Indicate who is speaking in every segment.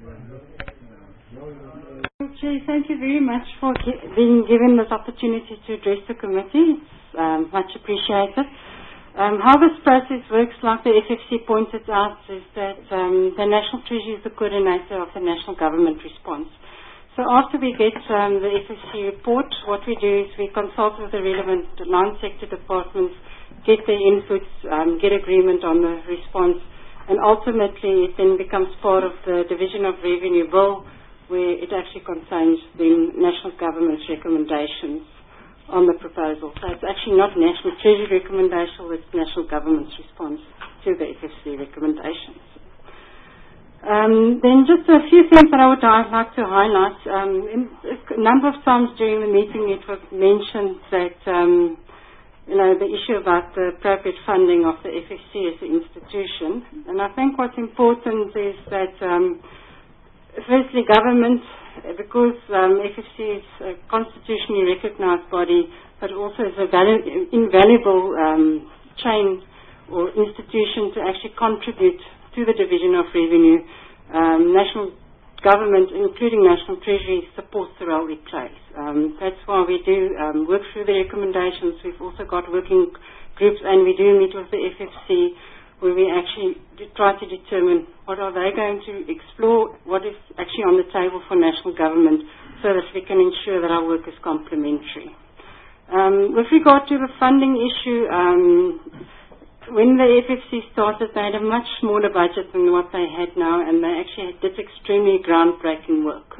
Speaker 1: Chair, thank you very much for being given this opportunity to address the committee. It's much appreciated. How this process works, like the FFC pointed out, is that the National Treasury is the coordinator of the national government response. So after we get the FFC report, what we do is we consult with the relevant non-sector departments, get their inputs, get agreement on the response, and ultimately it then becomes part of the Division of Revenue Bill, where it actually contains the national government's recommendations on the proposal. So it's actually not National Treasury recommendation, it's national government's response to the FFC recommendations. Then just a few things that I would like to highlight. A number of times during the meeting it was mentioned that the issue about the appropriate funding of the FFC as an institution. And I think what's important is that firstly, government, because FFC is a constitutionally recognized body, but also is an invaluable chain or institution to actually contribute to the Division of Revenue. National government, including National Treasury, supports the role it plays. That's why we do work through the recommendations. We've also got working groups, and we do meet with the FFC, where we actually try to determine what are they going to explore, what is actually on the table for national government, so that we can ensure that our work is complementary. With regard to the funding issue, when the FFC started, they had a much smaller budget than what they had now, and they actually did extremely groundbreaking work.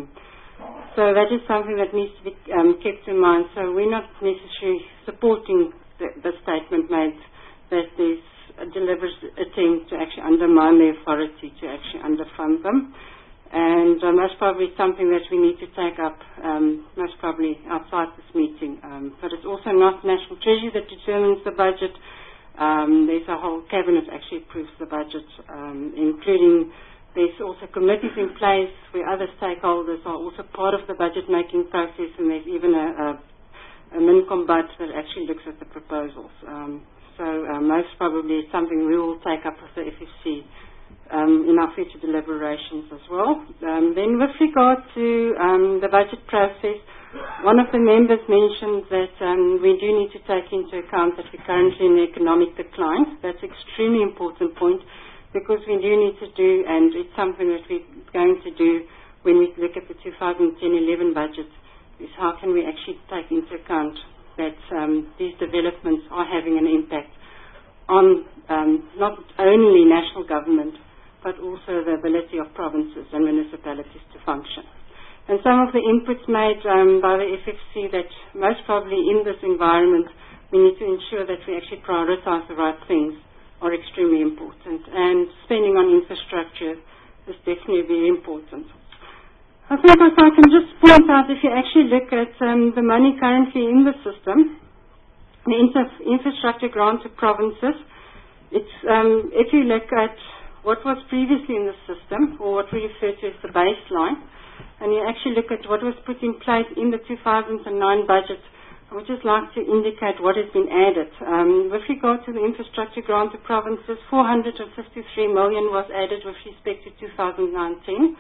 Speaker 1: So that is something that needs to be kept in mind. So we're not necessarily supporting the statement made that there's a deliberate attempt to actually undermine the authority to actually underfund them. And most probably something that we need to take up most probably outside this meeting. But it's also not National Treasury that determines the budget. There's a whole cabinet actually approves the budget, including there's also committees in place where other stakeholders are also part of the budget making process, and there's even a MinCombud that actually looks at the proposals. So most probably something we will take up with the FFC in our future deliberations as well. Then with regard to the budget process, one of the members mentioned that we do need to take into account that we're currently in economic decline. That's an extremely important point, because we do need to do, and it's something that we're going to do when we look at the 2010-11 budget, is how can we actually take into account that these developments are having an impact on not only national government, but also the ability of provinces and municipalities to function. And some of the inputs made by the FFC that most probably in this environment we need to ensure that we actually prioritize the right things are extremely important. And spending on infrastructure is definitely very important. I think if I can just point out, if you actually look at the money currently in the system, the infrastructure grant to provinces, it's, if you look at what was previously in the system, or what we refer to as the baseline, and you actually look at what was put in place in the 2009 budget, I would just like to indicate what has been added. With regard to the infrastructure grant to provinces, 453 million was added with respect to 2019.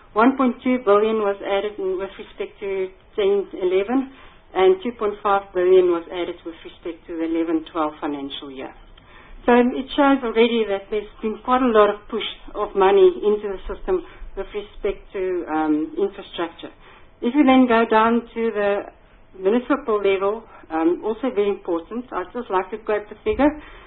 Speaker 1: 1.2 billion was added with respect to 10-11, and 2.5 billion was added with respect to the 11-12 financial year. So it shows already that there's been quite a lot of push of money into the system with respect to infrastructure. If you then go down to the municipal level, also very important, I'd just like to quote the figure.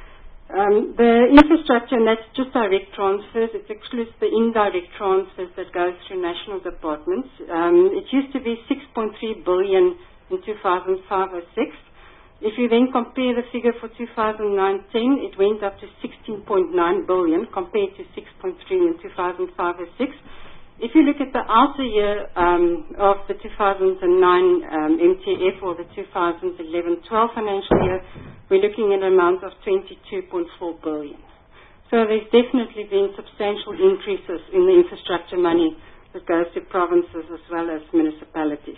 Speaker 1: The infrastructure, and that's just direct transfers, it excludes the indirect transfers that go through national departments. It used to be 6.3 billion in 2005-06. If you then compare the figure for 2019, it went up to 16.9 billion compared to 6.3 in 2005-06. If you look at the outer year of the 2009 MTF or the 2011-12 financial year, we're looking at an amount of 22.4 billion. So there's definitely been substantial increases in the infrastructure money that goes to provinces as well as municipalities.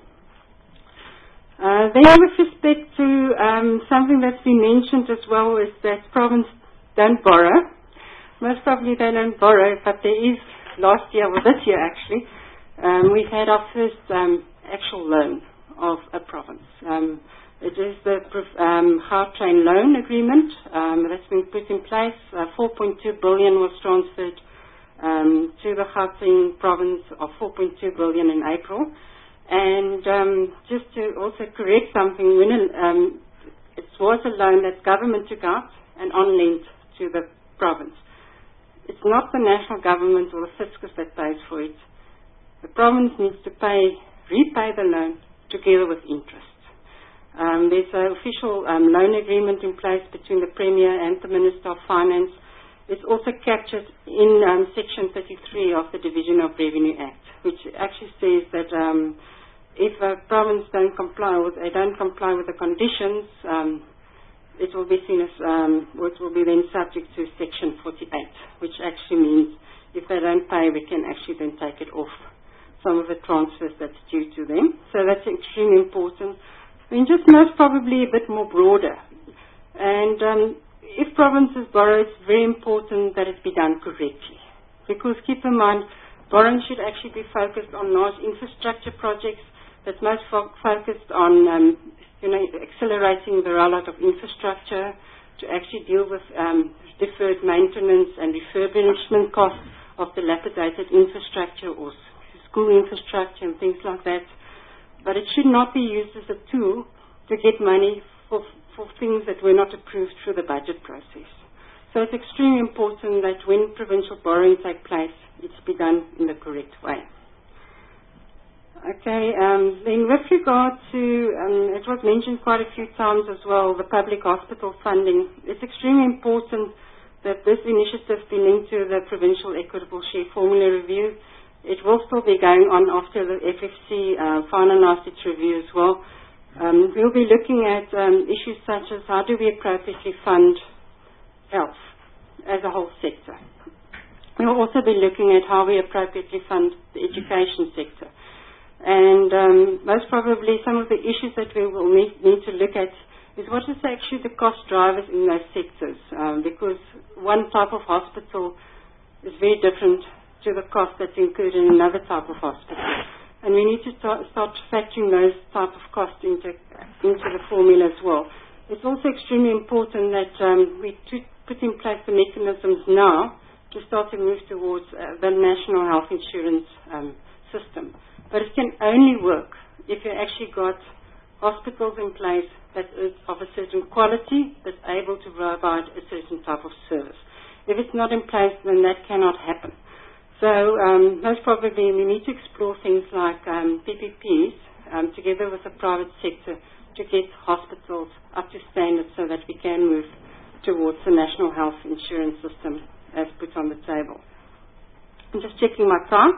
Speaker 1: Then with respect to something that's been mentioned as well is that provinces don't borrow. Most probably they don't borrow, but there is last year, or this year actually, we've had our first actual loan of a province. It is the Gautrain loan agreement that's been put in place. 4.2 billion was transferred to the Gauteng province, of 4.2 billion in April. And just to also correct something, when it was a loan that government took out and on-lent to the province. It's not the national government or the fiscus that pays for it. The province needs to repay the loan together with interest. There's an official loan agreement in place between the Premier and the Minister of Finance. It's also captured in Section 33 of the Division of Revenue Act, which actually says that if a province don't comply with the conditions, it will be seen as, it will be then subject to Section 48, which actually means if they don't pay, we can actually then take it off some of the transfers that's due to them. So that's extremely important. I mean, just most probably a bit more broader. And if provinces borrow, it's very important that it be done correctly. Because keep in mind, borrowing should actually be focused on large infrastructure projects that's most focused on accelerating the rollout of infrastructure, to actually deal with deferred maintenance and refurbishment costs of dilapidated infrastructure or school infrastructure and things like that. But it should not be used as a tool to get money for things that were not approved through the budget process. So it's extremely important that when provincial borrowing takes place, it's be done in the correct way. Okay, then with regard to, it was mentioned quite a few times as well, the public hospital funding. It's extremely important that this initiative be linked to the provincial equitable share formula review. It will still be going on after the FFC finalized its review as well. We'll be looking at issues such as how do we appropriately fund health as a whole sector. We'll also be looking at how we appropriately fund the education sector. And most probably some of the issues that we will need to look at is what is actually the cost drivers in those sectors, because one type of hospital is very different to the cost that's incurred in another type of hospital. And we need to start factoring those type of costs into the formula as well. It's also extremely important that we put in place the mechanisms now to start to move towards the national health insurance system. But it can only work if you actually got hospitals in place that is of a certain quality, that's able to provide a certain type of service. If it's not in place, then that cannot happen. So most probably we need to explore things like PPPs together with the private sector to get hospitals up to standard so that we can move towards the national health insurance system as put on the table. I'm just checking my time.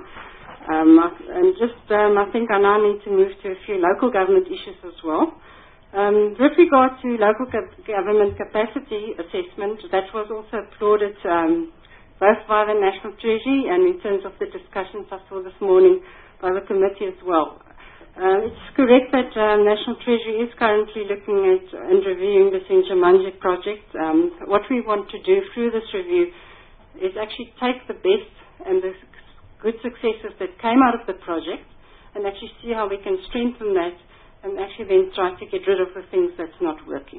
Speaker 1: I think I now need to move to a few local government issues as well. With regard to local government capacity assessment, that was also applauded both by the National Treasury and in terms of the discussions I saw this morning by the committee as well. It's correct that National Treasury is currently looking at and reviewing the Senjamanje project. What we want to do through this review is actually take the best and the good successes that came out of the project and actually see how we can strengthen that and actually then try to get rid of the things that's not working.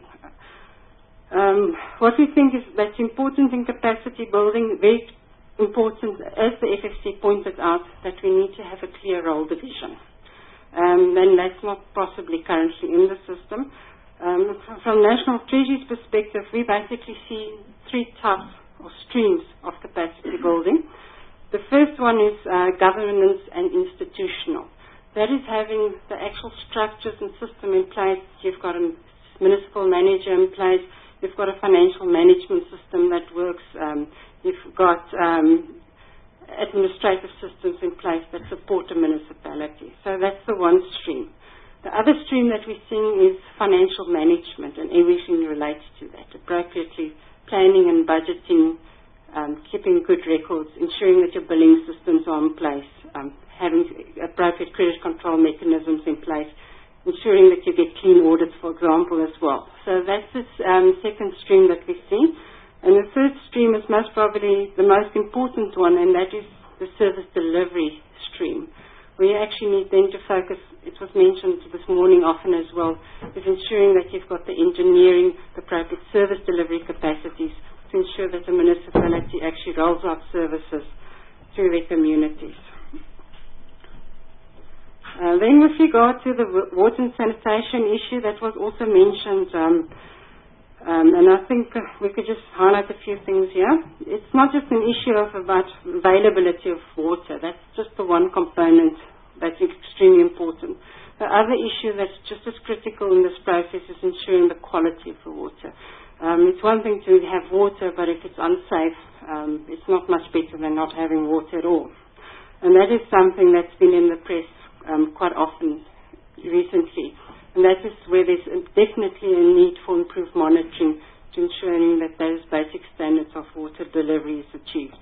Speaker 1: What we think is that's important in capacity building, very important, as the FFC pointed out, that we need to have a clear role division. And that's not possibly currently in the system. From National Treasury's perspective, we basically see three types or streams of capacity building. The first one is governance and institutional. That is having the actual structures and system in place. You've got a municipal manager in place. You've got a financial management system that works. You've got administrative systems in place that support a municipality. So that's the one stream. The other stream that we're seeing is financial management and everything related to that, appropriately planning and budgeting, keeping good records, ensuring that your billing systems are in place, having appropriate credit control mechanisms in place, ensuring that you get clean audits, for example, as well. So that's the second stream that we see. And the third stream is most probably the most important one, and that is the service delivery stream. We actually need then to focus, it was mentioned this morning often as well, is ensuring that you've got the engineering, the appropriate service delivery capacities to ensure that the municipality actually rolls out services to their communities. Then with regard to the water and sanitation issue that was also mentioned, and I think we could just highlight a few things here. It's not just an issue of about availability of water. That's just the one component that's extremely important. The other issue that's just as critical in this process is ensuring the quality of the water. It's one thing to have water, but if it's unsafe, it's not much better than not having water at all. And that is something that's been in the press quite often recently. And that is where there's definitely a need for improved monitoring to ensuring that those basic standards of water delivery is achieved.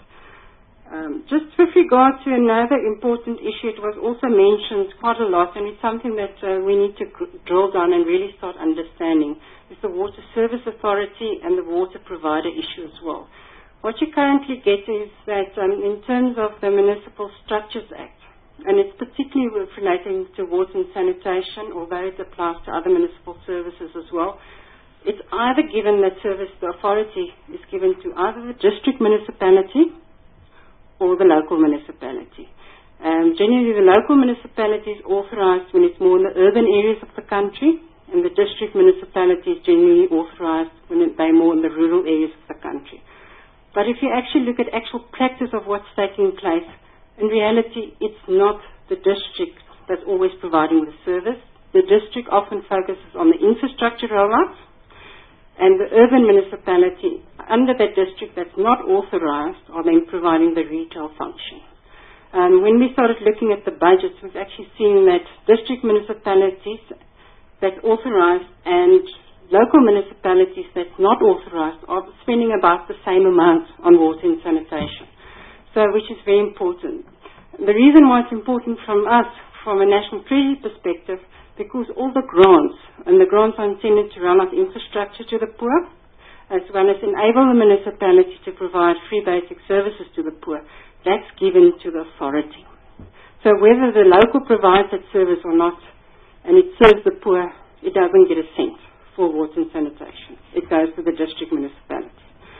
Speaker 1: Just with regard to another important issue, it was also mentioned quite a lot, and it's something that we need to drill down and really start understanding, is the Water Service Authority and the water provider issue as well. What you currently get is that in terms of the Municipal Structures Act, and it's particularly relating to water and sanitation, although it applies to other municipal services as well, it's either given that service, the authority is given to either the district municipality or the local municipality. Generally, the local municipality is authorized when it's more in the urban areas of the country, and the district municipality is generally authorized when they're more in the rural areas of the country. But if you actually look at actual practice of what's taking place, in reality, it's not the district that's always providing the service. The district often focuses on the infrastructure rollout, and the urban municipality under that district that's not authorized are then providing the retail function. When we started looking at the budgets, we've actually seen that district municipalities that's authorized and local municipalities that's not authorized are spending about the same amount on water and sanitation. Which is very important. The reason why it's important from us, from a national treasury perspective, because all the grants, and the grants are intended to run out infrastructure to the poor, as well as enable the municipality to provide free basic services to the poor, that's given to the authority. So whether the local provides that service or not, and it serves the poor, it doesn't get a cent for water and sanitation. It goes to the district municipality.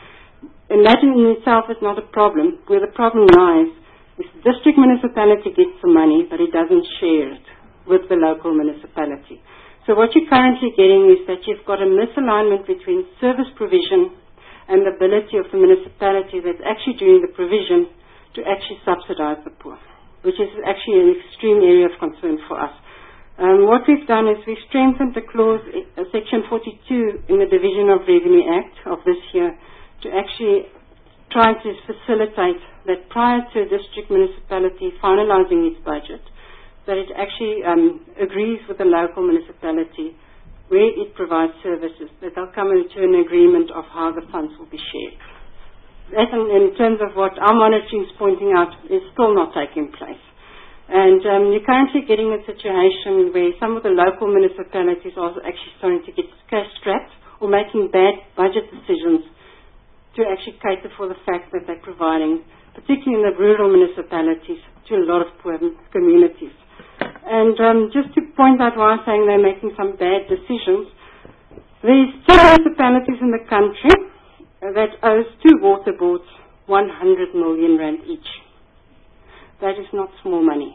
Speaker 1: And that in itself is not a problem. Where the problem lies is the district municipality gets the money, but it doesn't share it with the local municipality. So what you're currently getting is that you've got a misalignment between service provision and the ability of the municipality that's actually doing the provision to actually subsidize the poor, which is actually an extreme area of concern for us. What we've done is we've strengthened the clause, Section 42 in the Division of Revenue Act of this year, to actually try to facilitate that prior to a district municipality finalizing its budget, that it actually agrees with the local municipality where it provides services, that they'll come into an agreement of how the funds will be shared. That, in terms of what our monitoring is pointing out, is still not taking place. And you're currently getting a situation where some of the local municipalities are actually starting to get cash-strapped or making bad budget decisions to actually cater for the fact that they're providing, particularly in the rural municipalities, to a lot of poor communities. And just to point out why I'm saying they're making some bad decisions, there's two municipalities in the country that owes two water boards 100 million rand each. That is not small money.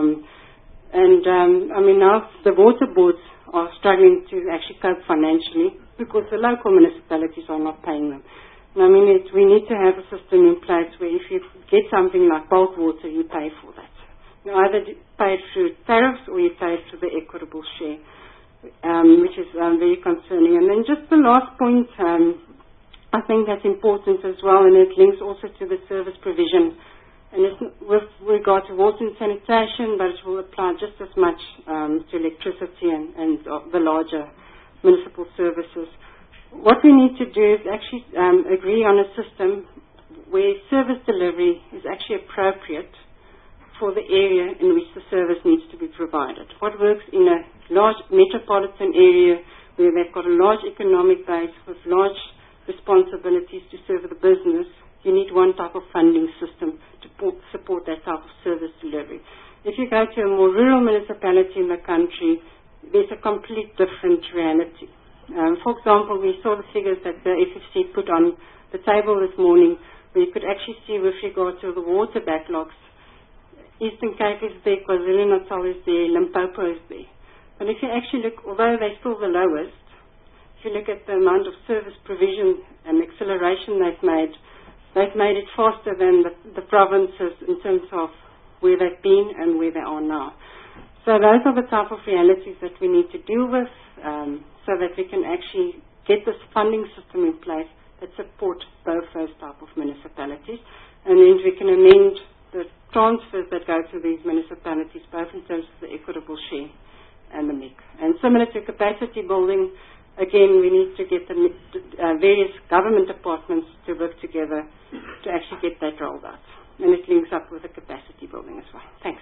Speaker 1: I mean, now the water boards are struggling to actually cope financially because the local municipalities are not paying them. I mean, we need to have a system in place where if you get something like bulk water, you pay for that. You either pay it through tariffs or you pay it through the equitable share, which is very concerning. And then just the last point, I think that's important as well, and it links also to the service provision. And it's with regard to water and sanitation, but it will apply just as much to electricity and the larger municipal services. What we need to do is actually agree on a system where service delivery is actually appropriate for the area in which the service needs to be provided. What works in a large metropolitan area where they've got a large economic base with large responsibilities to serve the business, you need one type of funding system to support support that type of service delivery. If you go to a more rural municipality in the country, there's a complete different reality. For example, we saw the figures that the FFC put on the table this morning, where you could actually see with regard to the water backlogs. Eastern Cape is there, KwaZulu-Natal is there, Limpopo is there. But if you actually look, although they're still the lowest, if you look at the amount of service provision and acceleration they've made it faster than the provinces in terms of where they've been and where they are now. So those are the type of realities that we need to deal with so that we can actually get this funding system in place that support both those type of municipalities. And then we can amend the transfers that go to these municipalities, both in terms of the equitable share and the MIC. And similar to capacity building, again, we need to get the various government departments to work together to actually get that rolled out. And it links up with the capacity building as well. Thanks.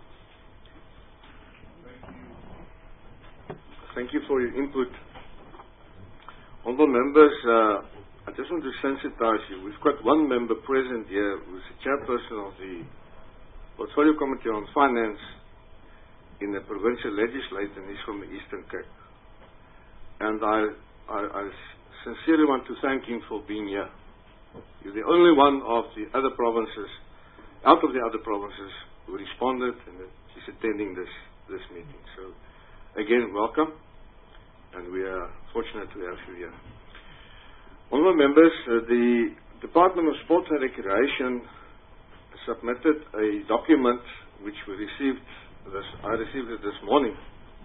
Speaker 2: Thank you for your input. Honourable members, I just want to sensitize you. We've got one member present here who's the chairperson of the Portfolio Committee on Finance in the provincial legislature, and he's from the Eastern Cape. And I sincerely want to thank him for being here. You're the only one of the other provinces, out of the other provinces, who responded, and he's attending this meeting. So, again, welcome, and we are fortunate to have you here. Honourable members, the Department of Sports and Recreation submitted a document which we received. I received it this morning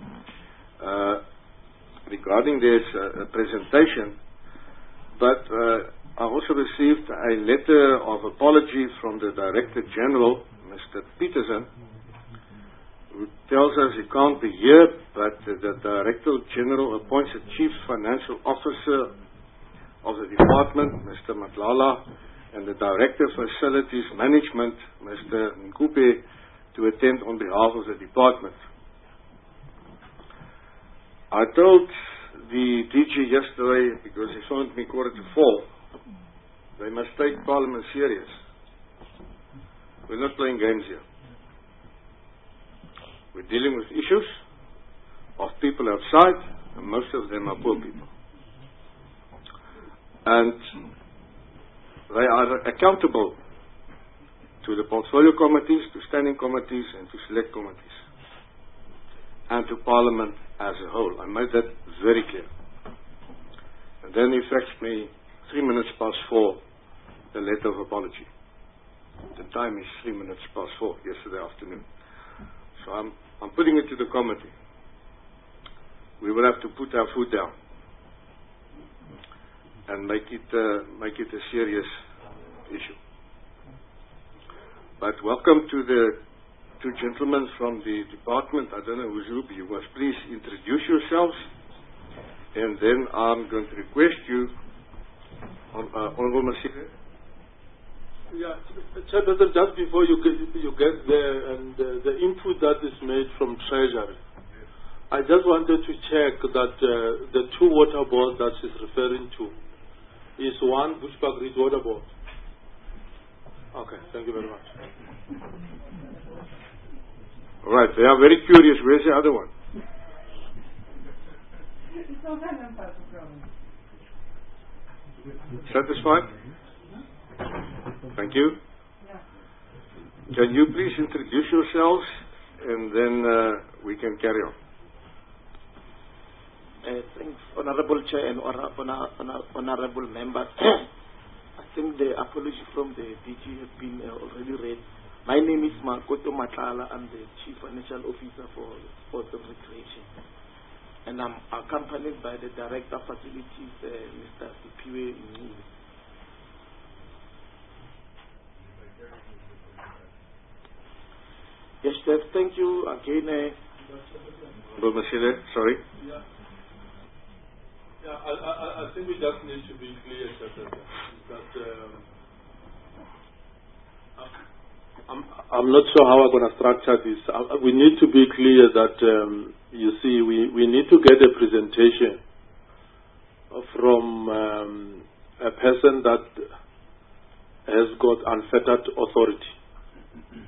Speaker 2: regarding this presentation, but I also received a letter of apology from the Director General, Mr. Peterson, who tells us he can't be here, but the Director General appoints a Chief Financial Officer of the Department, Mr. Matlala, and the Director of Facilities Management, Mr. Nkupe, to attend on behalf of the Department. I told the DG yesterday, because he phoned me 3:45, they must take Parliament serious. We're not playing games here. We're dealing with issues of people outside, and most of them are poor people. And they are accountable to the portfolio committees, to standing committees, and to select committees, and to Parliament as a whole. I made that very clear. And then he faxed me 4:03 the letter of apology. The time is 4:03 yesterday afternoon. So I'm putting it to the committee. We will have to put our foot down and make it a serious issue. But welcome to the two gentlemen from the department. I don't know who's who, but you must please introduce yourselves, and then I'm going to request you, Honourable Masile.
Speaker 3: Yeah, Chairperson, just before you get there, and the input that is made from Treasury, I just wanted to check that the two water boards that she's referring to is one Bushbuckridge water board. Okay, thank you very much.
Speaker 2: All right, they are very curious. Where's the other one? Satisfied? Thank you. Can you please introduce yourselves, and then we can carry on.
Speaker 4: Thanks, Honorable Chair and Honorable Members. I think the apology from the DG has been already read. My name is Makoto Matlala. I'm the Chief Financial Officer for Sports and Recreation. And I'm accompanied by the Director of Facilities, Mr. Sipiwe Nguni. Yes, Chef, thank you again.
Speaker 2: Sorry.
Speaker 3: Yeah. Yeah, I think we just need to be clear, Chef, that I'm not sure how I'm going to structure this. We need to be clear that, you see, we need to get a presentation from a person that has got unfettered authority.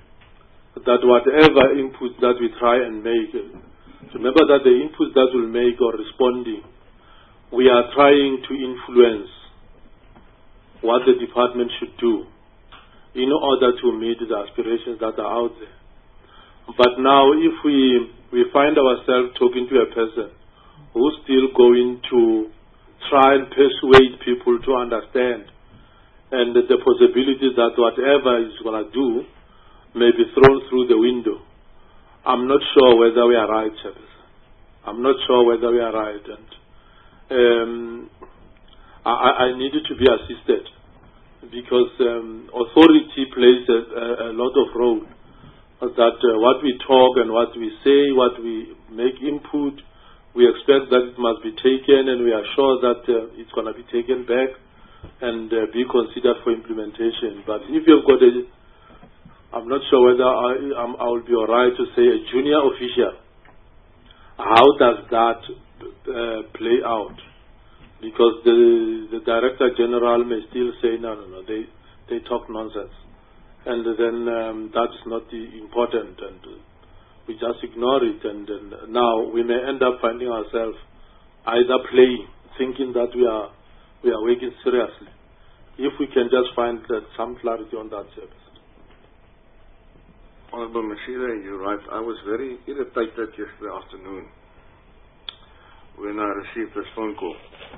Speaker 3: that whatever input that we try and make, remember that the inputs that we'll make or responding, we are trying to influence what the department should do in order to meet the aspirations that are out there. But now if we find ourselves talking to a person who's still going to try and persuade people to understand and the possibility that whatever he's going to do may be thrown through the window, I'm not sure whether we are right, Chairperson. I'm not sure whether we are right. And I needed to be assisted because authority plays a lot of role. That what we talk and what we say, what we make input, we expect that it must be taken, and we are sure that it's going to be taken back and be considered for implementation. But if you've got I'm not sure whether I will be all right to say a junior official. How does that play out? Because the Director General may still say, no, they talk nonsense. And then that's not important, and we just ignore it. And now we may end up finding ourselves either playing, thinking that we are working seriously. If we can just find some clarity on that service.
Speaker 2: Honorable Mashira, you're right. I was very irritated yesterday afternoon when I received this phone call.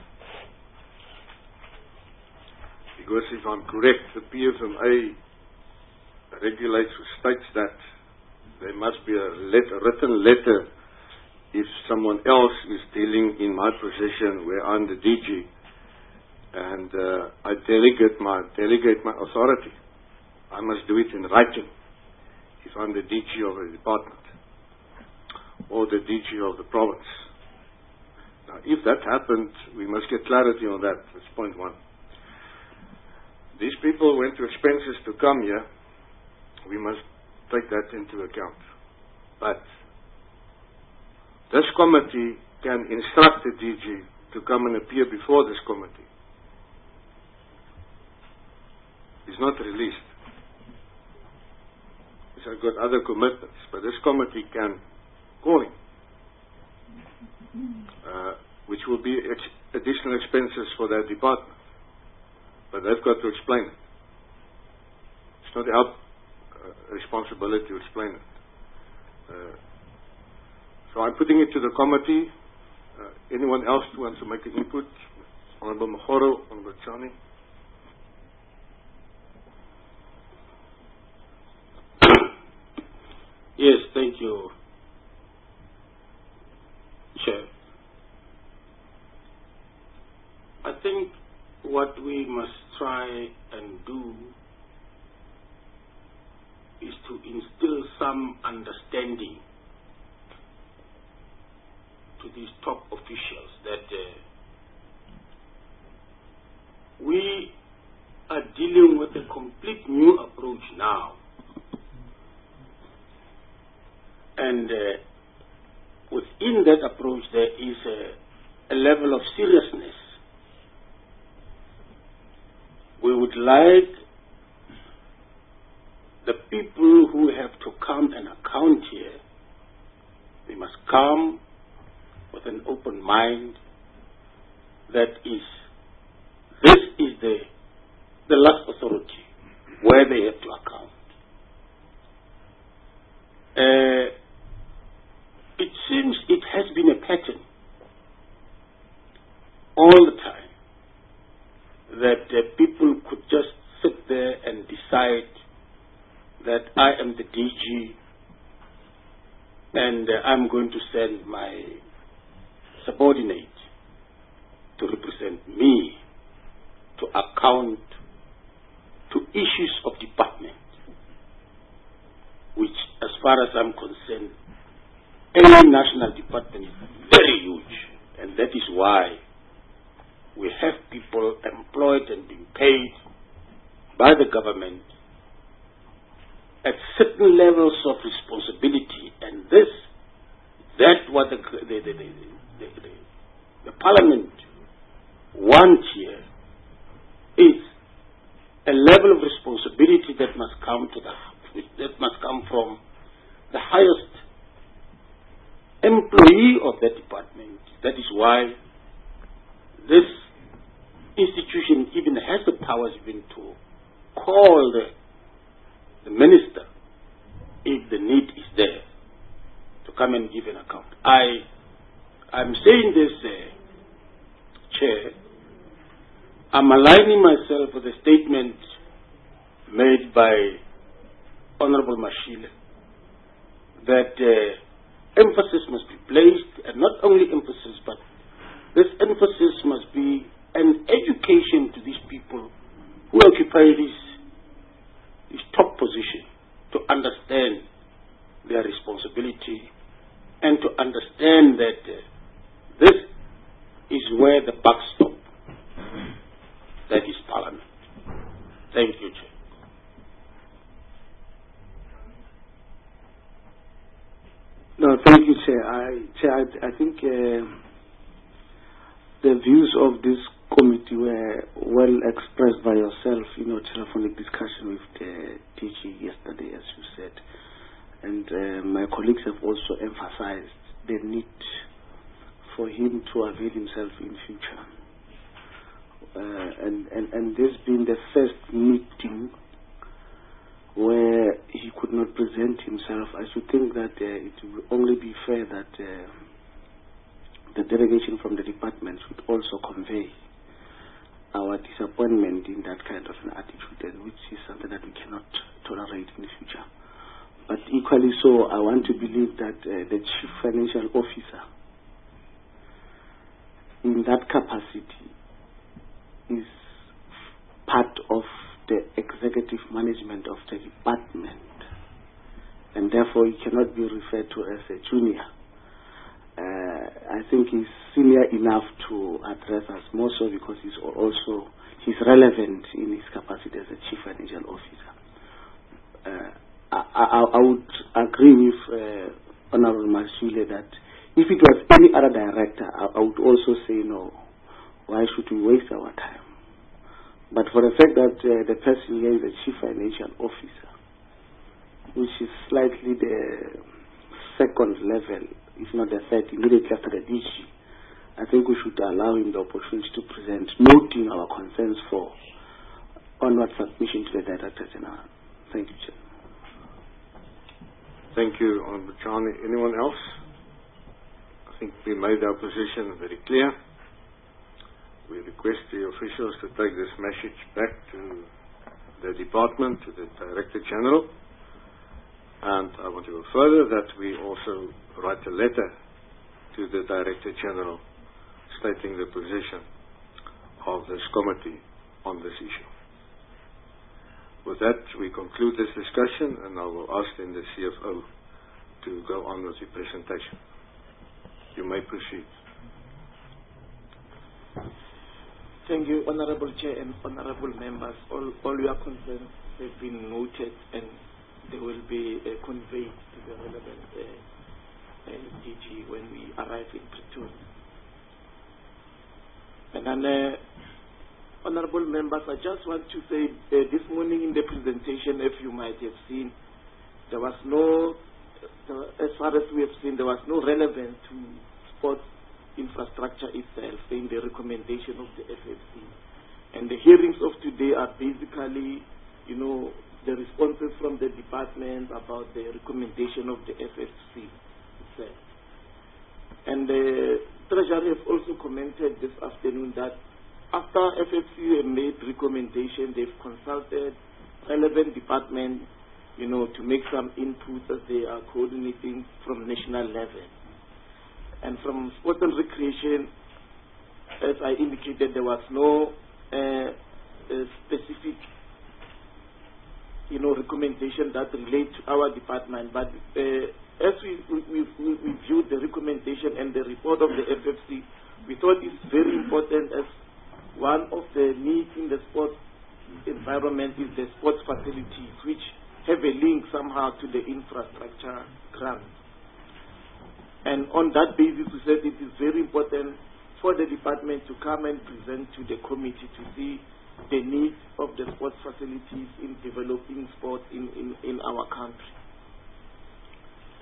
Speaker 2: Because if I'm correct, the PFMA regulates or states that there must be a written letter if someone else is dealing in my position where I'm the DG, and I delegate my authority. I must do it in writing if I'm the DG of a department or the DG of the province. Now, if that happened, we must get clarity on that. That's point one. These people went to expenses to come here. We must take that into account. But this committee can instruct the DG to come and appear before this committee. It's not released. I've got other commitments, but this committee can call him, which will be additional expenses for their department. But they've got to explain it. It's not our responsibility to explain it. So I'm putting it to the committee. Anyone else who wants to make an input? Honorable Mahoro, Honorable Chani.
Speaker 4: Yes, thank you, Chair. I think what we must try and do is to instill some understanding to these top officials that we are dealing with a complete new approach now. And within that approach, there is a level of seriousness. We would like the people who have to come and account here, they must come with an open mind that this is the last authority where they have to account. It seems it has been a pattern all the time that people could just sit there and decide that I am the DG and I'm going to send my subordinate to represent me to account to issues of department, which, as far as I'm concerned, any national department is very huge, and that is why we have people employed and being paid by the government at certain levels of responsibility, and that's what the Parliament wants here is a level of responsibility that must come from
Speaker 5: highest employee of that department. That is why this institution even has the powers even to call the minister if the need is there to come and give an account. I'm saying this, Chair, I'm aligning myself with the statement made by Honorable Mashile that emphasis must be placed, and not only emphasis, but this emphasis must be an education to these people who occupy this top position to understand their responsibility and to understand that this is where the buck stops. That is Parliament. Thank you, Chair.
Speaker 6: No, thank you, Chair. I think the views of this committee were well expressed by yourself in your telephonic discussion with the DG yesterday, as you said. And my colleagues have also emphasized the need for him to avail himself in future. And this being the first meeting where he could not present himself, I should think that it will only be fair that the delegation from the department should also convey our disappointment in that kind of an attitude, and which is something that we cannot tolerate in the future. But equally so, I want to believe that the Chief Financial Officer, in that capacity, is part of the executive management of the department, and therefore he cannot be referred to as a junior. I think he's senior enough to address us, more so because he's relevant in his capacity as a Chief Financial Officer. I would agree with Honorable Mashile that if it was any other director, I would also say no. Why should we waste our time? But for the fact that the person here is a Chief Financial Officer, which is slightly the second level, if not the third, immediately after the DG, I think we should allow him the opportunity to present, noting our concerns for onward submission to the Director General. Thank you, Chair.
Speaker 2: Thank you, Honorable Chani. Anyone else? I think we made our position very clear. We request the officials to take this message back to the department, to the Director General. And I want to go further that we also write a letter to the Director General stating the position of this committee on this issue. With that, we conclude this discussion, and I will ask then the CFO to go on with the presentation. You may proceed.
Speaker 4: Thank you, Honorable Chair and Honorable Members. All your concerns have been noted, and they will be conveyed to the relevant DG when we arrive in Pretoria. And then, Honorable Members, I just want to say this morning in the presentation, if you might have seen, there was no, as far as we have seen, there was no relevance to sports infrastructure itself in the recommendation of the FFC. And the hearings of today are basically, the responses from the department about the recommendation of the FFC itself. And the Treasury have also commented this afternoon that after FFC have made recommendation, they've consulted relevant departments, to make some inputs as they are coordinating from national level. And from Sport and Recreation, as I indicated, there was no specific, recommendation that relate to our department. But as we viewed the recommendation and the report of the FFC, we thought it's very important as one of the needs in the sports environment is the sports facilities, which have a link somehow to the infrastructure grant. And on that basis, we said it is very important for the department to come and present to the committee to see the needs of the sports facilities in developing sport in our country.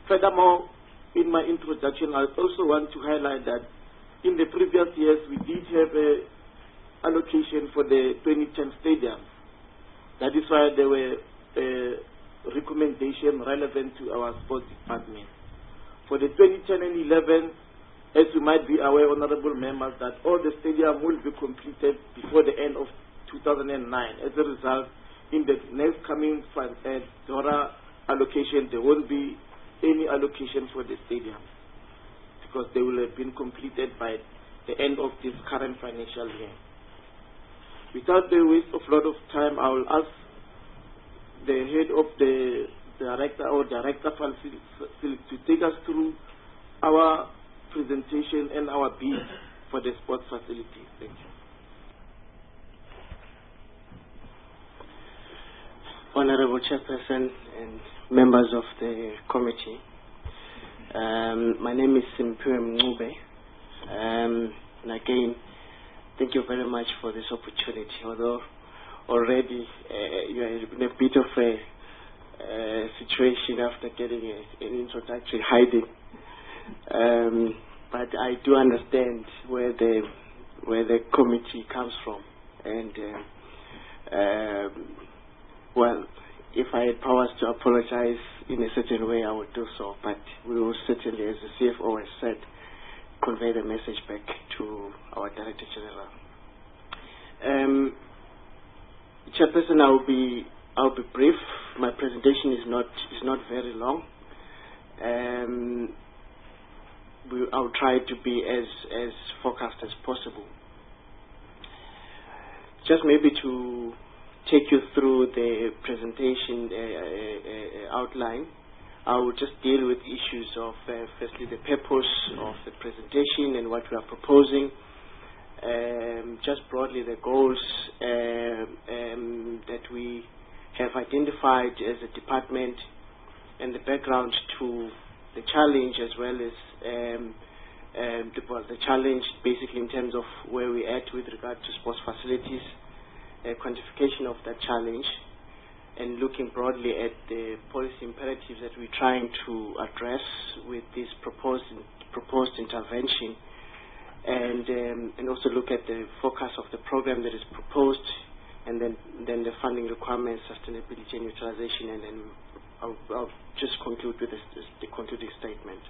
Speaker 4: Furthermore, in my introduction, I also want to highlight that in the previous years, we did have a allocation for the 2010 stadium. That is why there were recommendations relevant to our sports department. For the 2010 and 11, as you might be aware, honorable members, that all the stadium will be completed before the end of 2009. As a result, in the next coming DORA allocation, there won't be any allocation for the stadium because they will have been completed by the end of this current financial year. Without the waste of a lot of time, I will ask the head of the director or director to take us through our presentation and our bid for the sports facility. Thank you.
Speaker 6: Honorable Chairperson and members of the committee, my name is Simpiwe Mncube, and again, thank you very much for this opportunity. Although already you are in a bit of a situation after getting an introductory hiding, but I do understand where the committee comes from, and well, if I had powers to apologize in a certain way, I would do so, but we will certainly, as the CFO has said, convey the message back to our Director General. Chairperson, I'll be brief. My presentation is not very long. I'll try to be as focused as possible. Just maybe to take you through the presentation outline, I will just deal with issues of firstly the purpose of the presentation and what we are proposing, just broadly the goals that we have identified as a department, and the background to the challenge, as well as the challenge basically in terms of where we're at with regard to sports facilities, a quantification of that challenge, and looking broadly at the policy imperatives that we're trying to address with this proposed intervention, and also look at the focus of the program that is proposed, and then the funding requirements, sustainability and utilization, and then I'll just conclude with the concluding statement.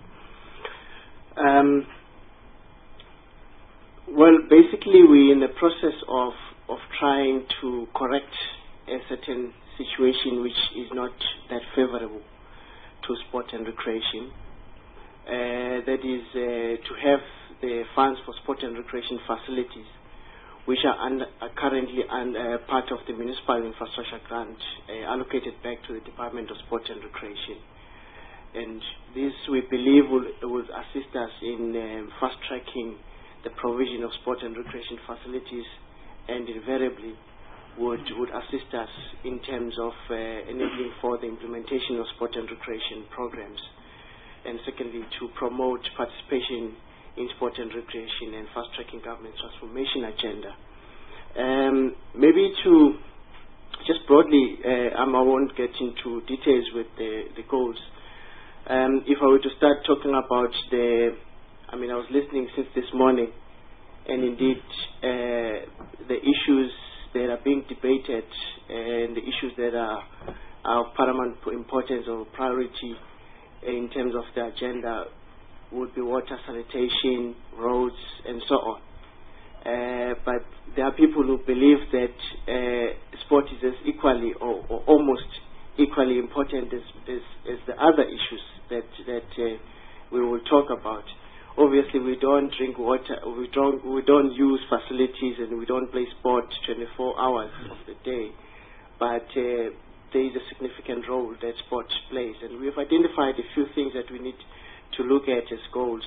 Speaker 6: Well, basically we're in the process of trying to correct a certain situation which is not that favorable to sport and recreation. That is to have the funds for sport and recreation facilities, which are currently part of the municipal infrastructure grant, allocated back to the Department of Sport and Recreation. And this, we believe, will assist us in fast-tracking the provision of sport and recreation facilities, and invariably would assist us in terms of enabling for the implementation of sport and recreation programs, and secondly, to promote participation in sport and recreation and fast-tracking government transformation agenda. Maybe to just broadly, I won't get into details with the goals. If I were to start talking about I was listening since this morning, and indeed the issues that are being debated and the issues that are of paramount importance or priority in terms of the agenda would be water, sanitation, roads, and so on. But there are people who believe that sport is as equally or almost equally important as the other issues that we will talk about. Obviously, we don't drink water, we don't use facilities, and we don't play sport 24 hours of the day. But there is a significant role that sport plays, and we have identified a few things that we need to look at as goals,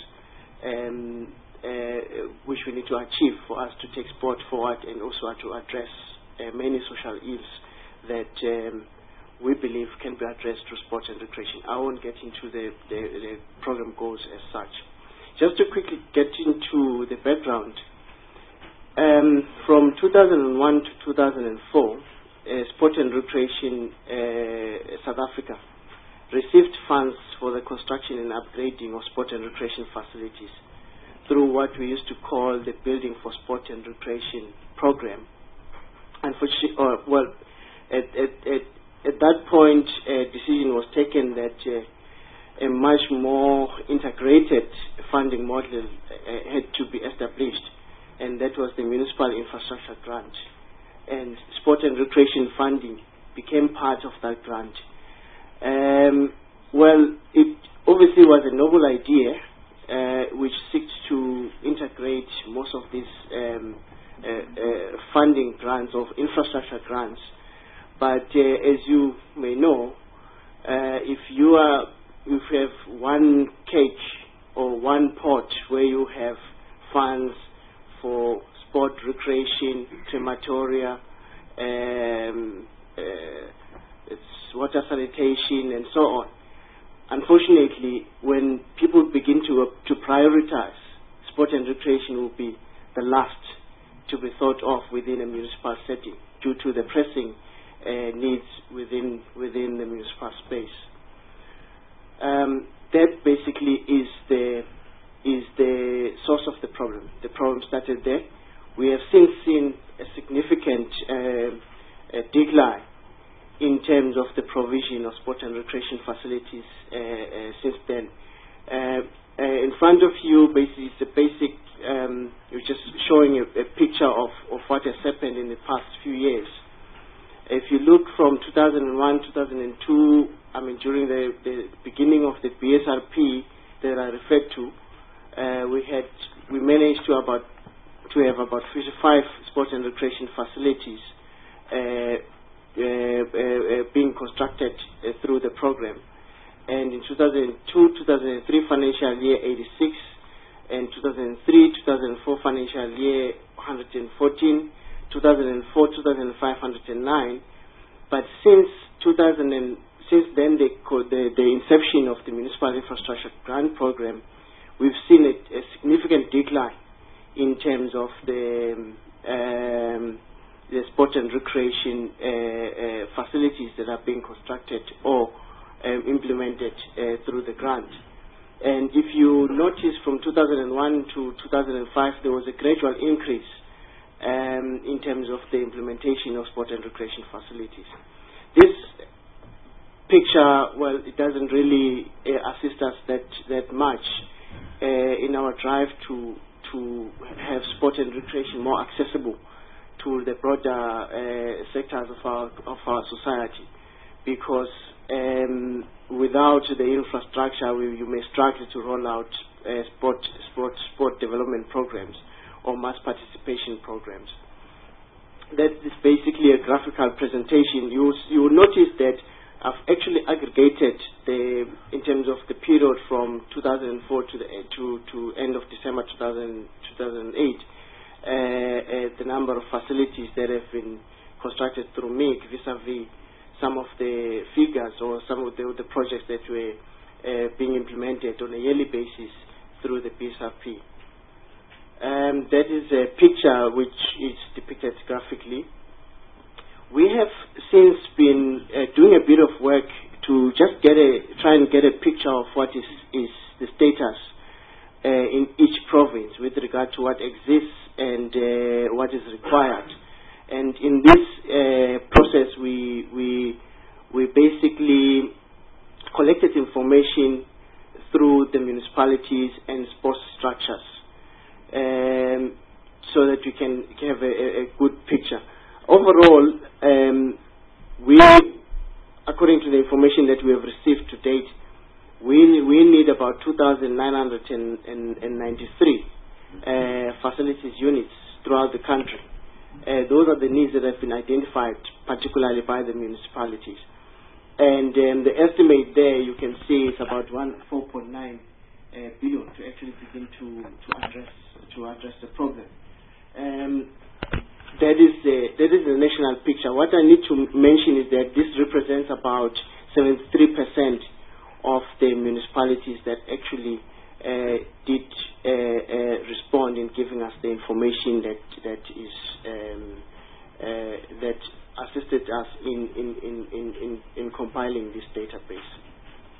Speaker 6: which we need to achieve for us to take sport forward, and also to address many social ills that we believe can be addressed through sport and recreation. I won't get into the program goals as such. Just to quickly get into the background, from 2001 to 2004, Sport and Recreation South Africa received funds for the construction and upgrading of sport and recreation facilities through what we used to call the Building for Sport and Recreation program. Unfortunately, at that point, a decision was taken that a much more integrated funding model had to be established, and that was the Municipal Infrastructure Grant. And sport and recreation funding became part of that grant. Well, it obviously was a noble idea which seeks to integrate most of these funding grants of infrastructure grants. But as you may know, if you have one cage or one pot where you have funds for sport, recreation, crematoria, water sanitation, and so on. Unfortunately, when people begin to prioritize, sport and recreation will be the last to be thought of within a municipal setting due to the pressing needs within the municipal space. That basically is the source of the problem. The problem started there. We have since seen a significant decline in terms of the provision of sport and recreation facilities since then. In front of you, basically, it's a basic, we're just showing a picture of what has happened in the past few years. If you look from 2001, 2002, I mean, during the beginning of the BSRP that I referred to, we managed to have about 55 sports and recreation facilities being constructed through the program. And in 2002-2003 financial year, 86, and 2003-2004 financial year, 114, 2004-2005, 109. But since then, the inception of the Municipal Infrastructure Grant Program, we've seen a significant decline in terms of the sport and recreation facilities that are being constructed or implemented through the grant. And if you notice, from 2001 to 2005, there was a gradual increase in terms of the implementation of sport and recreation facilities. This picture, well, it doesn't really assist us that much in our drive to have sport and recreation more accessible to the broader sectors of our society, because without the infrastructure, you may struggle to roll out sport development programs or mass participation programs. That is basically a graphical presentation. You will notice that I've actually aggregated in terms of the period from 2004 to end of December 2008, the number of facilities that have been constructed through MIG vis-a-vis some of the figures or some of the projects that were being implemented on a yearly basis through the BSRP. That is a picture which is depicted graphically. We have since been doing a bit of work to just try and get a picture of what is the status in each province with regard to what exists and what is required. And in this process, we basically collected information through the municipalities and sports structures, so that we can have a good picture. Overall, according to the information that we have received to date, we need about 2,993 facilities units throughout the country. Those are the needs that have been identified, particularly by the municipalities. And the estimate there, you can see, is about 4.9 billion to actually begin to address the problem. That is the national picture. What I need to mention is that this represents about 73% of the municipalities that actually did respond in giving us the information that assisted us in compiling this database.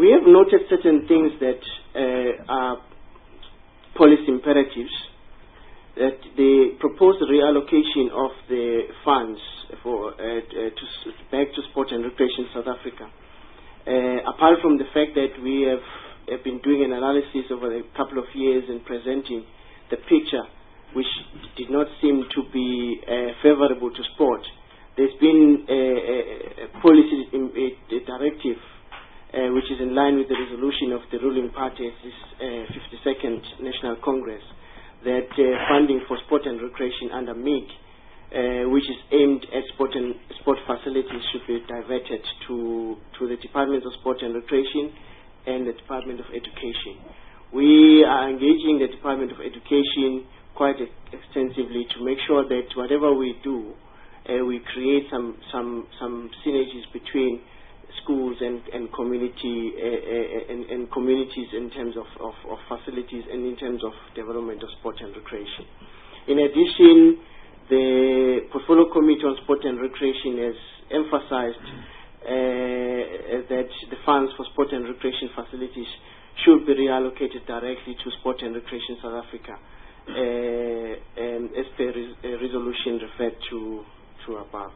Speaker 6: we have noted certain things that are policy imperatives, that the proposed reallocation of the funds for back to Sport and Recreation South Africa, apart from the fact that we have been doing an analysis over a couple of years and presenting the picture, which did not seem to be favorable to sport, there's been a policy a directive which is in line with the resolution of the ruling party, this 52nd National Congress, that funding for sport and recreation under MIG, which is aimed at sport facilities, should be diverted to the Department of Sport and Recreation and the Department of Education. We are engaging the Department of Education quite extensively to make sure that whatever we do, we create some synergies between schools and community and communities in terms of facilities and in terms of development of sport and recreation. In addition, the Portfolio Committee on Sport and Recreation has emphasized that the funds for sport and recreation facilities should be reallocated directly to Sport and Recreation South Africa, as per resolution referred to above.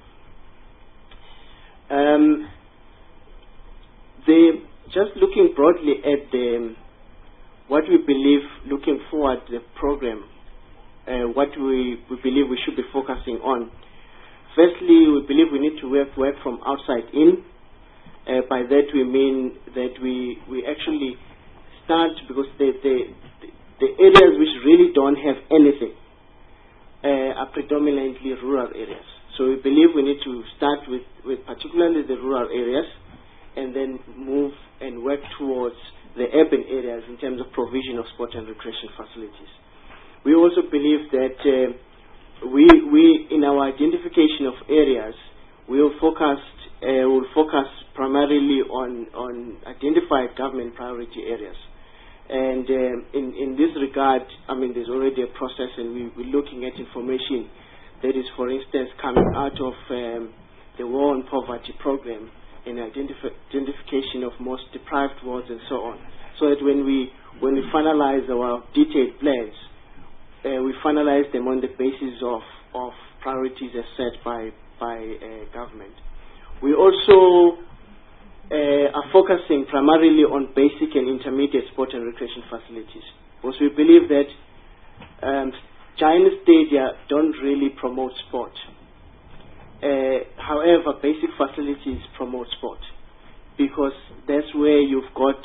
Speaker 6: Just looking broadly at what we believe, looking forward the program, what we believe we should be focusing on. Firstly, we believe we need to work from outside in. By that we mean that we actually start, because the areas which really don't have anything are predominantly rural areas. So we believe we need to start with particularly the rural areas, and then move and work towards the urban areas in terms of provision of sport and recreation facilities. We also believe that we in our identification of areas, we will focus primarily on identified government priority areas. And in this regard, I mean, there's already a process, and we're looking at information that is, for instance, coming out of the War on Poverty program, and identification of most deprived wards and so on, so that when we finalize our detailed plans, we finalize them on the basis of priorities as set by government. We also are focusing primarily on basic and intermediate sport and recreation facilities, because we believe that giant stadia don't really promote sport. However, basic facilities promote sport, because that's where you've got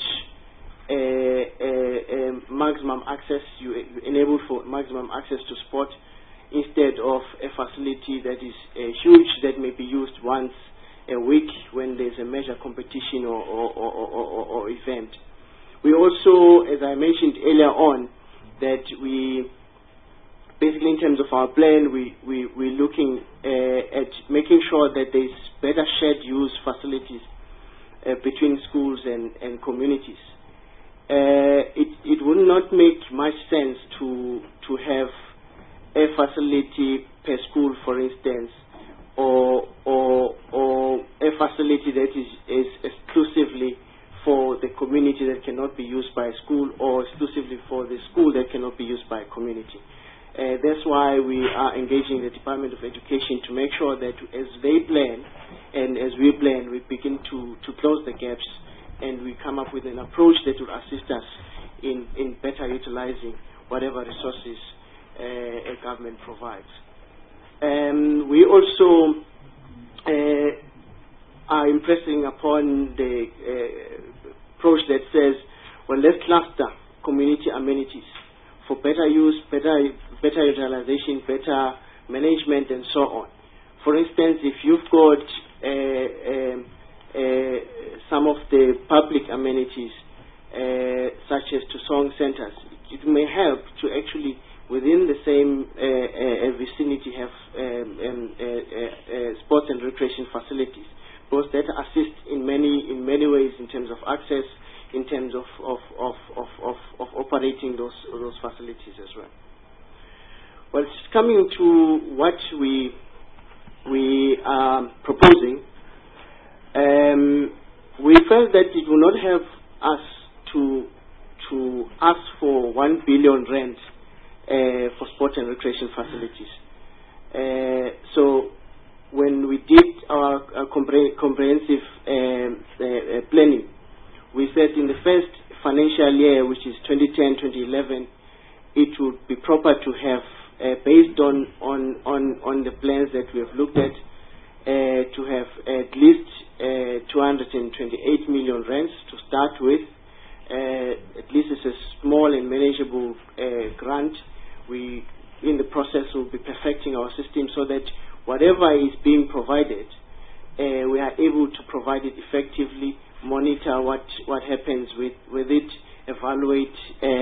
Speaker 6: maximum access. You enable for maximum access to sport, instead of a facility that is huge, that may be used once a week when there's a major competition or event. We also, as I mentioned earlier on, that we basically, in terms of our plan, we're looking at making sure that there's better shared use facilities between schools and communities. It would not make much sense to have a facility per school, for instance, or a facility that is exclusively for the community that cannot be used by a school, or exclusively for the school that cannot be used by a community. That's why we are engaging the Department of Education to make sure that as they plan and as we plan, we begin to close the gaps, and we come up with an approach that will assist us in better utilizing whatever resources a government provides. We also are impressing upon the approach that says, well, let's cluster community amenities for better use, better utilization, better management, and so on. For instance, if you've got some of the public amenities, such as Tusong centers, it may help to actually, within the same vicinity, have sports and recreation facilities, because that assist in many ways in terms of access, in terms of operating those facilities as well. Well, coming to what we are proposing, we felt that it will not have us to ask for 1 billion rand for sport and recreation facilities. So when we did our comprehensive planning, we said in the first financial year, which is 2010-2011, it would be proper to have, based on the plans that we have looked at, to have at least 228 million rands to start with. At least it's a small and manageable grant. We, in the process, will be perfecting our system so that whatever is being provided, we are able to provide it effectively, monitor what happens with it, evaluate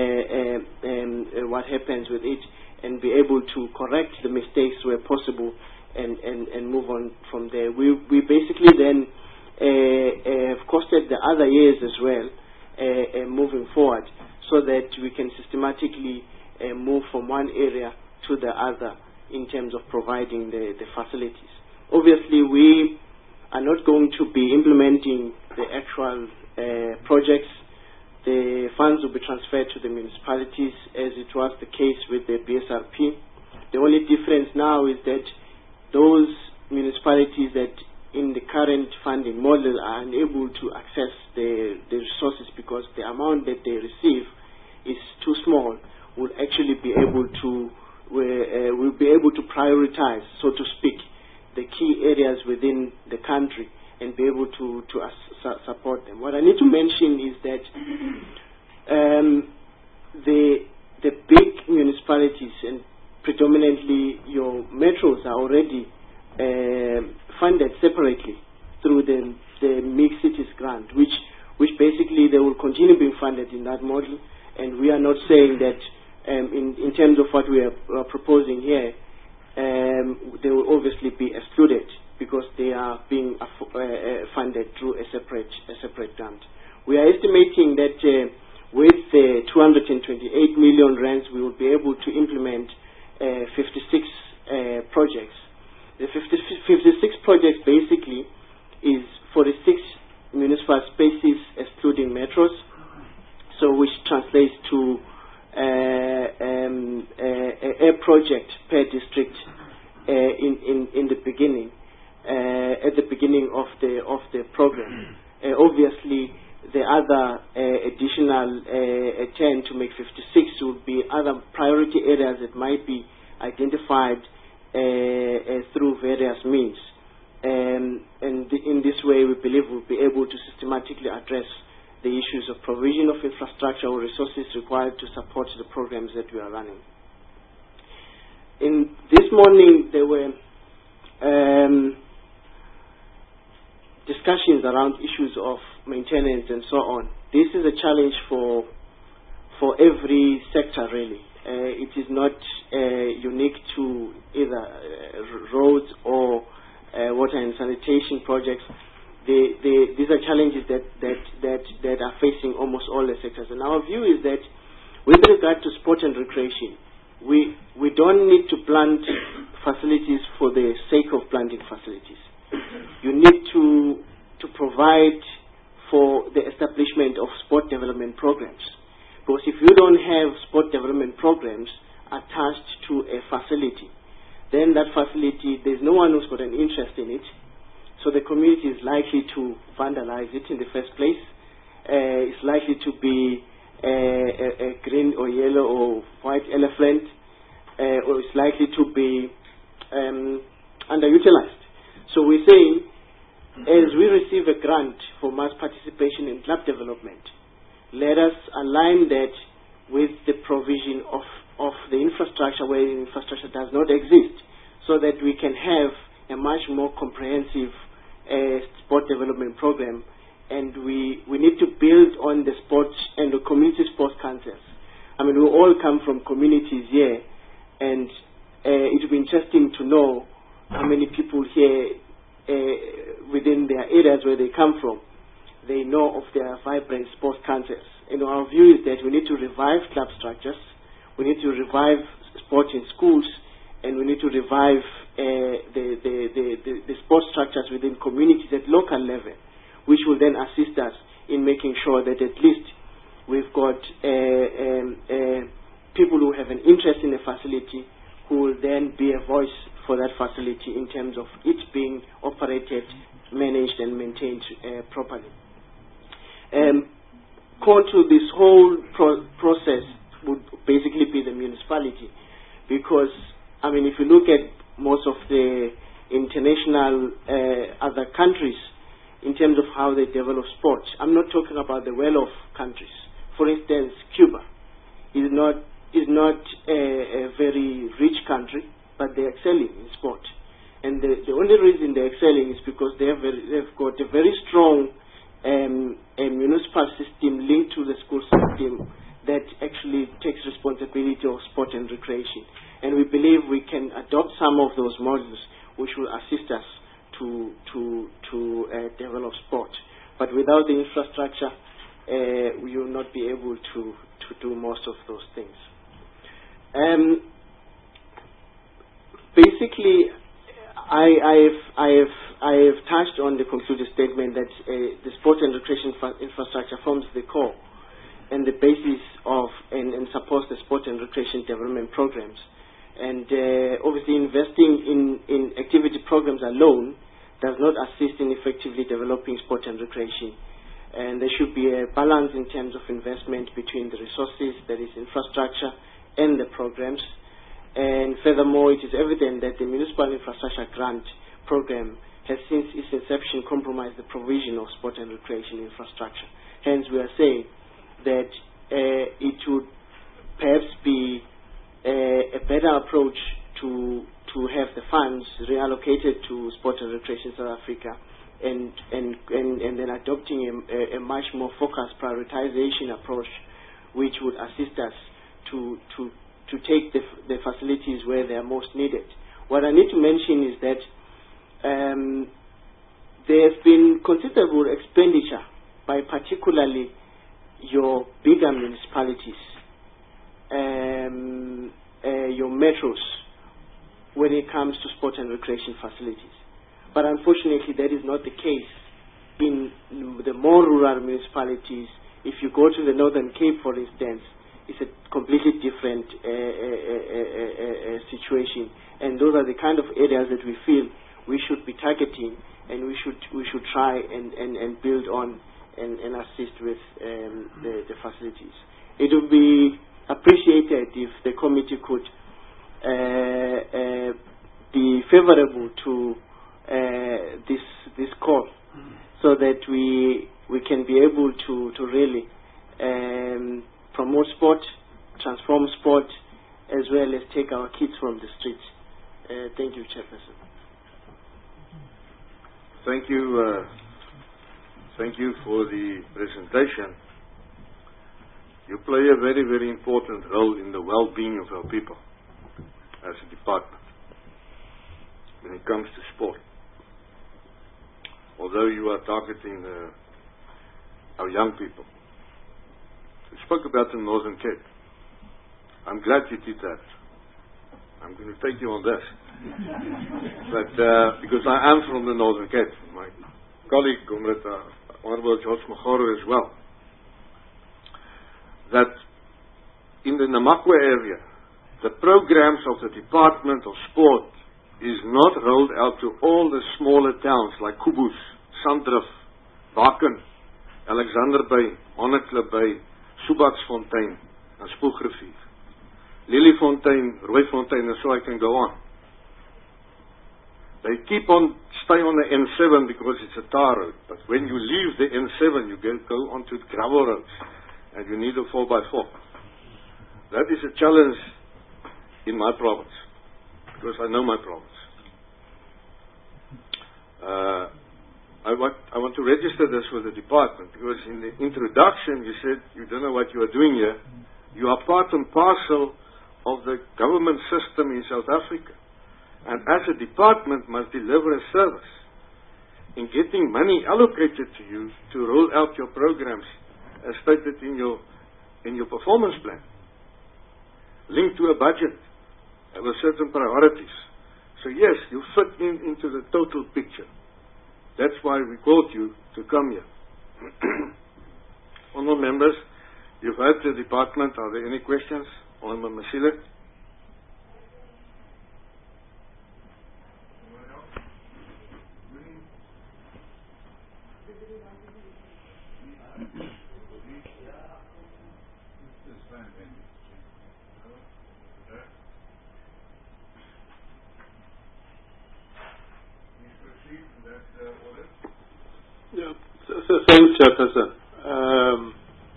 Speaker 6: what happens with it, and be able to correct the mistakes where possible and move on from there. We basically then have costed the other years as well, moving forward, so that we can systematically move from one area to the other in terms of providing the facilities. Obviously, we are not going to be implementing the actual projects. The funds will be transferred to the municipalities, as it was the case with the BSRP. The only difference now is that those municipalities that in the current funding model are unable to access the resources because the amount that they receive is too small, will actually be able to will be able to prioritize, so to speak, the key areas within the country and be able to support them. What I need to mention is that the big municipalities, and predominantly your metros, are already funded separately through the Mixed Cities grant, which basically they will continue being funded in that model. And we are not saying that in terms of what we are proposing here, they will obviously be excluded because they are being funded through a separate grant. We are estimating that with the 228 million rands, we will be able to implement 56 projects. The 56 projects basically is 46 municipal spaces excluding metros, so which translates to a project per district in the beginning, at the beginning of the program. Obviously, the other additional 10 to make 56 would be other priority areas that might be identified through various means. And in this way, we believe we'll be able to systematically address the issues of provision of infrastructure or resources required to support the programs that we are running. In this morning, there were discussions around issues of maintenance and so on. This is a challenge for every sector, really. It is not unique to either roads or water and sanitation projects. These are challenges that are facing almost all the sectors. And our view is that with regard to sport and recreation, we don't need to plant facilities for the sake of planting facilities. You need to provide for the establishment of sport development programs. Because if you don't have sport development programs attached to a facility, then that facility, there's no one who's got an interest in it. So the community is likely to vandalize it in the first place. It's likely to be a green or yellow or white elephant, or it's likely to be underutilized. So we're saying, as we receive a grant for mass participation in club development, let us align that with the provision of the infrastructure where the infrastructure does not exist, so that we can have a much more comprehensive sport development program. And we need to build on the sports and the community sports councils. I mean, we all come from communities here, and it would be interesting to know how many people here within their areas where they come from, they know of their vibrant sports councils. And our view is that we need to revive club structures, we need to revive sport in schools, and we need to revive the sports structures within communities at local level, which will then assist us
Speaker 4: in making sure that at least we've got people who have an interest in the facility who will then be a voice for that facility in terms of it being operated, managed and maintained properly. Core to this whole process would basically be the municipality, because I mean, if you look at most of the international other countries in terms of how they develop sports, I'm not talking about the well-off countries. For instance, Cuba is not a very rich country, but they're excelling in sport. And the only reason they're excelling is because they've got a very strong a municipal system linked to the school system that actually takes responsibility of sport and recreation. And we believe we can adopt some of those models which will assist us to develop sport. But without the infrastructure, we will not be able to do most of those things. Basically, I have touched on the concluded statement that the sport and recreation infrastructure forms the core and the basis of and supports the sport and recreation development programs. And obviously, investing in activity programs alone does not assist in effectively developing sport and recreation. And there should be a balance in terms of investment between the resources, that is infrastructure, and the programs. And furthermore, it is evident that the Municipal Infrastructure Grant Program has since its inception compromised the provision of sport and recreation infrastructure. Hence, we are saying that it would perhaps be a better approach to have the funds reallocated to sport and recreation in South Africa, and then adopting a much more focused prioritization approach, which would assist us to take the facilities where they are most needed. What I need to mention is that there has been considerable expenditure by particularly your bigger municipalities, your metros, when it comes to sport and recreation facilities. But unfortunately, that is not the case in the more rural municipalities. If you go to the Northern Cape, for instance, it's a completely different situation, and those are the kind of areas that we feel we should be targeting, and we should try and build on and assist with the facilities. It would be appreciated if the committee could be favorable to this call, so that we can be able to really promote sport, transform sport, as well as take our kids from the streets. Thank you, Chairperson.
Speaker 2: Thank you. Thank you for the presentation. You play a very, very important role in the well-being of our people as a department when it comes to sport. Although you are targeting our young people. You spoke about the Northern Cape. I'm glad you did that. I'm going to take you on this. But because I am from the Northern Cape, my colleague, Honorable George Magoro as well, that in the Namakwa area, the programs of the Department of Sport is not rolled out to all the smaller towns like Kubus, Sandrift, Baken, Alexander Bay, Honekle Bay, Subatsfontein, and Spoegrivier, Liliefontein, Rooifontein, and so I can go on. They keep on staying on the N7 because it's a tar road, but when you leave the N7, you go onto gravel roads, and you need a 4x4. That is a challenge in my province, because I know my province. I want to register this with the department, because in the introduction you said you don't know what you are doing here. You are part and parcel of the government system in South Africa, and as a department must deliver a service in getting money allocated to you to roll out your programs as stated in your performance plan, linked to a budget with certain priorities. So yes, you fit into the total picture. That's why we called you to come here. Honourable members, you've heard the department. Are there any questions? Honourable Masile.
Speaker 3: Yeah, thanks, Chairperson.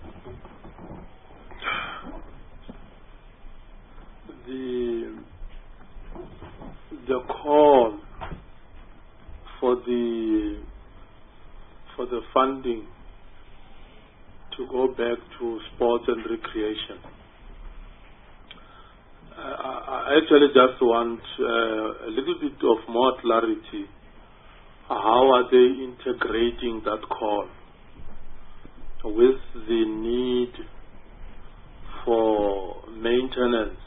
Speaker 3: The call for the funding to go back to sports and recreation. I actually just want a little bit of more clarity. How are they integrating that call with the need for maintenance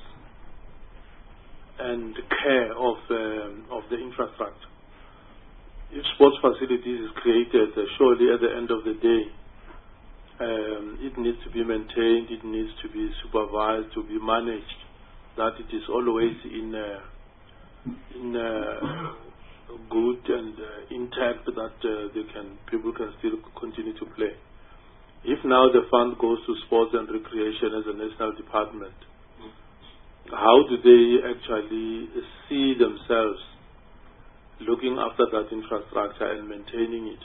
Speaker 3: and care of the infrastructure? If sports facilities is created, surely at the end of the day, it needs to be maintained, it needs to be supervised, to be managed, that it is always in good and intact, that people can still continue to play. If now the fund goes to sports and recreation as a national department, how do they actually see themselves looking after that infrastructure and maintaining it?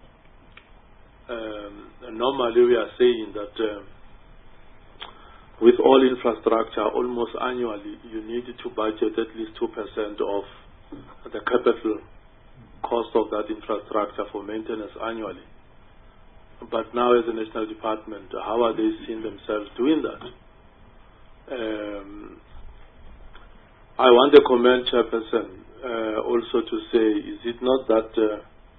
Speaker 3: Normally we are saying that with all infrastructure, almost annually, you need to budget at least 2% of the capital cost of that infrastructure for maintenance annually. But now as a national department, how are they seeing themselves doing that? I want to commend Chairperson also to say, is it not that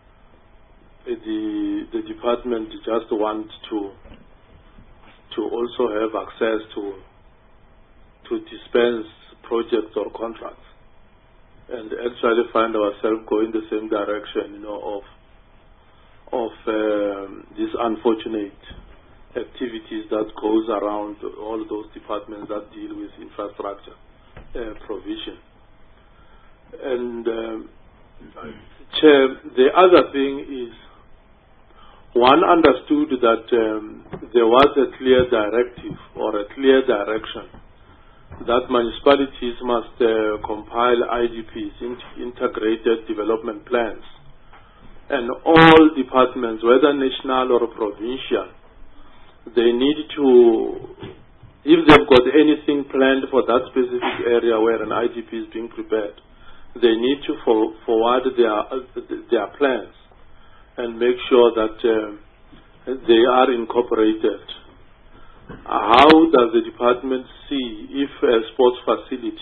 Speaker 3: the department just wants to also have access to dispense projects or contracts, and actually find ourselves going the same direction, of these unfortunate activities that goes around all those departments that deal with infrastructure provision. And Chair, the other thing is, one understood that there was a clear directive or a clear direction that municipalities must compile IDPs, integrated development plans, and all departments, whether national or provincial, they need to, if they've got anything planned for that specific area where an IDP is being prepared, they need to forward their plans and make sure that they are incorporated. How does the department see if a sports facility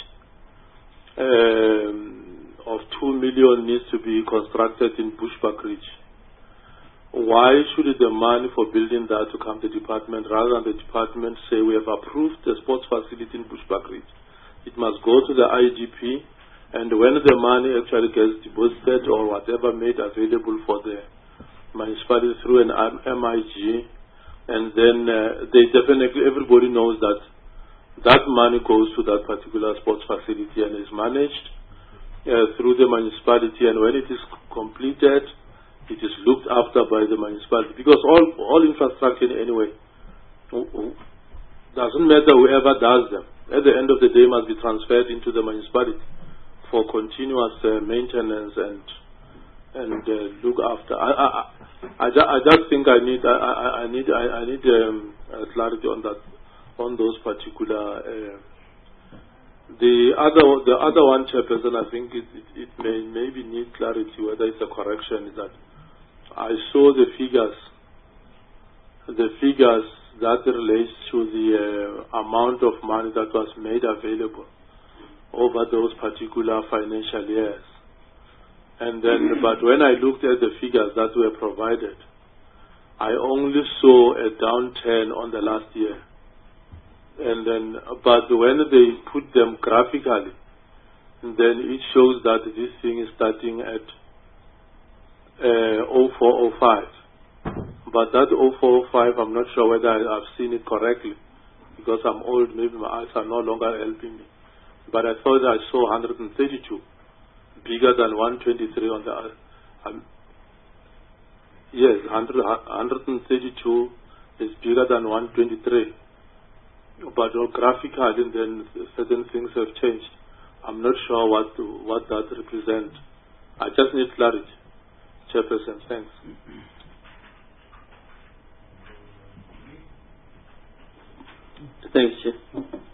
Speaker 3: of 2 million needs to be constructed in Bushbuckridge? Why should the money for building that to come to the department rather than the department say we have approved the sports facility in Bushbuckridge? It must go to the IGP, and when the money actually gets deposited or whatever made available for the municipality through an MIG, and then they definitely, everybody knows that that money goes to that particular sports facility and is managed through the municipality, and when it is completed, it is looked after by the municipality, because all infrastructure anyway, doesn't matter whoever does them, at the end of the day must be transferred into the municipality for continuous maintenance and look after. I just think I need clarity on that, on those particular. The other one, Chairperson, I think it may maybe need clarity whether it's a correction. Is that I saw the figures that relates to the amount of money that was made available over those particular financial years. And then, but when I looked at the figures that were provided, I only saw a downturn on the last year. And then, but when they put them graphically, then it shows that this thing is starting at 0405. But that 0405, I'm not sure whether I've seen it correctly, because I'm old, maybe my eyes are no longer helping me. But I thought I saw 132, bigger than 123 on the other. Yes, 132 is bigger than 123. But graphically, then certain things have changed. I'm not sure what that represents. I just need clarity. Chairperson, thanks.
Speaker 7: Thanks, Chair.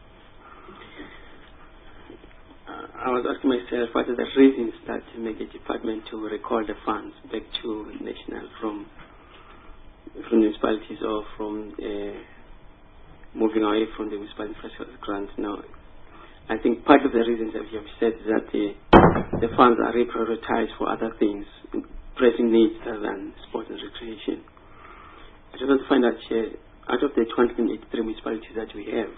Speaker 7: I was asking myself what are the reasons that make the department to recall the funds back to national from municipalities or from moving away from the municipal infrastructure grant. Now, I think part of the reasons that you have said is that the funds are reprioritized for other things, pressing needs other than sport and recreation. I just want to find out, out of the 283 municipalities that we have,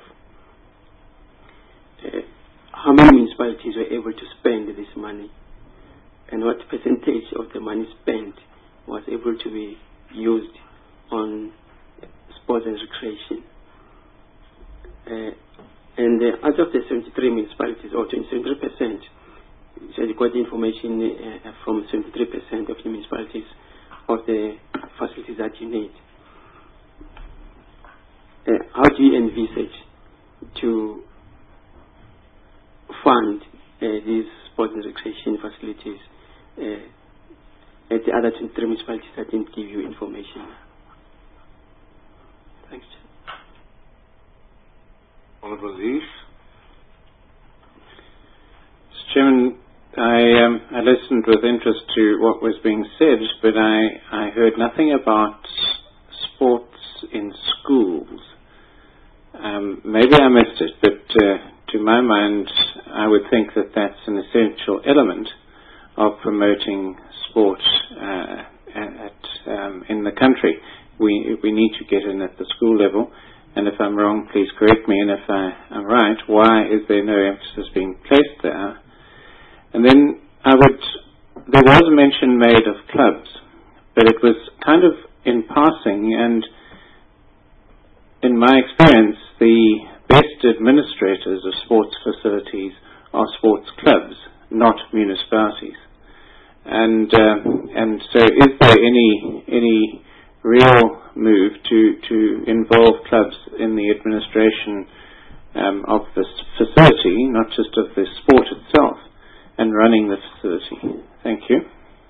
Speaker 7: how many municipalities were able to spend this money, and what percentage of the money spent was able to be used on sports and recreation? And out of the 73 municipalities, or 73%, so you got the information from 73% of the municipalities of the facilities that you need. How do you envisage to fund these sports and recreation facilities at the other 23 municipalities that didn't give you information? Thanks.
Speaker 2: Honourable Lees.
Speaker 8: Chairman, I listened with interest to what was being said, but I heard nothing about sports in schools. Maybe I missed it, but to my mind, I would think that that's an essential element of promoting sport in the country. We need to get in at the school level, and if I'm wrong, please correct me, and if I'm right, why is there no emphasis being placed there? And then there was a mention made of clubs, but it was kind of in passing, and in my experience, the best administrators of sports facilities are sports clubs, not municipalities. And so is there any real move to involve clubs in the administration of this facility, not just of the sport itself, and running the facility? Thank you.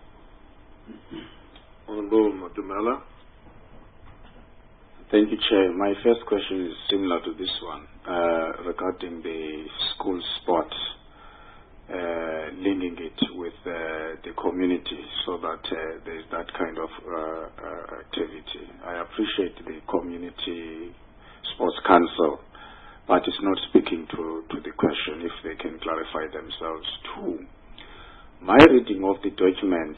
Speaker 2: Honourable Matumela.
Speaker 9: Thank you, Chair. My first question is similar to this one regarding the school sports, linking it with the community so that there is that kind of activity. I appreciate the Community Sports Council, but it's not speaking to the question, if they can clarify themselves too. My reading of the document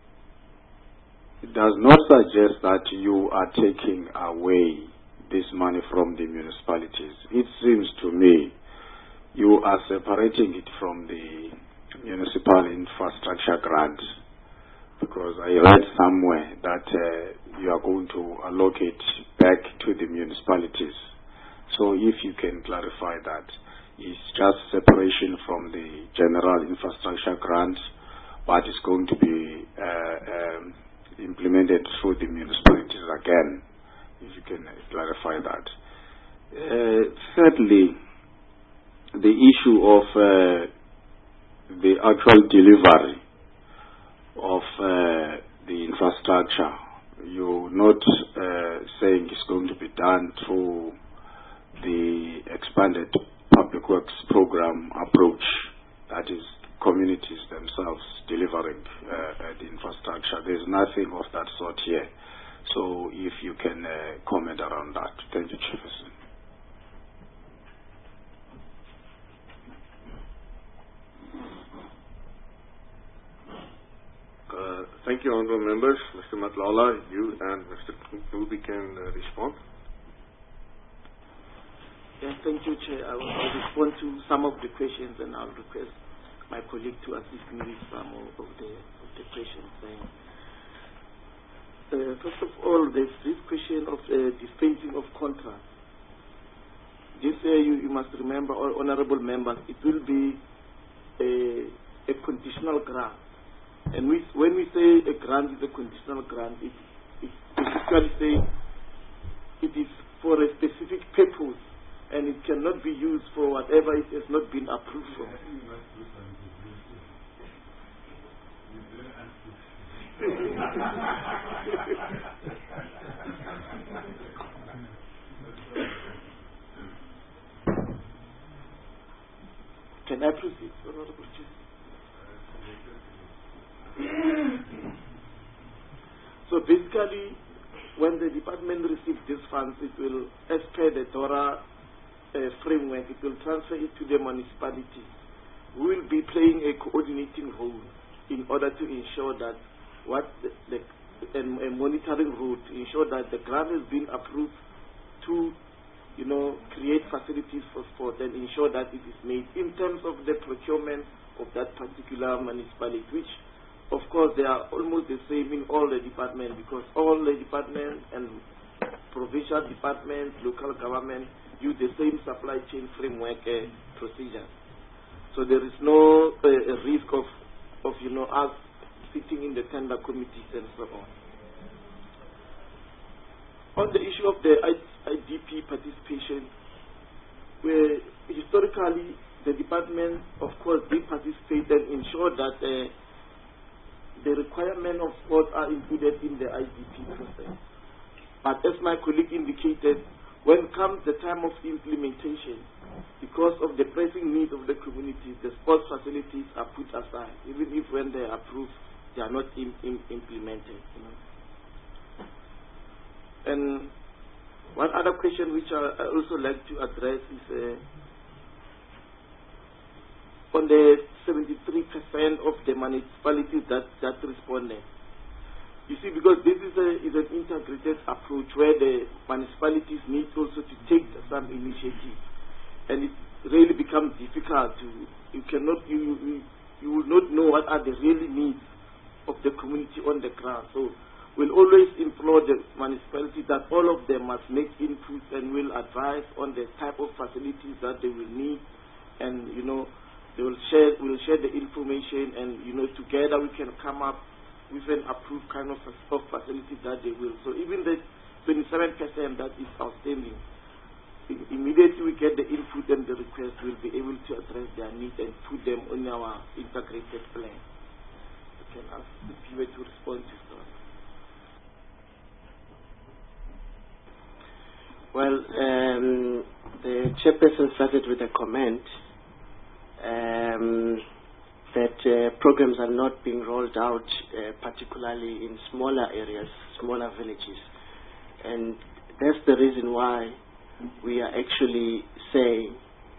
Speaker 9: does not suggest that you are taking away this money from the municipalities. It seems to me you are separating it from the municipal infrastructure grant, because I read somewhere that you are going to allocate back to the municipalities. So if you can clarify that, it's just separation from the general infrastructure grant, but it's going to be implemented through the municipalities again, if you can clarify that. Thirdly, the issue of the actual delivery of the infrastructure. You're not saying it's going to be done through the expanded public works program approach, that is communities themselves delivering the infrastructure. There's nothing of that sort here. So if you can comment around that. Thank you, Chairperson.
Speaker 2: Thank you, honourable members. Mr. Matlala, you and Mr. Nubi can respond.
Speaker 4: Yes, thank you, Chair. I will respond to some of the questions, and I'll request my colleague to assist me with some of the questions. First of all, there's this question of dispensing of contracts. This you must remember, all honorable members, it will be a conditional grant. And when we say a grant is a conditional grant, it basically say it is for a specific purpose and it cannot be used for whatever it has not been approved for. Can I proceed, Honorable Chair? So basically, when the department receives these funds, it will, as per the DORA framework, it will transfer it to the municipality. We will be playing a coordinating role in order to ensure that a monitoring role to ensure that the grant has been approved to, create facilities for sport and ensure that it is made in terms of the procurement of that particular municipality, which, of course, they are almost the same in all the departments, because all the departments and provincial departments, local government use the same supply chain framework procedure. So there is no risk of us sitting in the tender committees and so on. On the issue of the IDP participation, where historically the department, of course, did participate and ensure that the requirement of sports are included in the IDP process. But as my colleague indicated, when comes the time of implementation, because of the pressing needs of the community, the sports facilities are put aside, even if when they are approved, they are not implemented. And one other question which I also like to address is on the 73% of the municipalities that responded. You see, because this is an integrated approach where the municipalities need also to take some initiative, and it really becomes difficult you will not know what are the real needs of the community on the ground. So we'll always implore the municipality that all of them must make input and will advise on the type of facilities that they will need, and they will share the information, and together we can come up with an approved kind of facility that they will. So even the 27% that is outstanding, immediately we get the input and the request, we'll be able to address their needs and put them on our integrated plan. I can ask the PA to respond to that.
Speaker 6: Well, the chairperson started with a comment that programs are not being rolled out, particularly in smaller areas, smaller villages. And that's the reason why we are actually saying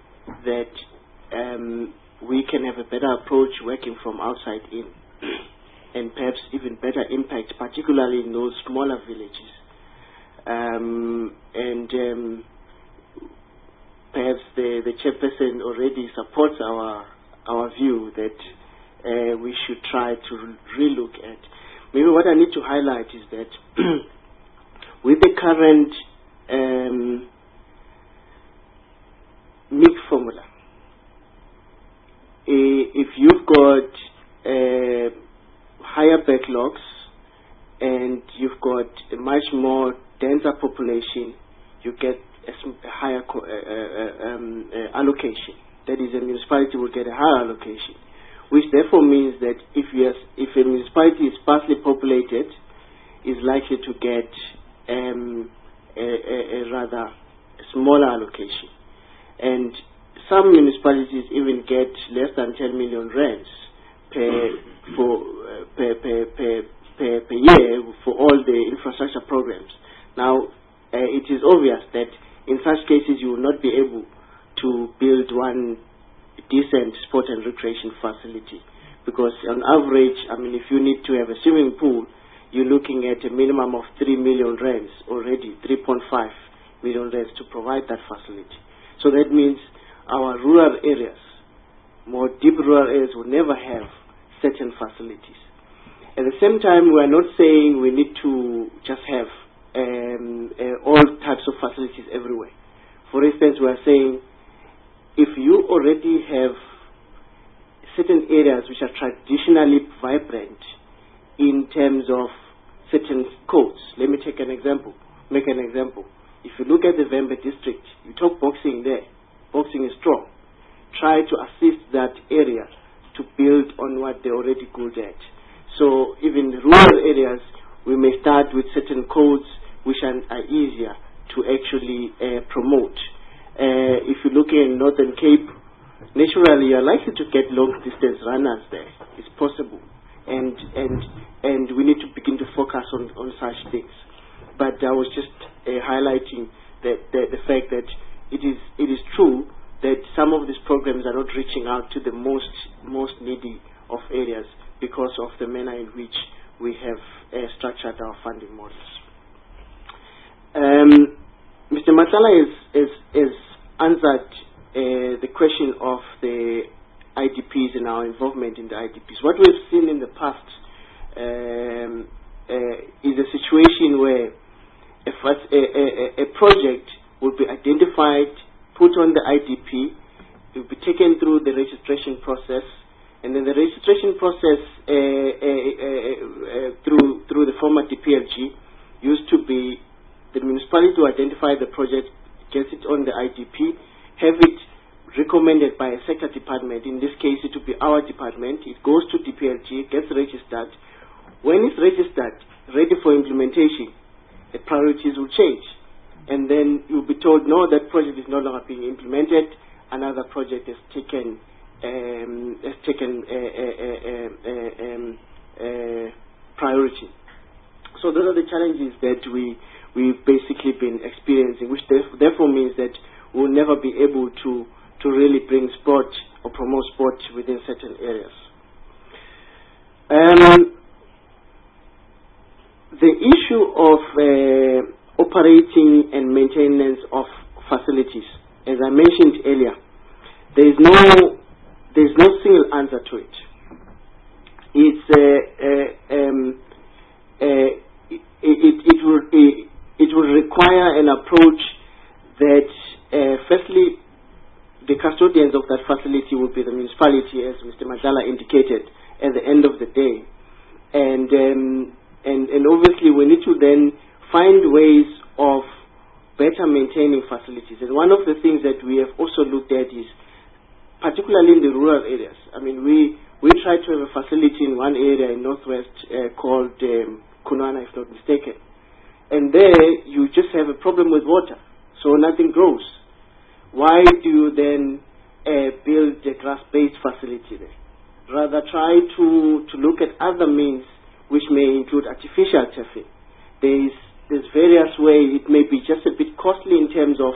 Speaker 6: that we can have a better approach working from outside in, and perhaps even better impact, particularly in those smaller villages. Perhaps the chairperson already supports our view that we should try to relook at. Maybe what I need to highlight is that with the current MIC formula, if you've got higher backlogs and you've got a much more denser population, you get a higher allocation. That is, a municipality will get a higher allocation, which therefore means that if a municipality is sparsely populated, is likely to get a rather smaller allocation. And some municipalities even get less than 10 million rands per year for all the infrastructure programs. Now, it is obvious that in such cases you will not be able to build one decent sport and recreation facility, because on average, if you need to have a swimming pool, you're looking at a minimum of 3 million rands already, 3.5 million rands to provide that facility. So that means our rural areas, more deep rural areas, will never have certain facilities. At the same time, we are not saying we need to just have all types of facilities everywhere. For instance, we are saying if you already have certain areas which are traditionally vibrant in terms of certain codes. Let me make an example. If you look at the Vembe district, you talk boxing there. Boxing is strong. Try to assist that area to build on what they're already good at. So even in rural areas, we may start with certain codes which are easier to actually promote. If you look in Northern Cape, naturally you're likely to get long distance runners there. It's possible. And we need to begin to focus on such things. But I was just highlighting the fact that it is true that some of these programs are not reaching out to the most needy of areas because of the manner in which we have structured our funding models. Mr. Matala has answered the question of the IDPs and our involvement in the IDPs. What we've seen in the past is a situation where a project will be identified, put on the IDP, it will be taken through the registration process, and then the registration process through the former DPLG used to be the municipality to identify the project, gets it on the IDP, have it recommended by a sector department. In this case, it will be our department. It goes to DPLG, gets registered. When it's registered, ready for implementation, the priorities will change. And then you'll be told, no, that project is no longer being implemented. Another project has taken priority. So those are the challenges that we've basically been experiencing, which therefore means that we'll never be able to really bring sport or promote sport within certain areas. The issue of operating and maintenance of facilities, as I mentioned earlier, there's no single answer to it. It will require an approach that firstly the custodians of that facility will be the municipality, as Mr. Madala indicated, at the end of the day. And obviously we need to then find ways of better maintaining facilities. And one of the things that we have also looked at is, particularly in the rural areas, I mean, we try to have a facility in one area in Northwest called Kunana, if not mistaken. And there you just have a problem with water, so nothing grows. Why do you then build a grass-based facility there? Rather try to look at other means which may include artificial turfing. There's various ways. It may be just a bit costly in terms of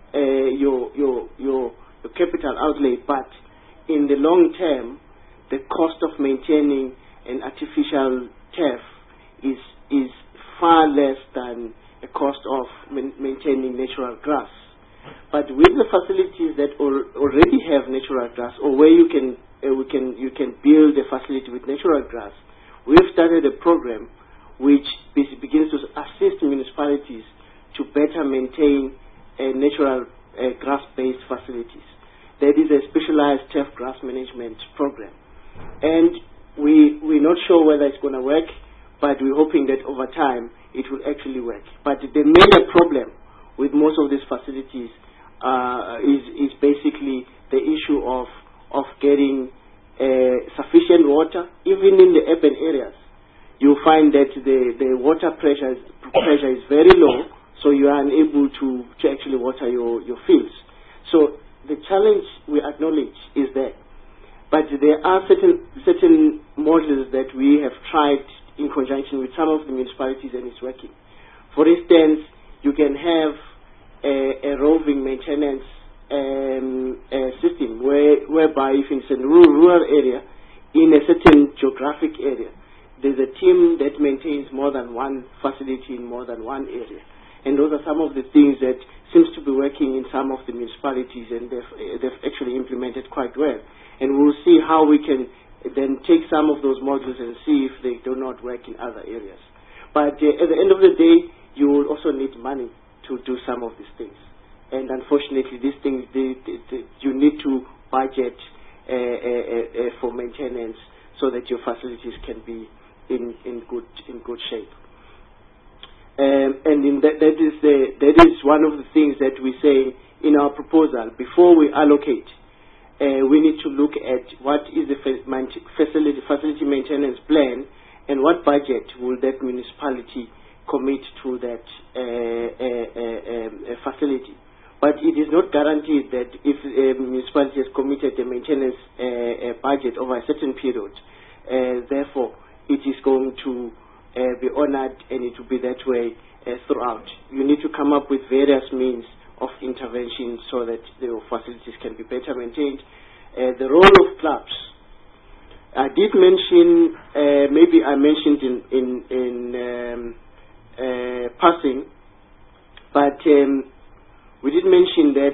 Speaker 6: your capital outlay, but in the long term, the cost of maintaining an artificial turf is far less than the cost of maintaining natural grass. But with the facilities that already have natural grass, or where you can build a facility with natural grass, we've started a program which begins to assist municipalities to better maintain natural grass-based facilities. That is a specialized turf grass management program. And we're not sure whether it's going to work, but we're hoping that over time it will actually work. But the major problem with most of these facilities is basically the issue of getting sufficient water. Even in the urban areas, you find that the water pressure is very low, so you are unable to actually water your fields. So the challenge we acknowledge is there. But there are certain models that we have tried in conjunction with some of the municipalities, and it's working. For instance, you can have a roving maintenance system whereby if it's a rural area, in a certain geographic area, there's a team that maintains more than one facility in more than one area. And those are some of the things that seems to be working in some of the municipalities, and they've actually implemented quite well. And we'll see how we can then take some of those modules and see if they do not work in other areas. But at the end of the day, you will also need money to do some of these things. And unfortunately, these things, you need to budget for maintenance so that your facilities can be in good shape. And that is one of the things that we say in our proposal. Before we allocate, we need to look at what is the facility maintenance plan and what budget will that municipality commit to that facility. But it is not guaranteed that if a municipality has committed a maintenance budget over a certain period, therefore it is going to be honored and it will be that way throughout. You need to come up with various means of intervention so that the facilities can be better maintained. The role of clubs. I did mention, maybe I mentioned in passing, but we did mention that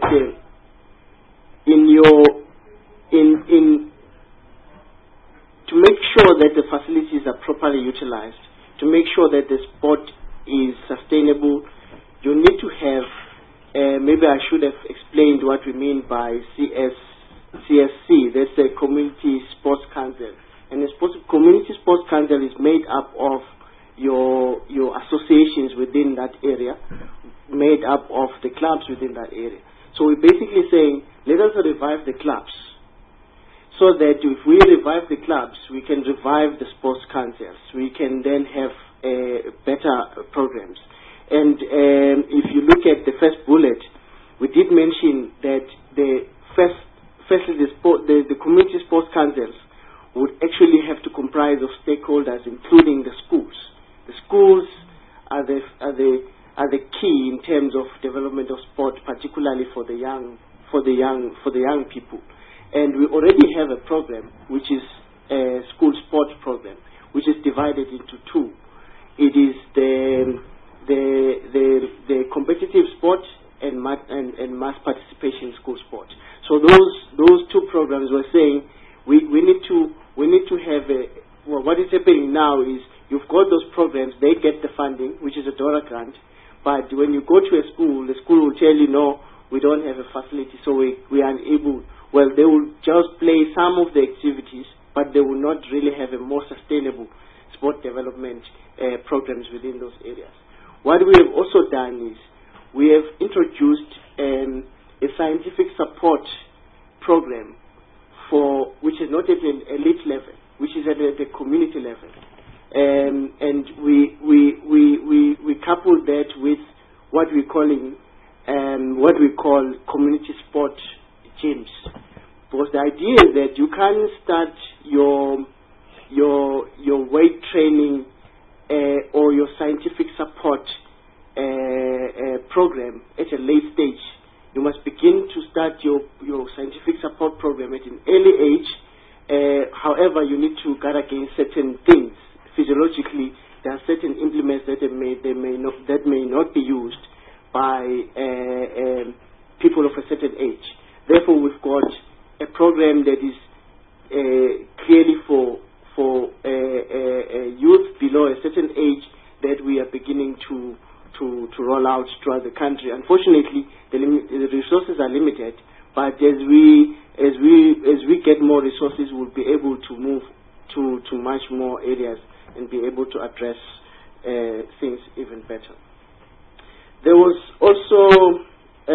Speaker 6: to make sure that the facilities are properly utilized, to make sure that the sport is sustainable, you need to have, maybe I should have explained what we mean by CSC, that's the Community Sports Council. And the Community Sports Council is made up of your associations within that area, made up of the clubs within that area. So we're basically saying, let us revive the clubs, so that if we revive the clubs, we can revive the sports councils. We can then have better programs. And if you look at the first bullet, we did mention that firstly the community sports councils would actually have to comprise of stakeholders, including the schools. The schools are the key in terms of development of sport, particularly for the young people. And we already have a program, which is a school sports program, which is divided into two. It is the competitive sport and mass participation school sport. So those two programs were saying we need to have what is happening now is you've got those programs, they get the funding, which is a dollar grant, but when you go to a school, the school will tell you, no, we don't have a facility, so we are unable. Well, they will just play some of the activities, but they will not really have a more sustainable sport development programs within those areas. What we have also done is we have introduced a scientific support program which is not at an elite level, which is at the community level, and we couple that with what we call community sport gyms, because the idea is that you can't start your weight training or your scientific support program at a late stage. You must begin to start your scientific support program at an early age. However, you need to guard against certain things. Physiologically, there are certain implements that may not be used by people of a certain age. Therefore, we've got a program that is clearly for youth below a certain age that we are beginning to roll out throughout the country. Unfortunately, the resources are limited, but as we get more resources, we'll be able to move to much more areas and be able to address things even better. There was also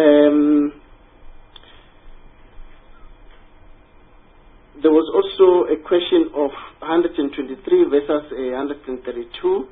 Speaker 6: a question of 123 versus 132.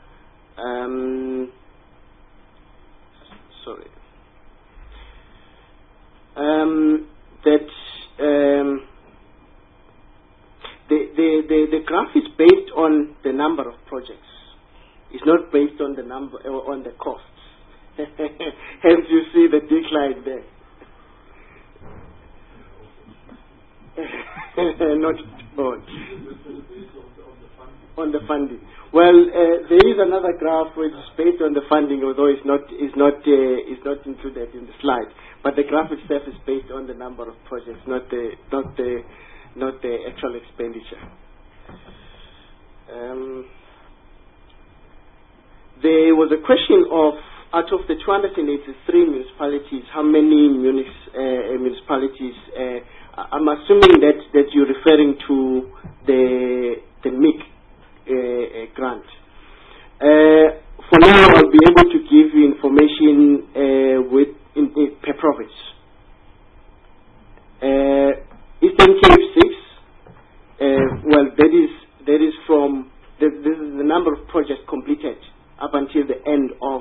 Speaker 6: The graph is based on the number of projects. It's not based on the number or on the costs. Hence, you see the decline there. Not on the funding. Well, there is another graph which is based on the funding, although it's not included in the slide. But the graph itself is based on the number of projects, not the not the actual expenditure. There was a question of, out of the 283 municipalities, how many municipalities, I'm assuming that you're referring to the MIC grant. For now, I'll be able to give you information per province. Eastern Cape 6, well, that is from, this is the number of projects completed up until the end of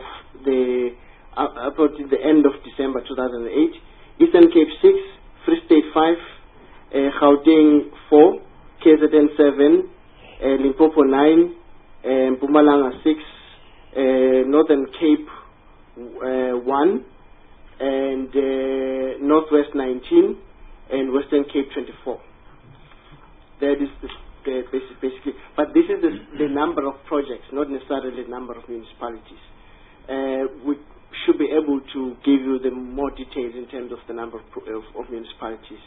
Speaker 6: December 2008. Eastern Cape 6, Free State 5, Gauteng 4, KZN 7, Limpopo 9, Mpumalanga 6, Northern Cape 1, and Northwest 19, and Western Cape 24. That is basically, but this is the number of projects, not necessarily the number of municipalities. We should be able to give you the more details in terms of the number of municipalities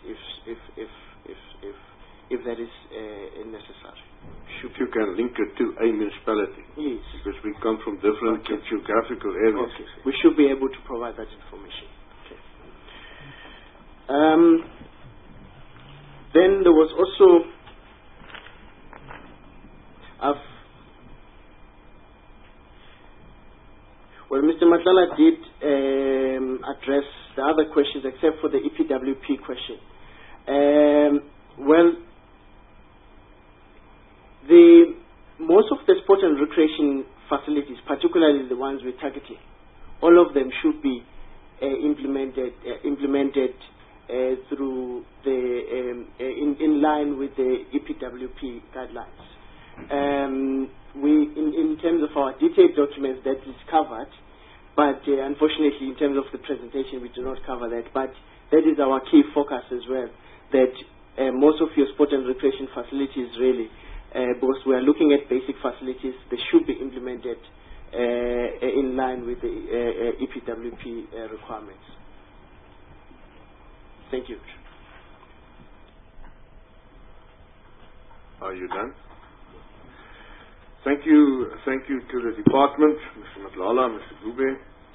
Speaker 6: if that is necessary.
Speaker 2: If you can link it to a municipality.
Speaker 6: Yes.
Speaker 2: Because we come from different geographical areas.
Speaker 6: Okay. We should be able to provide that information. Okay. Then there was also well, Mr. Matlala did address the other questions except for the EPWP question. Well, most of the sport and recreation facilities, particularly the ones we're targeting, all of them should be implemented through in line with the EPWP guidelines. In terms of our detailed documents, that is covered, but unfortunately, in terms of the presentation, we do not cover that. But that is our key focus as well. That most of your sport and recreation facilities, really, because we are looking at basic facilities, they should be implemented in line with the EPWP requirements. Thank you.
Speaker 2: Are you done? Thank you to the department, Mr. Matlala, Mr. Dube.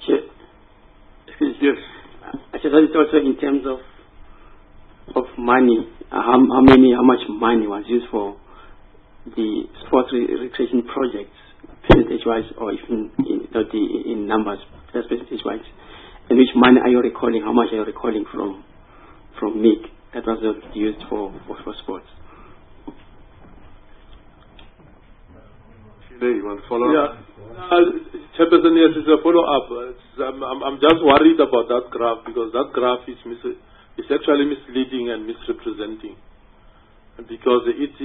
Speaker 2: Yes.
Speaker 7: I just wanted also in terms of money, how much money was used for the sports recreation projects, percentage-wise, or even in numbers, percentage-wise, and which money are you recalling? How much are you recalling from MIC that was used for sports?
Speaker 2: You want to follow up?
Speaker 3: Chairperson, yes, it's a follow-up. I'm just worried about that graph because that graph is actually misleading and misrepresenting. Because it's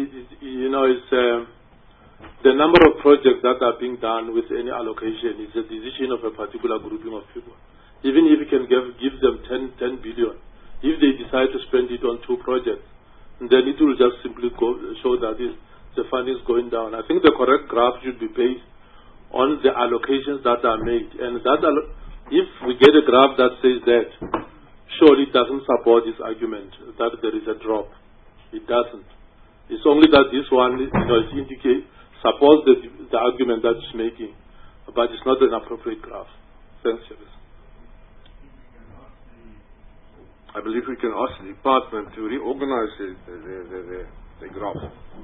Speaker 3: the number of projects that are being done with any allocation is a decision of a particular grouping of people. Even if you can give them 10 billion, if they decide to spend it on 2 projects, then it will just simply show that the fund is going down. I think the correct graph should be based on the allocations that are made. And if we get a graph that says that, surely it doesn't support this argument that there is a drop. It doesn't. It's only that this one supports the argument that it's making, but it's not an appropriate graph. Thanks, Chairman.
Speaker 2: I believe we can ask the department to reorganize the graph.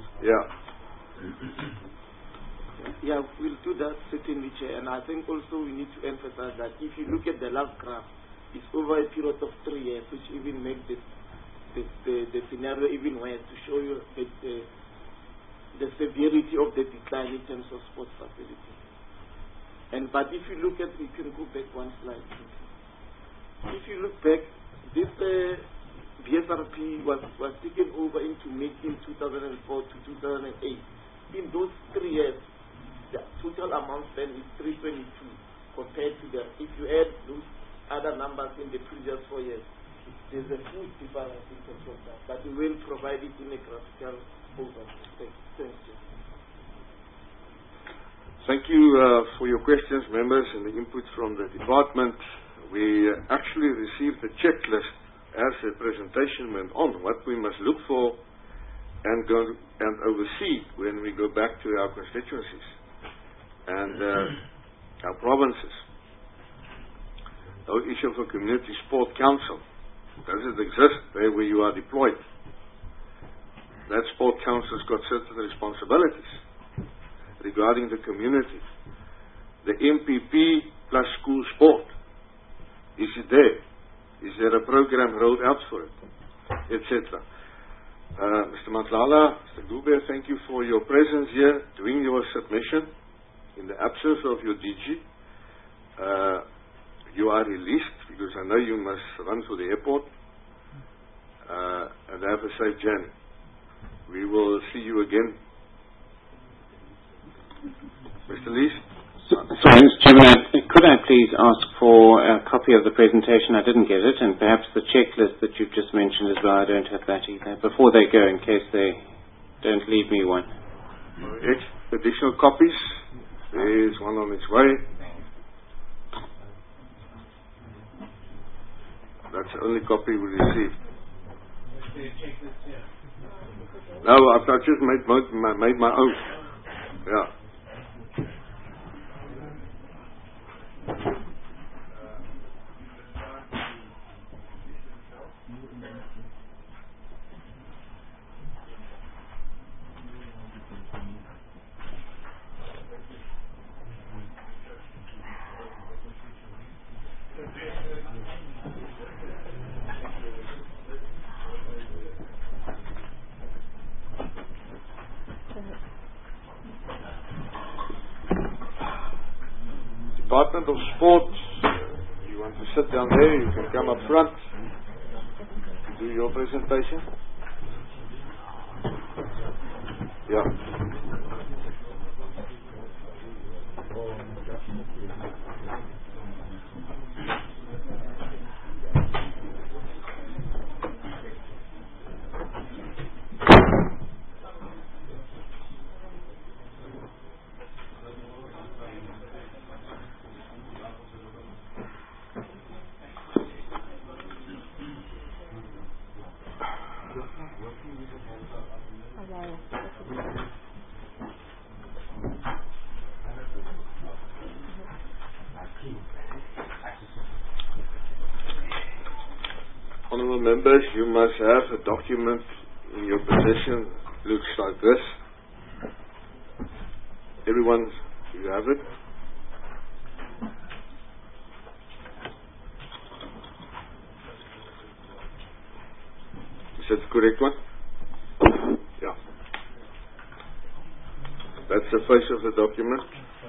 Speaker 4: Yeah, we'll do that certainly, Chair. And I think also we need to emphasize that if you look at the last graph, it's over a period of 3 years, which even makes the scenario even worse to show you the severity of the decline in terms of sports facilities. But if you look at, you can go back one slide. If you look back, this BSRP was taken over into MIC in 2004 to 2008. In those 3 years, the total amount spent is 322 compared to if you add those other numbers in the previous 4 years, there's a huge difference in terms of that. But we will provide it in a graphical overview. Thank you.
Speaker 2: Thank you for your questions, members, and the input from the department. We actually received the checklist as the presentation went on, what we must look for and go and oversee when we go back to our constituencies and our provinces. The whole issue of a community sport council. Does it exist there where you are deployed? That sport council's got certain responsibilities regarding the community. The MPP plus school sport. Is it there? Is there a program rolled out for it? Etc. Mr. Matlala, Mr. Dube, thank you for your presence here, doing your submission in the absence of your DG. You are released because I know you must run to the airport and have a safe journey. We will see you again. Mr. Lees?
Speaker 8: Sorry, Mr. Chairman, could I please ask for a copy of the presentation? I didn't get it, and perhaps the checklist that you've just mentioned as well. I don't have that either. Before they go, in case they don't leave me one.
Speaker 2: Additional copies. There is one on its way. That's the only copy we received. No, I've just made my own. Yeah. Department of Sport, you want to sit down there, you can come up front, do your presentation. Yeah. Honourable members, you must have a document in your possession. Looks like this. Everyone, do you have it? Is that the correct one? Yeah. That's the face of the document.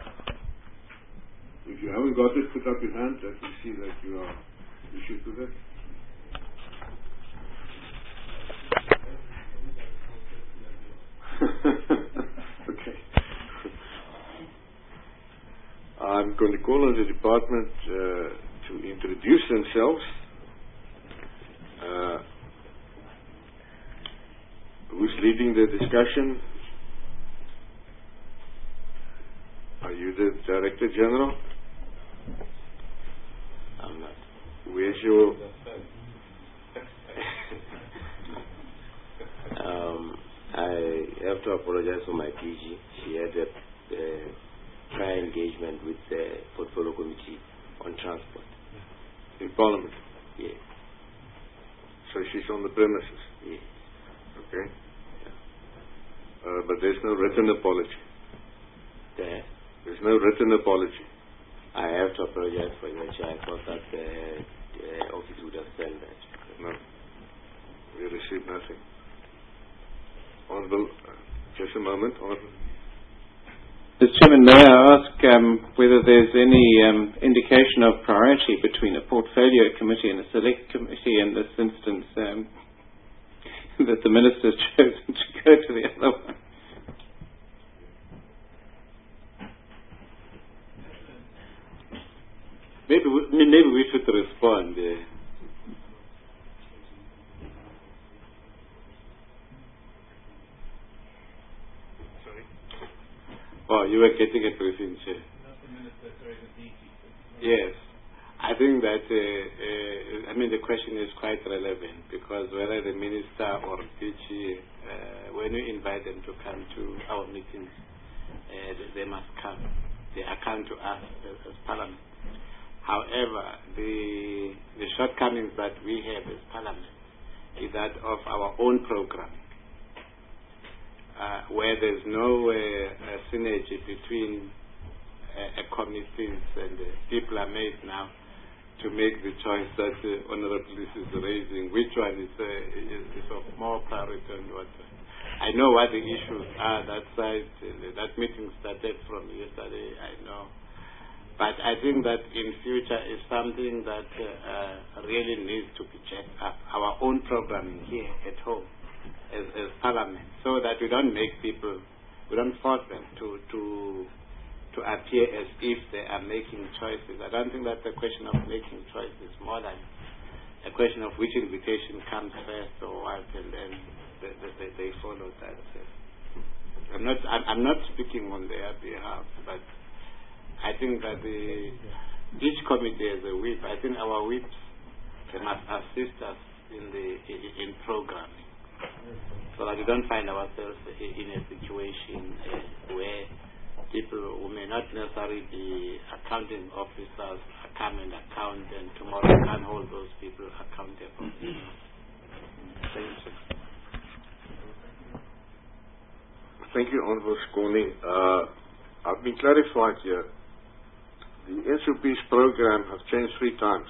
Speaker 2: If you haven't got it, put up your hand. Let me see that you are issued to that. Okay. I'm going to call on the department to introduce themselves. Who's leading the discussion? Are you the Director General? I'm not. Where's your...
Speaker 10: I have to apologize for my PG. She had a prior engagement with the Portfolio Committee on Transport.
Speaker 2: In Parliament?
Speaker 10: Yes.
Speaker 2: So she's on the premises?
Speaker 10: Yes.
Speaker 2: Okay. Yeah. But there's no written apology? There's no written apology?
Speaker 10: I have to apologize for that. I thought that the office would have sent that.
Speaker 2: No. We received nothing. Honourable, just a moment. Honourable.
Speaker 8: Mr. Chairman, may I ask whether there's any indication of priority between a portfolio committee and a select committee in this instance that the Minister's chosen to go to the other one?
Speaker 9: Maybe we should respond. Oh, you were getting a briefing, Chair.
Speaker 8: Not the Minister, sorry, the DG.
Speaker 9: Yes.
Speaker 8: I think that, the question is quite relevant, because whether the minister or DG, when we invite them to come to our meetings, they must come. They are come to us as Parliament. However, the shortcomings that we have as Parliament is that of our own programming, where there's no synergy between committees, and people are made now to make the choice that Honorable Liz is raising, which one is of more priority and what. I know what the issues are that side. That meeting started from yesterday, I know. But I think that in future is something that really needs to be checked up. Our own programming here at home as Parliament, so that we don't make people, we don't force them to appear as if they are making choices. I don't think that's a question of making choices, more than a question of which invitation comes first or what, and then they follow that. I'm not speaking on their behalf, but I think that each committee has a whip. I think our whips must assist us in programming, so that we don't find ourselves in a situation where people who may not necessarily be accounting officers come and account, and tomorrow can't hold those people accountable. Thank you.
Speaker 2: Thank you, Honorable Skoni. I've been clarified here. The NCP's program has changed 3 times.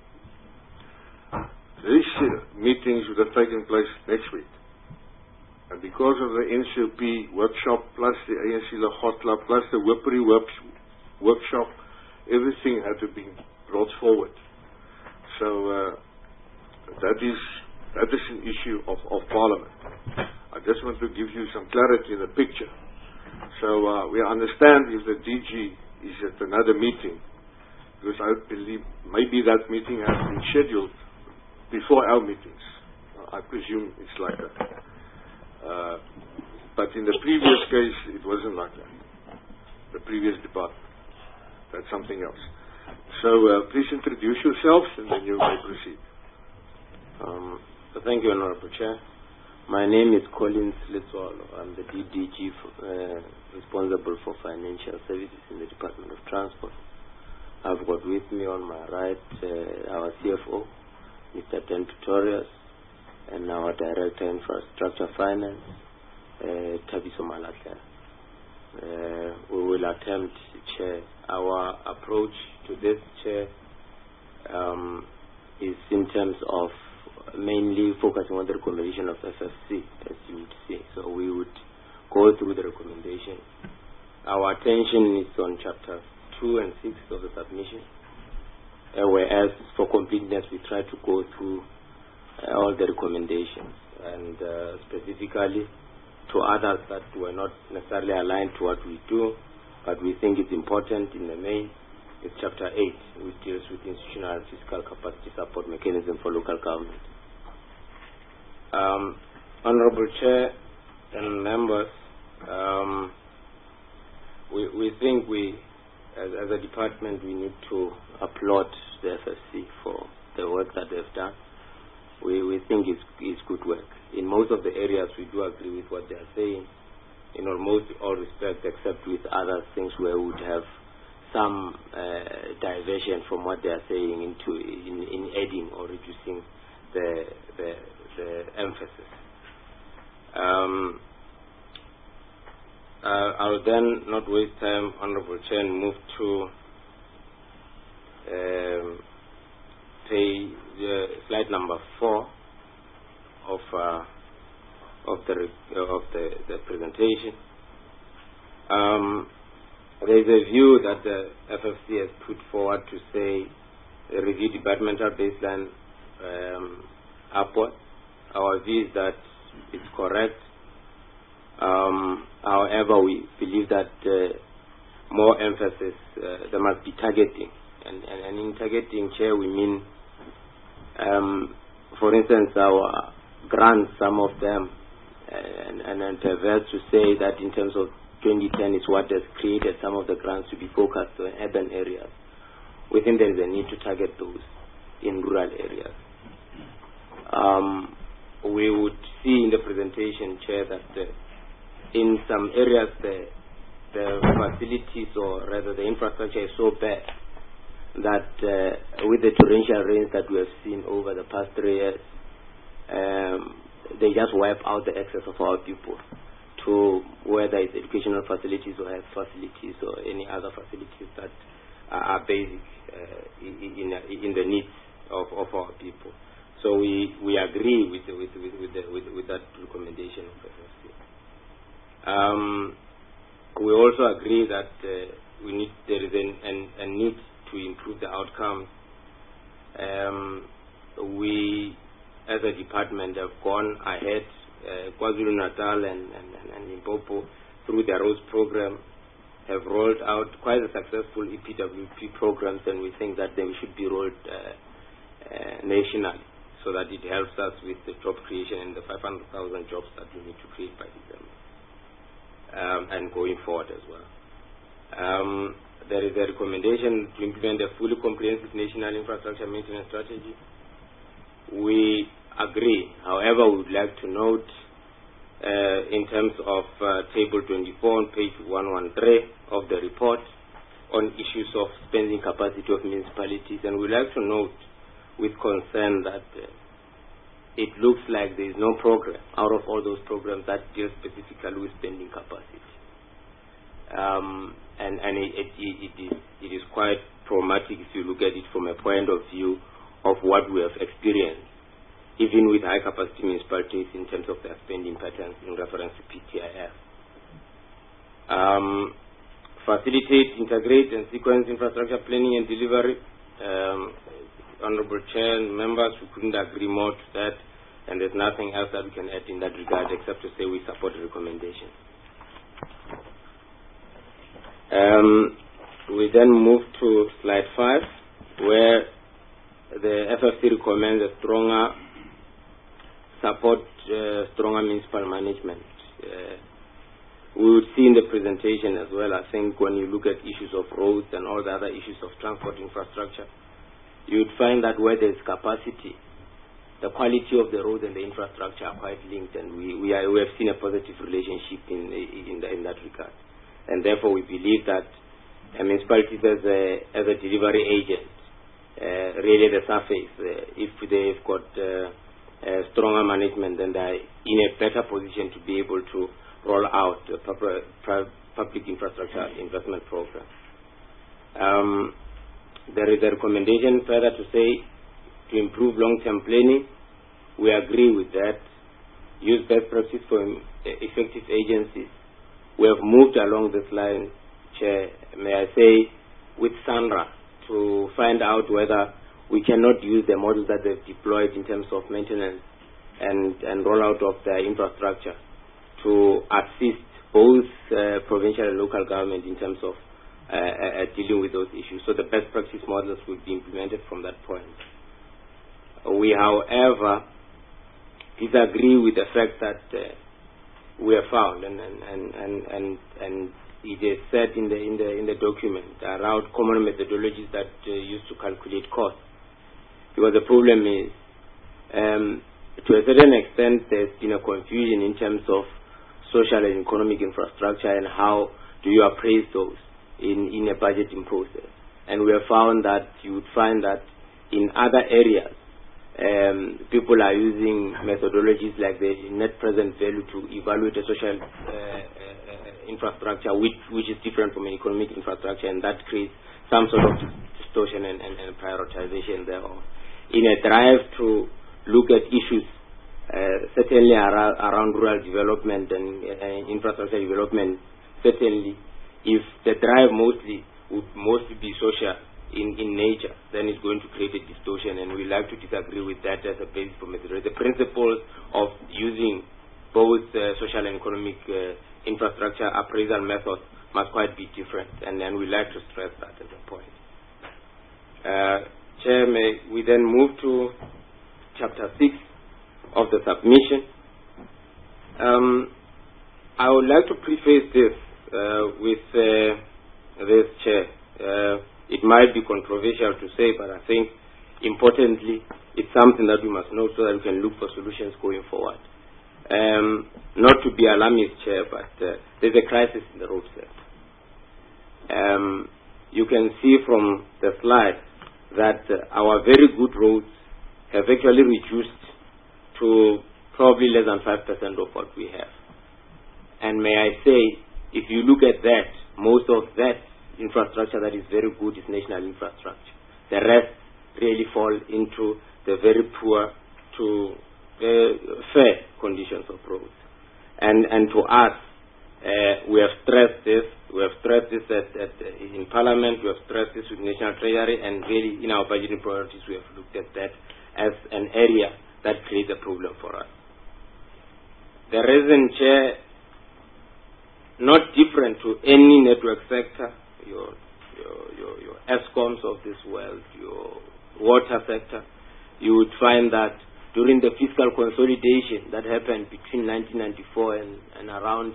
Speaker 2: These meetings would have taken place next week. And because of the NCP workshop, plus the ANC Lahotla, plus the Whippery workshop, everything had to be brought forward. So that is an issue of Parliament. I just want to give you some clarity in the picture. So we understand if the DG is at another meeting, because I believe maybe that meeting has been scheduled before our meetings. I presume it's like that. But in the previous case, it wasn't like that. The previous department. That's something else. So please introduce yourselves, and then you may proceed.
Speaker 10: Thank you, Honorable Chair. My name is Collins Letswalo. I'm the DG responsible for financial services in the Department of Transport. I've got with me on my right our CFO, Mr. Dan Pretorius, and our Director Infrastructure Finance, Thabiso Malahla. We will attempt, Chair. Our approach to this, Chair, is in terms of mainly focusing on the recommendation of FFC, as you would say. So we would go through the recommendation. Our attention is on chapter 2 and 6 of the submission, whereas for completeness we try to go through all the recommendations, and specifically to others that were not necessarily aligned to what we do, but we think it's important in the main, is chapter 8, which deals with institutional and fiscal capacity support mechanism for local government. Honorable Chair and members, we think as a department, we need to applaud the FFC for the work that they've done. We think it's good work. In most of the areas, we do agree with what they are saying, in almost all respects, except with other things where we would have some diversion from what they are saying in adding or reducing the emphasis. I'll then not waste time, Honorable Chair, and move to slide number 4 of the presentation. There is a view that the FFC has put forward to say review departmental baseline upward. Our view is that it's correct. However, we believe that more emphasis, there must be targeting. And in targeting, Chair, we mean, for instance, our grants, some of them, and perverse to say that in terms of 2010 is what has created some of the grants to be focused on urban areas. we think there is a need to target those in rural areas. We would see in the presentation, Chair, that in some areas the facilities, or rather the infrastructure, is so bad that with the torrential rains that we have seen over the past 3 years, they just wipe out the access of our people to whether it's educational facilities or health facilities or any other facilities that are basic in the needs of our people. So we agree with that recommendation of FFC. We also agree that there is a need to improve the outcomes. We, as a department, have gone ahead. KwaZulu-Natal and Limpopo, through their ROSE program, have rolled out quite a successful EPWP programs, and we think that they should be rolled nationally, so that it helps us with the job creation and the 500,000 jobs that we need to create by December, and going forward as well. There is a recommendation to implement a fully comprehensive national infrastructure maintenance strategy. We agree. However, we would like to note in terms of table 24 on page 113 of the report on issues of spending capacity of municipalities, and we would like to note with concern that it looks like there is no program out of all those programs that deal specifically with spending capacity. And it is quite problematic if you look at it from a point of view of what we have experienced, even with high capacity municipalities, in terms of their spending patterns in reference to PTIF. Facilitate, integrate, and sequence infrastructure planning and delivery. Honorable Chair and members, we couldn't agree more to that, and there's nothing else that we can add in that regard except to say we support the recommendation. We then move to slide 5, where the FFC recommends a stronger municipal management. We would see in the presentation as well, I think, when you look at issues of roads and all the other issues of transport infrastructure, you would find that where there is capacity, the quality of the road and the infrastructure are quite linked, and we have seen a positive relationship in that regard. And therefore, we believe that municipalities as a delivery agent, really the surface, if they've got stronger management, then they're in a better position to be able to roll out the public infrastructure investment program. There is a recommendation further to say to improve long-term planning. We agree with that. Use best practice for effective agencies. We have moved along this line, Chair, may I say, with SANRA, to find out whether we cannot use the models that they've deployed in terms of maintenance and rollout of their infrastructure to assist both provincial and local government in terms of dealing with those issues. So the best practice models will be implemented from that point. We, however, disagree with the fact that we have found, and it is said in the document around common methodologies that used to calculate costs. Because the problem is, to a certain extent, there's been a confusion in terms of social and economic infrastructure and how do you appraise those in a budgeting process. And we have found that you would find that in other areas, people are using methodologies like the net present value to evaluate a social infrastructure which is different from an economic infrastructure, and that creates some sort of distortion and prioritization thereof. In a drive to look at issues certainly around rural development and infrastructure development, certainly if the drive would mostly be social in nature, then it's going to create a distortion, and we like to disagree with that as a basis for methodology. The principles of using both social and economic infrastructure appraisal methods must quite be different, and then we like to stress that as a point. Chair, may we then move to chapter 6 of the submission. I would like to preface this with this, Chair. It might be controversial to say, but I think importantly, it's something that we must know so that we can look for solutions going forward. Not to be alarmist, Chair, but there's a crisis in the road sector. You can see from the slide that our very good roads have actually reduced to probably less than 5% of what we have. And may I say, if you look at that, most of that infrastructure that is very good is national infrastructure. The rest really fall into the very poor to fair conditions of roads. And to us, we have stressed this. We have stressed this in Parliament. We have stressed this with National Treasury, and really in our budgeting priorities, we have looked at that as an area that creates a problem for us. The reason, Chair, not different to any network sector, your ESCOMs of this world, your water sector, you would find that during the fiscal consolidation that happened between 1994 and around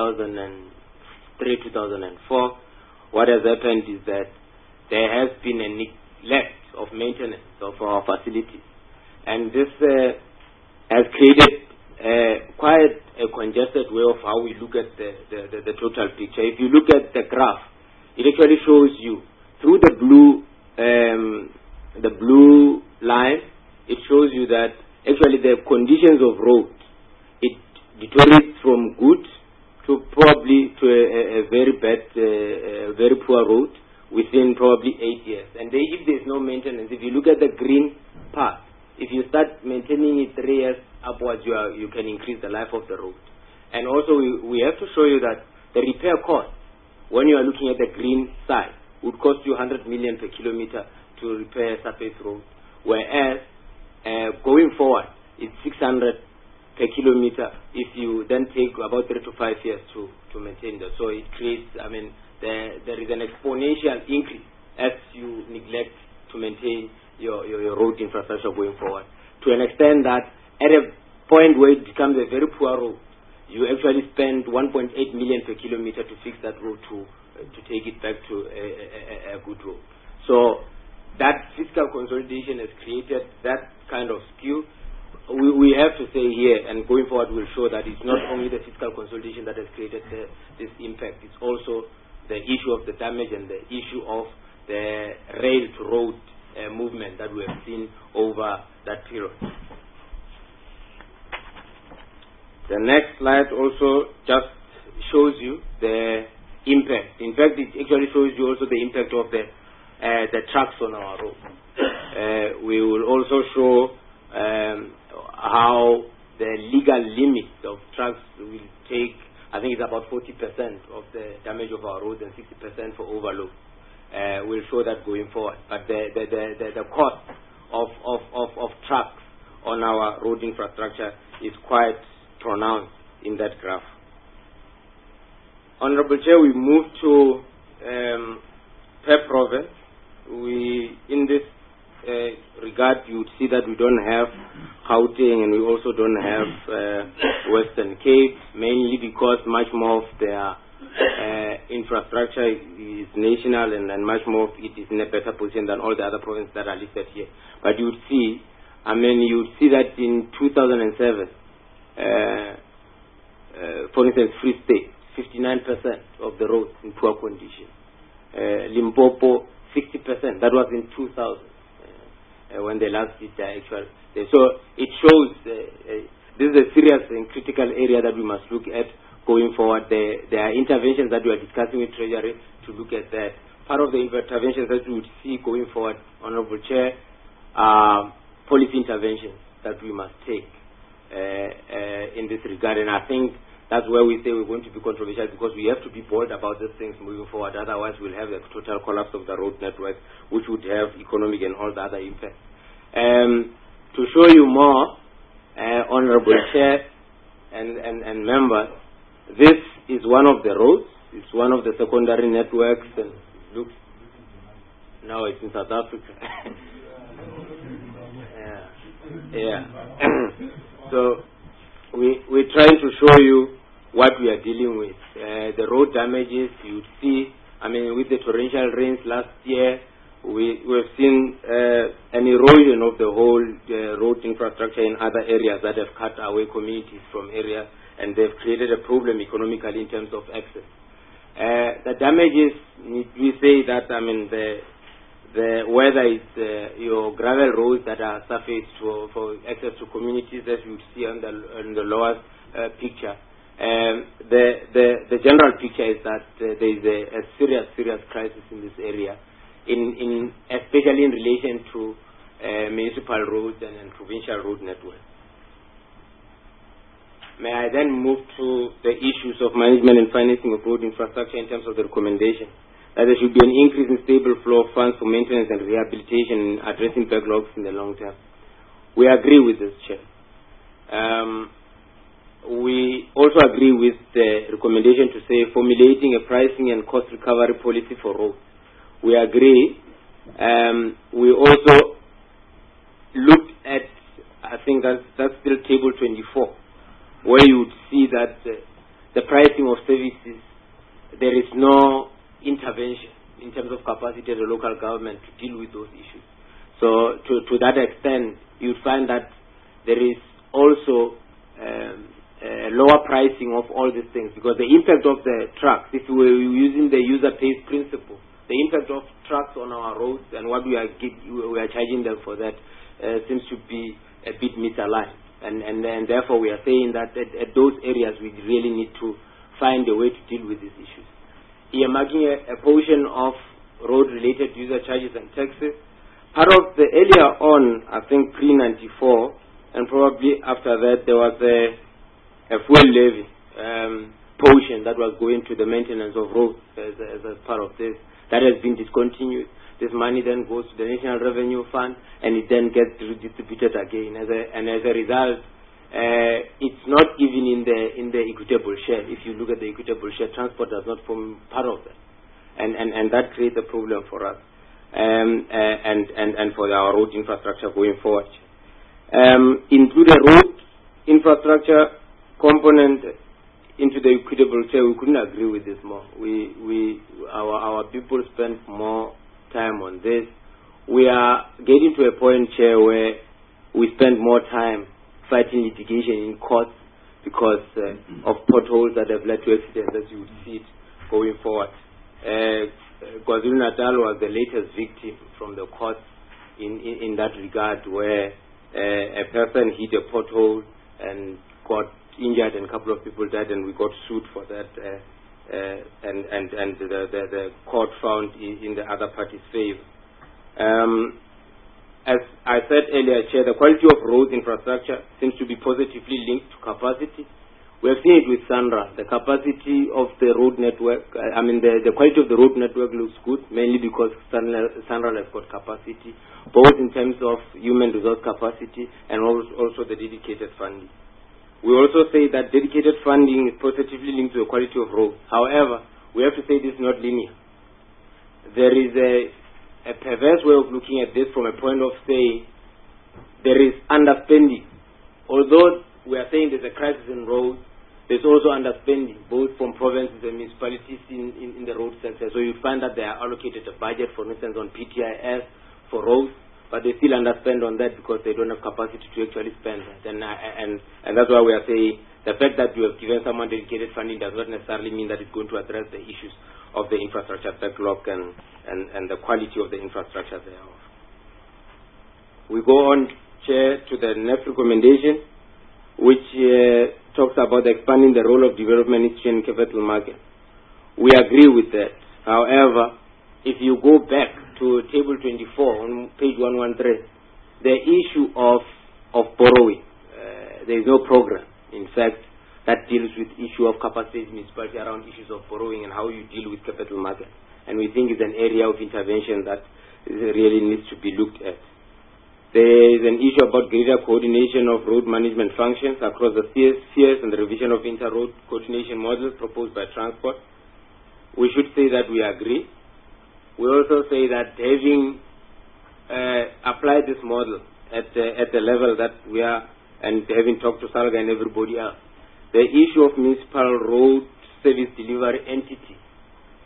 Speaker 10: 2003-2004, what has happened is that there has been a neglect of maintenance of our facilities. And this has created quite a congested way of how we look at the total picture. If you look at the graph, it actually shows you through the blue line, it shows you that actually the conditions of road, it deteriorates from good to probably to a very bad, very poor road within probably 8 years. And if there's no maintenance, if you look at the green part, if you start maintaining it 3 years upwards, you can increase the life of the road. And also we have to show you that the repair cost, when you are looking at the green side, would cost you 100 million per kilometer to repair a surface road, whereas going forward, it's 600 per kilometer if you then take about 3 to 5 years to maintain that. So it creates, there is an exponential increase as you neglect to maintain your road infrastructure going forward. To an extent that at a point where it becomes a very poor road, you actually spend 1.8 million per kilometer to fix that road to take it back to a good road. So that fiscal consolidation has created that kind of skew. We have to say here, and going forward we'll show that it's not only the fiscal consolidation that has created this impact, it's also the issue of the damage and the issue of the rail to road movement that we have seen over that period. The next slide also just shows you the impact. In fact, it actually shows you also the impact of the trucks on our road. We will also show how the legal limit of trucks will take, I think it's about 40% of the damage of our roads and 60% for overload. We'll show that going forward. But the cost of trucks on our road infrastructure is quite pronounced in that graph. Honorable Chair, we move to per province. In this regard, you would see that we don't have Gauteng and we also don't have Western Cape, mainly because much more of their infrastructure is national and much more of it is in a better position than all the other provinces that are listed here. But you would see, you would see that in 2007, for instance, Free State, 59% of the roads in poor condition. Limpopo, 60%. That was in 2000 when they last did their actual. So it shows this is a serious and critical area that we must look at going forward. There are interventions that we are discussing with Treasury to look at that. Part of the interventions that we would see going forward, Honorable Chair, are policy interventions that we must take in this regard. And I think that's where we say we're going to be controversial, because we have to be bold about these things moving forward. Otherwise, we'll have a total collapse of the road network, which would have economic and all the other impacts. To show you more, Honorable Chair and members, this is one of the roads. It's one of the secondary networks. And look, now it's in South Africa. Yeah. So we're trying to show you what we are dealing with. The road damages, you would see, I mean, with the torrential rains last year, we've seen an erosion of the whole road infrastructure in other areas that have cut away communities from areas, and they've created a problem economically in terms of access. The damages, we say that, I mean, whether it's your gravel roads that are surfaced for access to communities, as you see on the lower picture, the general picture is that there is a serious crisis in this area, especially in relation to municipal roads and provincial road networks. May I then move to the issues of management and financing of road infrastructure in terms of the recommendation that there should be an increase in stable flow of funds for maintenance and rehabilitation and addressing backlogs in the long term. We agree with this, Chair. We also agree with the recommendation to say formulating a pricing and cost recovery policy for roads. We agree. We also looked at, I think that's still table 24, where you would see that the pricing of services, there is no intervention in terms of capacity of the local government to deal with those issues. So to that extent, you'd find that there is also lower pricing of all these things, because the impact of the trucks, if we were using the user pays principle, the impact of trucks on our roads and what we are charging them for that seems to be a bit misaligned. And therefore we are saying that at those areas we really need to find a way to deal with these issues. Earmarking a portion of road-related user charges and taxes. Part of the earlier on, I think pre-94, and probably after that, there was a fuel levy portion that was going to the maintenance of roads as a part of this. That has been discontinued. This money then goes to the National Revenue Fund, and it then gets redistributed again. And as a result, it's not even in the equitable share. If you look at the equitable share, transport does not form part of that, and that creates a problem for us, and for our road infrastructure going forward. Include a road infrastructure component into the equitable share. We couldn't agree with this more. Our people spend more time on this. We are getting to a point, Chair, where we spend more time fighting litigation in courts because of potholes that have led to accidents, as you would see it going forward. KwaZulu-Natal was the latest victim from the courts in that regard, where a person hit a pothole and got injured and a couple of people died, and we got sued for that, and the court found in the other party's favor. As I said earlier, Chair, the quality of road infrastructure seems to be positively linked to capacity. We have seen it with Sandra. The capacity of the road network, the quality of the road network looks good, mainly because Sandra has got capacity, both in terms of human resource capacity and also the dedicated funding. We also say that dedicated funding is positively linked to the quality of roads. However, we have to say this is not linear. There is a perverse way of looking at this from a point of saying there is underspending. Although we are saying there's a crisis in roads, there's also underspending, both from provinces and municipalities in the road sector. So you find that they are allocated a budget, for instance, on PTIS for roads, but they still underspend on that because they don't have capacity to actually spend that. And that's why we are saying the fact that you have given someone dedicated funding does not necessarily mean that it's going to address the issues of the infrastructure backlog and the quality of the infrastructure thereof. We go on, Chair, to the next recommendation, which talks about expanding the role of development institution in capital market. We agree with that. However, if you go back to table 24 on page 113, the issue of borrowing, there is no program, in fact, that deals with issue of capacity municipality around issues of borrowing and how you deal with capital market. And we think it's an area of intervention that really needs to be looked at. There is an issue about greater coordination of road management functions across the spheres and the revision of inter-road coordination models proposed by transport. We should say that we agree. We also say that having applied this model at the level that we are, and having talked to Salga and everybody else, the issue of municipal road service delivery entity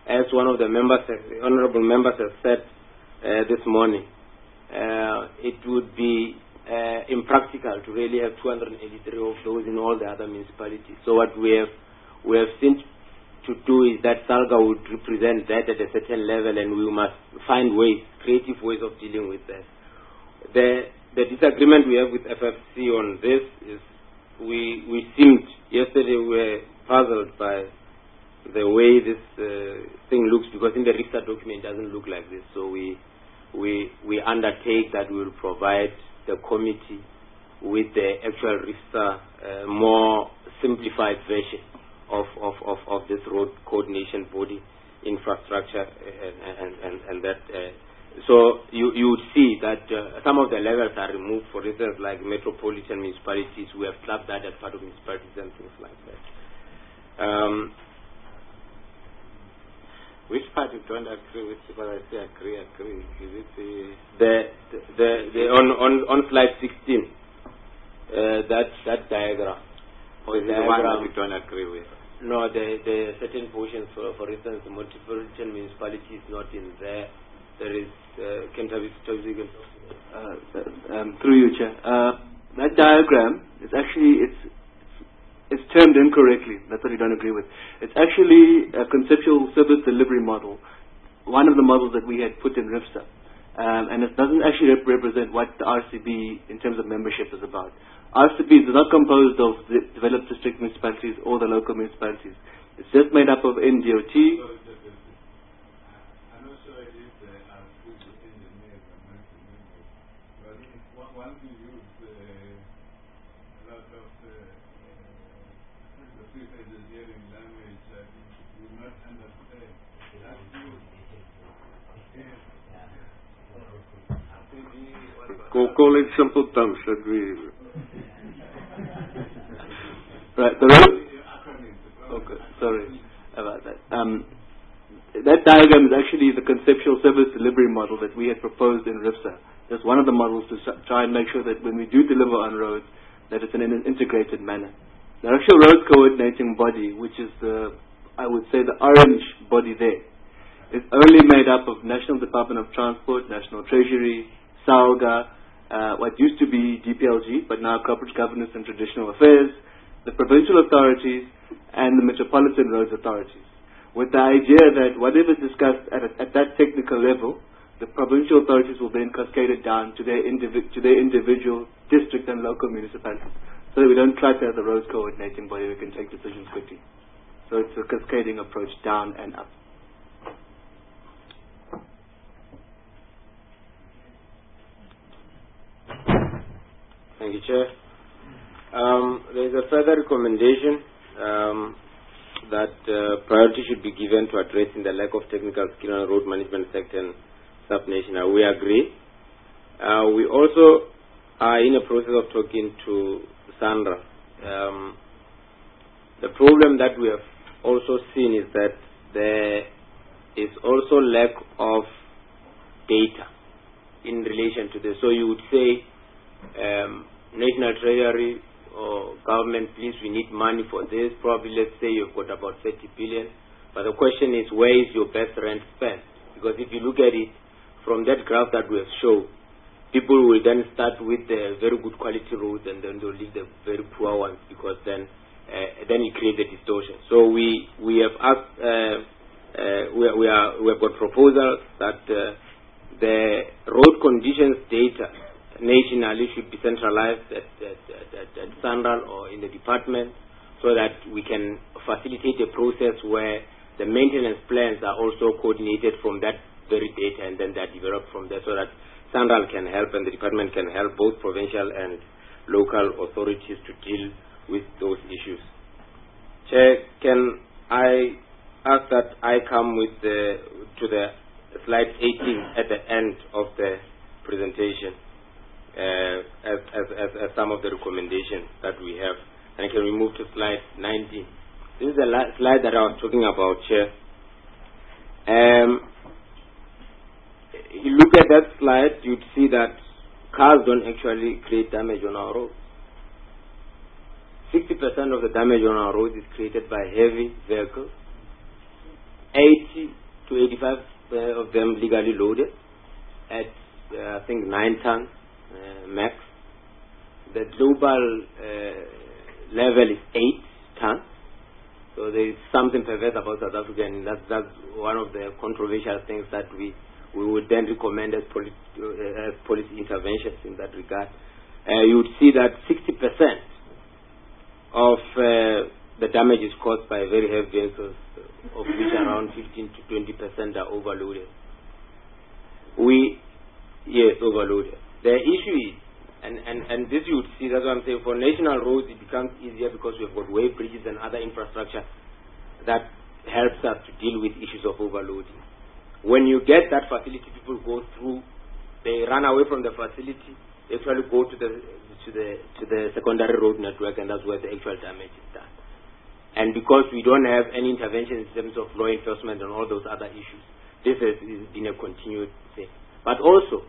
Speaker 10: as one of the members, honorable members have said this morning, it would be impractical to really have 283 of those in all the other municipalities. So what we have seen to do is that SALGA would represent that at a certain level, and we must find ways, creative ways of dealing with that. The disagreement we have with FFC on this is we seemed, yesterday we were puzzled by the way this thing looks, because in the RICTA document it doesn't look like this. So we undertake that we will provide the committee with the actual RICTA more simplified version of this road coordination body infrastructure and that. So you would see that some of the levels are removed. For instance, like metropolitan municipalities, we have clubbed that as part of municipalities and things like that.
Speaker 8: Which part you don't agree with? Because I say agree. Is it
Speaker 10: the on slide 16? That diagram.
Speaker 8: Or is it the one that you don't agree with?
Speaker 10: No, the certain portions. For instance, the metropolitan municipality is not in there. There is
Speaker 11: through you, Chair. That diagram is actually it's termed incorrectly. That's what you don't agree with. It's actually a conceptual service delivery model, one of the models that we had put in RIFSA, and it doesn't actually represent what the RCB in terms of membership is about. RCB is not composed of the developed district municipalities or the local municipalities. It's just made up of NDOT.
Speaker 2: Call it simple terms that we...
Speaker 11: Right, the road... Okay, sorry about that. That diagram is actually the conceptual service delivery model that we had proposed in RIFSA. That's one of the models to try and make sure that when we do deliver on roads, that it's in an integrated manner. The actual road coordinating body, which is I would say the orange body there, is only made up of National Department of Transport, National Treasury, SALGA, what used to be DPLG, but now Corporate Governance and Traditional Affairs, the provincial authorities, and the metropolitan roads authorities, with the idea that whatever is discussed at that technical level, the provincial authorities will then cascade it down to their individual district and local municipalities, so that we don't clutter the roads coordinating body. We can take decisions quickly. So it's a cascading approach, down and up.
Speaker 10: Thank you, Chair. There is a further recommendation that priority should be given to addressing the lack of technical skill in the road management sector and sub-national. We agree. We also are in a process of talking to Sandra. The problem that we have also seen is that there is also lack of data in relation to this. So you would say, National Treasury or government, please, we need money for this. Probably, let's say you've got about 30 billion. But the question is, where is your best rent spent? Because if you look at it from that graph that we have shown, people will then start with the very good quality roads and then they'll leave the very poor ones, because then it creates a distortion. So we have asked, we have got proposals that the road conditions data nationally should be centralized at Sandral or in the department, so that we can facilitate a process where the maintenance plans are also coordinated from that very data, and then they are developed from there, so that Sandral can help and the department can help both provincial and local authorities to deal with those issues. Chair, can I ask that I come to the slide 18 at the end of the presentation as some of the recommendations that we have, and can we move to slide 19? This is the slide that I was talking about, Chair. You look at that slide, you'd see that cars don't actually create damage on our roads. 60% of the damage on our roads is created by heavy vehicles. 80 to 85 of them legally loaded at I think 9 tons max. The global level is 8 tons. So there is something perverse about South Africa, and that's one of the controversial things that we would then recommend as policy interventions in that regard. You would see that 60% of the damage is caused by very heavy vehicles, of which around 15 to 20% are overloaded. Overloaded. The issue is, and this you would see, that's what I'm saying, for national roads it becomes easier because we've got way bridges and other infrastructure that helps us to deal with issues of overloading. When you get that facility, people go through, they run away from the facility, they actually go to the secondary road network, and that's where the actual damage is done. And because we don't have any intervention in terms of law enforcement and all those other issues, this has been a continued thing. But also,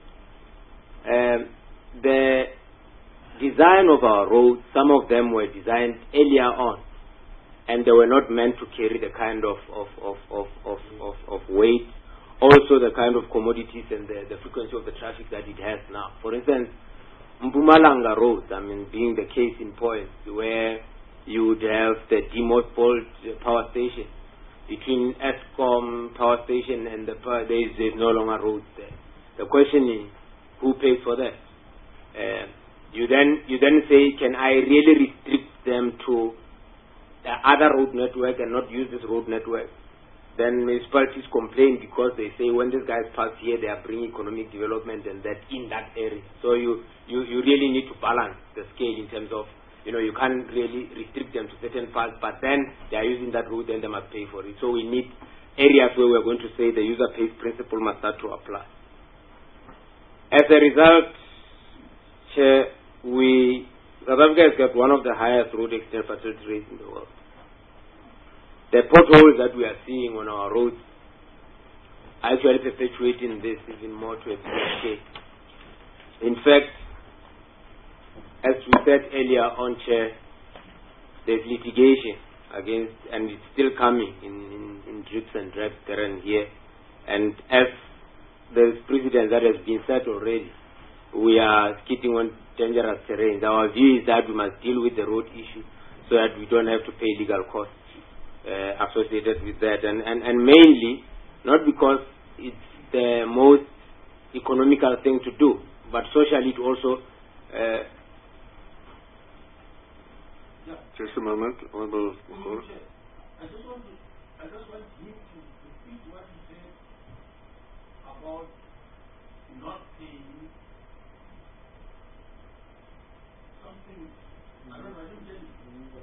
Speaker 10: the design of our roads, some of them were designed earlier on, and they were not meant to carry the kind of weight, also the kind of commodities and the frequency of the traffic that it has now. For instance, Mpumalanga Road, being the case in point, where you would have the demothballed power station. Between Eskom power station and the power, there's no longer roads there. The question is, who pays for that? You then say, can I really restrict them to the other road network and not use this road network? Then municipalities complain because they say when these guys pass here, they are bringing economic development and that in that area. So you really need to balance the scale in terms of, you can't really restrict them to certain parts, but then they are using that route and they must pay for it. So we need areas where we're going to say the user pays principle must start to apply. As a result, South Africa has got one of the highest road accident fatality rates in the world. The potholes that we are seeing on our roads are actually perpetuating this even more to a bigger scale. In fact, as we said earlier on, Chair, there's litigation against, and it's still coming in drips and drabs terrain here. And as the precedent that has been set already, we are skipping on dangerous terrains. Our view is that we must deal with the road issue so that we don't have to pay legal costs associated with that. And mainly, not because it's the most economical thing to do, but socially it also...
Speaker 2: Just a moment, Honorable Mokoro.
Speaker 12: I just want him to repeat what he said about not paying something. I don't know, I didn't get it.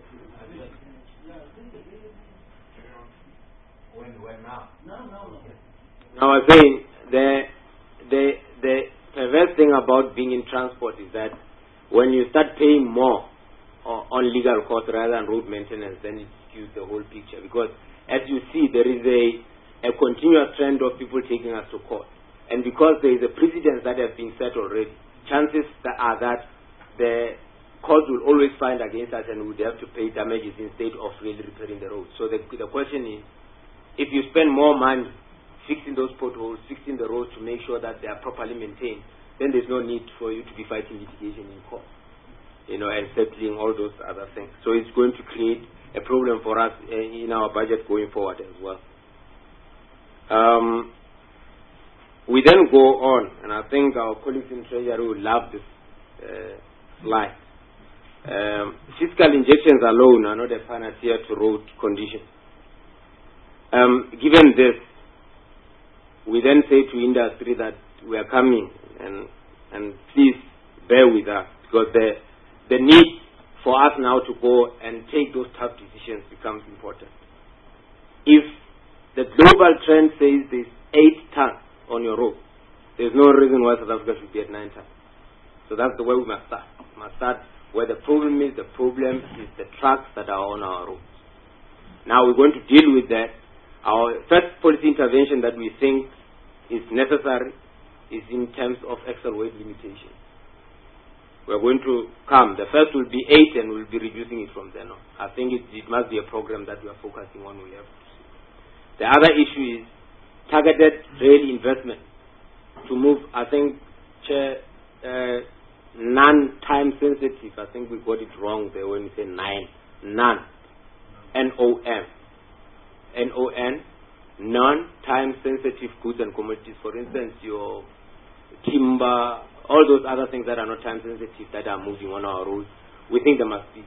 Speaker 12: When now? No.
Speaker 10: I was saying the perverse thing about being in transport is that when you start paying more on legal costs rather than road maintenance, then it skews the whole picture. Because as you see, there is a continuous trend of people taking us to court. And because there is a precedent that has been set already, chances are that the court will always find against us and we would have to pay damages instead of really repairing the road. So the question is, if you spend more money fixing those potholes, fixing the roads to make sure that they are properly maintained, then there's no need for you to be fighting litigation in court, and settling all those other things. So it's going to create a problem for us in our budget going forward as well. We then go on, and I think our colleagues in Treasury will love this slide. Fiscal injections alone are not a panacea to road conditions. Given this, we then say to industry that we are coming and please bear with us, because the need for us now to go and take those tough decisions becomes important. If the global trend says there's 8 tons on your road, there's no reason why South Africa should be at 9 tons. So that's the way we must start. We must start where the problem is. The problem is the trucks that are on our roads. Now we're going to deal with that. Our first policy intervention that we think is necessary is in terms of axle weight limitation. We're going to come. The first will be 8 and we'll be reducing it from then on. I think it must be a program that we are focusing on. We have to see. The other issue is targeted rail investment to move, I think, Chair, non-time sensitive. I think we got it wrong there when we say none. N-O-M. N-O-N. Non-time sensitive goods and commodities. For instance, your timber, all those other things that are not time sensitive that are moving on our roads. We think there must be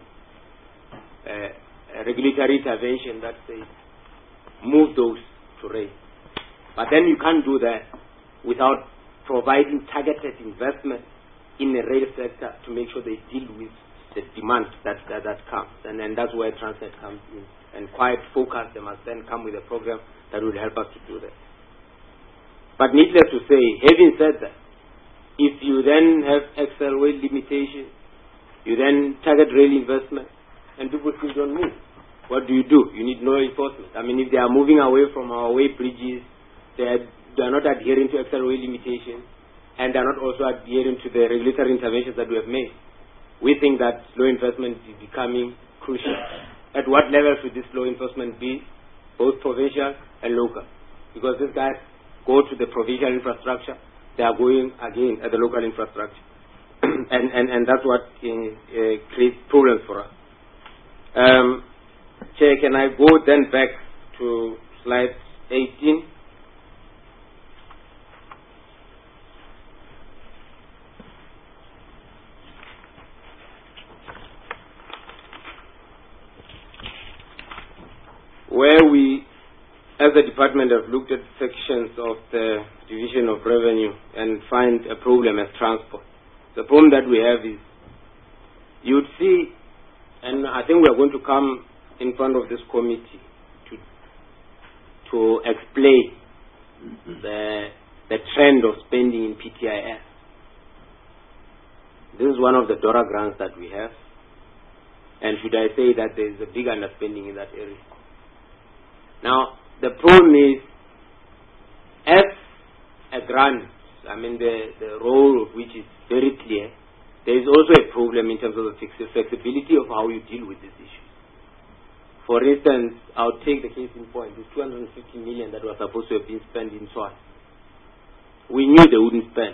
Speaker 10: a regulatory intervention that says move those to rail. But then you can't do that without providing targeted investment in the rail sector to make sure they deal with the demand that comes. And then that's where Transnet comes in. And quite focused, they must then come with a program that will help us to do that. But needless to say, having said that, if you then have excel weight limitation, you then target rail investment, and people still don't move. What do? You need no enforcement. I mean, if they are moving away from our way bridges, they are not adhering to excel weight limitations, and they are not also adhering to the regulatory interventions that we have made. We think that slow enforcement is becoming crucial. At what level should this slow enforcement be? Both provincial and local. Because these guys go to the provincial infrastructure, they are going again at the local infrastructure. and that's what creates problems for us. Chair, can I go then back to slide 18? Where we, as a department, have looked at sections of the Division of Revenue and find a problem as transport. The problem that we have is, you'd see, and I think we are going to come in front of this committee to explain the trend of spending in PTIS. This is one of the DORA grants that we have, and should I say that there is a big underspending in that area. Now, the problem is, as a grant, I mean the role of which is very clear, there is also a problem in terms of the flexibility of how you deal with this issue. For instance, I'll take the case in point, this 250 million that was supposed to have been spent in SWAT. We knew they wouldn't spend.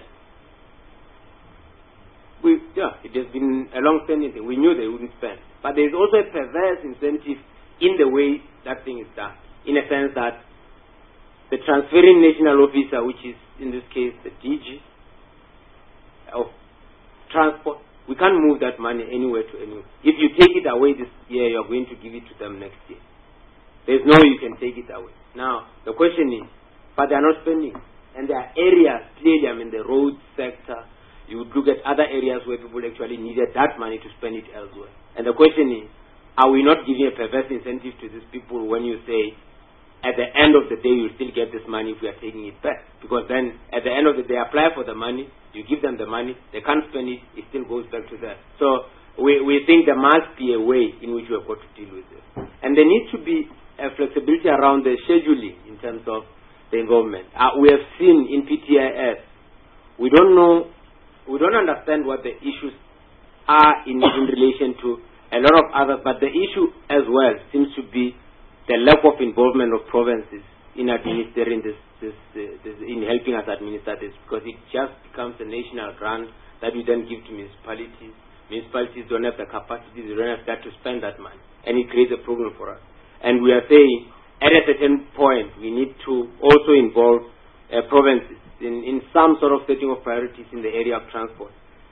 Speaker 10: It has been a long-standing thing. We knew they wouldn't spend. But there is also a perverse incentive in the way that thing is done. In a sense that the transferring national officer, which is in this case the DG of transport, we can't move that money anywhere to anywhere. If you take it away this year, you're going to give it to them next year. There's no way you can take it away. Now, the question is, but they're not spending. And there are areas, clearly, I mean the road sector, you would look at other areas where people actually needed that money to spend it elsewhere. And the question is, are we not giving a perverse incentive to these people when you say, at the end of the day, you still get this money if we are taking it back? Because then, at the end of the day, apply for the money, you give them the money, they can't spend it, it still goes back to them. So, we think there must be a way in which we have got to deal with this. And there needs to be a flexibility around the scheduling in terms of the involvement. We have seen in PTIS, we don't understand what the issues are in relation to a lot of others, but the issue as well seems to be the lack of involvement of provinces in administering this in helping us administer this, because it just becomes a national grant that we then give to municipalities. Municipalities don't have the capacity, they don't have that to spend that money, and it creates a problem for us. And we are saying, at a certain point, we need to also involve provinces in some sort of setting of priorities in the area of transport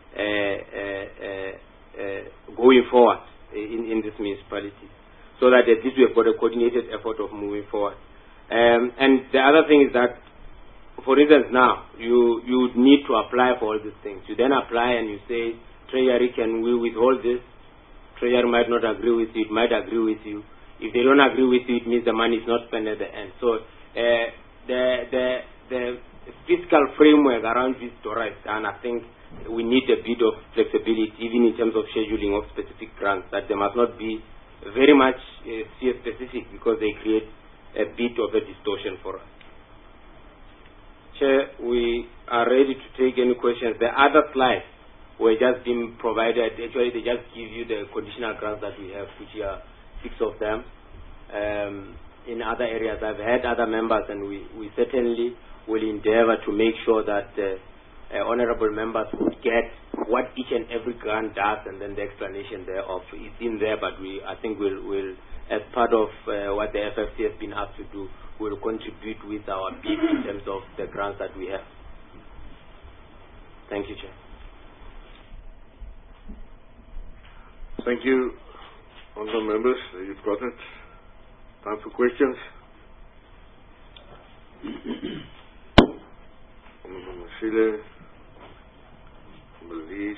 Speaker 10: going forward in this municipality, so that at least we have got a coordinated effort of moving forward. And the other thing is that, for instance, now you need to apply for all these things. You then apply and you say, Treasury, can we withhold this? Treasury might not agree with you, it might agree with you. If they don't agree with you, it means the money is not spent at the end. So the fiscal framework around this DORA is done. I think we need a bit of flexibility, even in terms of scheduling of specific grants, that they must not be very much sphere specific, because they create a bit of a distortion for us. Chair, we are ready to take any questions. The other slides were just being provided. Actually, they just give you the conditional grants that we have, which are 6 of them. in other areas. I've had other members, and we certainly will endeavor to make sure that honorable members would get what each and every grant does, and then the explanation thereof is in there. But I think we'll as part of what the FFC has been asked to do, we'll contribute with our bid in terms of the grants that we have. Thank you, Chair.
Speaker 2: Thank you, honourable members. You've got it. Time for questions. Honourable Masile, Honourable Lees.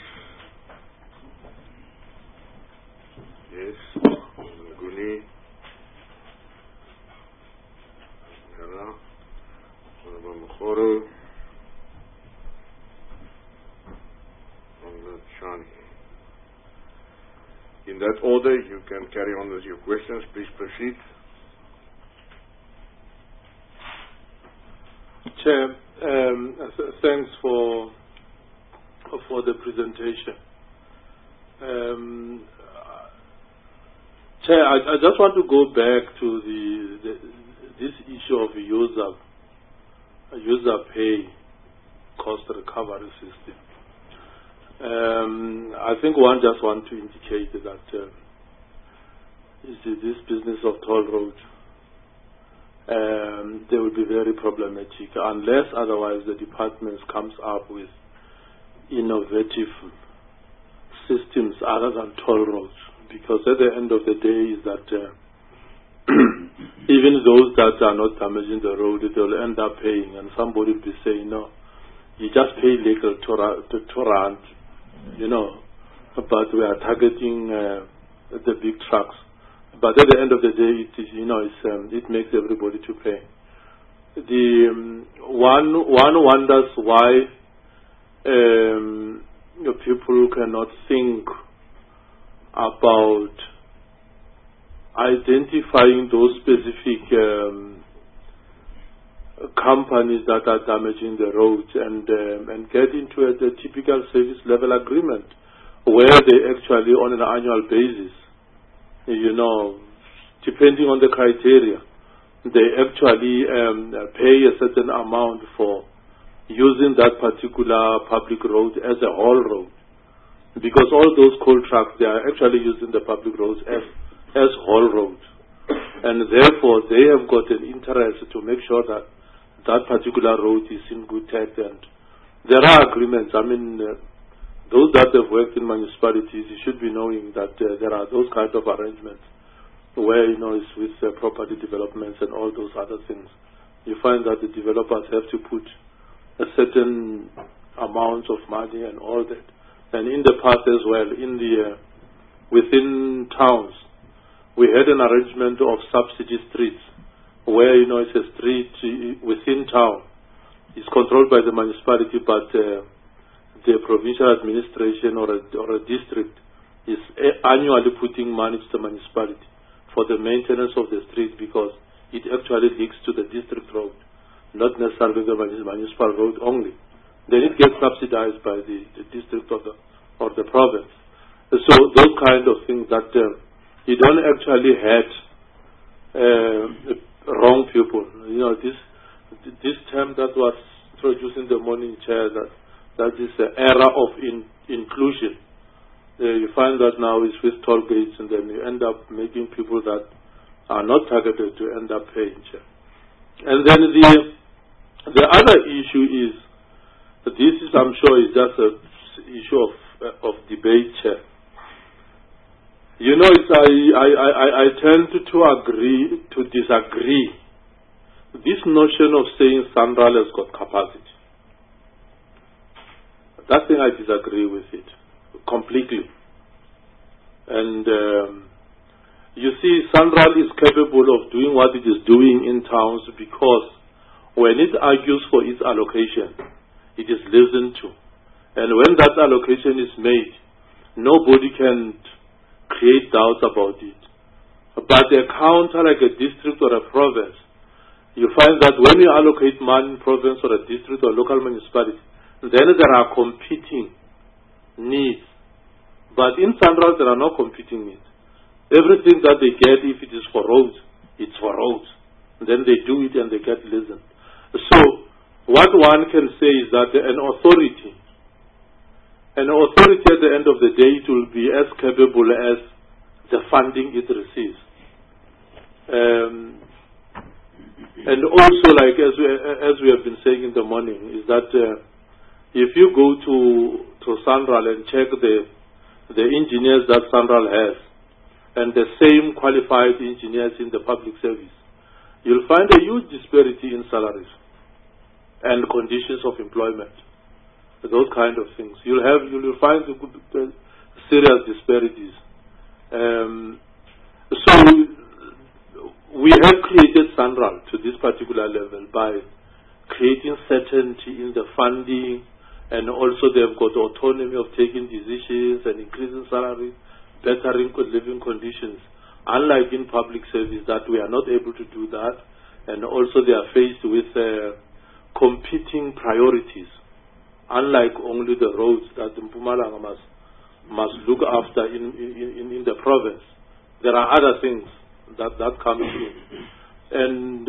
Speaker 2: Yes. Honourable Guni. Hello. Honourable Mokoro. Honourable Chani. In that order, you can carry on with your questions. Please proceed.
Speaker 3: Chair, thanks for the presentation. Chair, I just want to go back to this issue of user pay cost recovery system. I think one just want to indicate that this business of toll roads, they will be very problematic unless otherwise the department comes up with innovative systems other than toll roads. Because at the end of the day is that even those that are not damaging the road, they will end up paying, and somebody will be saying, no, you just pay legal to run, but we are targeting the big trucks. But at the end of the day, it makes everybody to pay. One wonders why people cannot think about identifying those specific companies that are damaging the roads and get into a typical service level agreement where they actually on an annual basis, depending on the criteria, they actually pay a certain amount for using that particular public road as a whole road. Because all those coal trucks, they are actually using the public roads as whole roads. And therefore, they have got an interest to make sure that that particular road is in good health. And there are agreements. I mean, those that have worked in municipalities, you should be knowing that there are those kinds of arrangements where, it's with property developments and all those other things. You find that the developers have to put a certain amount of money and all that. And in the past as well, within towns, we had an arrangement of subsidy streets where, it's a street within town. It's controlled by the municipality, but the provincial administration or a district is annually putting money to the municipality for the maintenance of the street because it actually links to the district road, not necessarily the municipal road only. Then it gets subsidized by the district or the province. So those kind of things that you don't actually hurt wrong people. This term that was introduced in the morning chair, that is the era of inclusion. You find that now is with toll gates, and then you end up making people that are not targeted to end up paying. And then the other issue is, this is, I'm sure, is just an issue of debate, Chair. I tend to agree to disagree. This notion of saying Sanral has got capacity. That thing I disagree with it completely. And you see, Sanral is capable of doing what it is doing in towns because when it argues for its allocation, it is listened to. And when that allocation is made, nobody can create doubts about it. But a counter like a district or a province, you find that when you allocate money in province or a district or local municipality, then there are competing needs. But in Sanral, there are no competing needs. Everything that they get, if it is for roads, it's for roads. Then they do it and they get listened. So what one can say is that an authority at the end of the day, it will be as capable as the funding it receives. And also, like as we have been saying in the morning, is that if you go to Sanral and check the engineers that Sanral has, and the same qualified engineers in the public service, you'll find a huge disparity in salaries and conditions of employment. Those kind of things. You'll find serious disparities. So we have created Sanral to this particular level by creating certainty in the funding, and also they've got autonomy of taking decisions and increasing salary, bettering living conditions. Unlike in public service that we are not able to do that, and also they are faced with competing priorities. Unlike only the roads that the Mpumalanga must look after in the province, there are other things that come in. And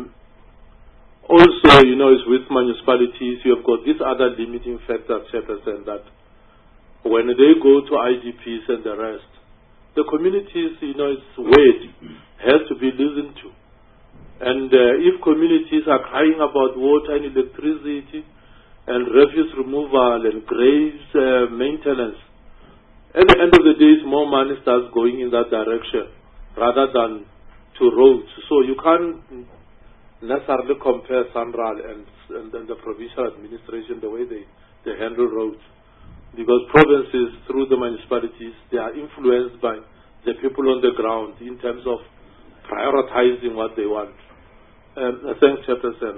Speaker 3: also, it's with municipalities, you have got these other limiting factors, Chairperson, that when they go to IDPs and the rest, the communities, its weight has to be listened to. And if communities are crying about water and electricity and refuse removal and graves maintenance, at the end of the day, more money starts going in that direction rather than to roads. So you can't necessarily compare Sanral and the provincial administration, the way they handle roads. Because provinces, through the municipalities, they are influenced by the people on the ground in terms of prioritizing what they want. Thanks, Chairperson.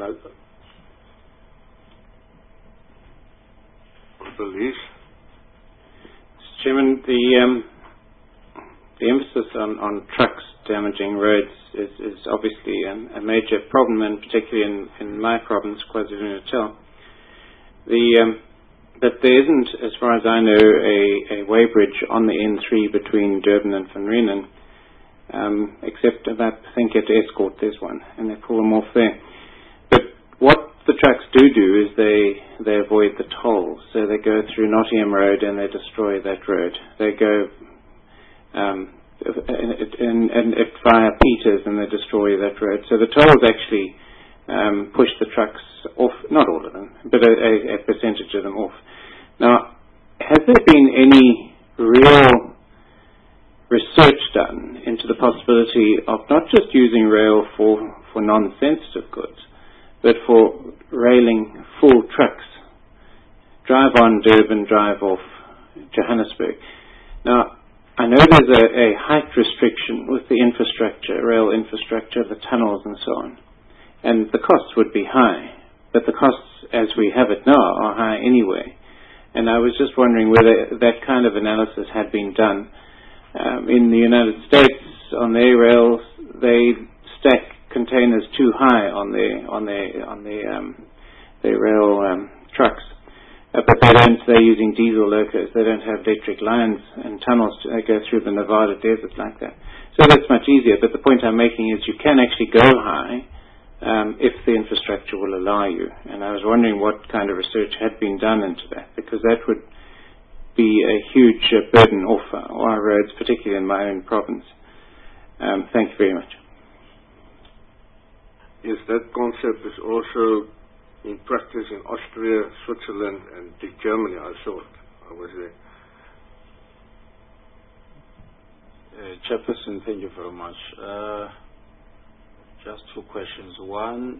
Speaker 8: Chairman, the emphasis on trucks damaging roads is obviously a major problem, and particularly in my province, KwaZulu-Natal. But there isn't, as far as I know, a weighbridge on the N3 between Durban and Van Rieenen, except about, I think at Escort there's one, and they pull them off there. But what the trucks do is they avoid the tolls. So they go through Nottingham Road and they destroy that road. They go and via Peters and they destroy that road. So the tolls actually push the trucks off, not all of them, but a percentage of them off. Now, has there been any real research done into the possibility of not just using rail for non-sensitive goods, but for railing full trucks, drive on Durban, drive off Johannesburg? Now, I know there's a height restriction with the infrastructure, rail infrastructure, the tunnels and so on, and the costs would be high, but the costs as we have it now are high anyway. And I was just wondering whether that kind of analysis had been done. In the United States, on their rails, they stack containers too high on their rail trucks, but they're using diesel locos. They don't have electric lines and tunnels to go through the Nevada desert like that. So that's much easier. But the point I'm making is you can actually go high if the infrastructure will allow you. And I was wondering what kind of research had been done into that, because that would be a huge burden off our roads, particularly in my own province. Thank you very much.
Speaker 2: Yes, that concept is also in practice in Austria, Switzerland, and Germany, I thought. I was there.
Speaker 9: Chairperson, thank you very much. Just two questions. One,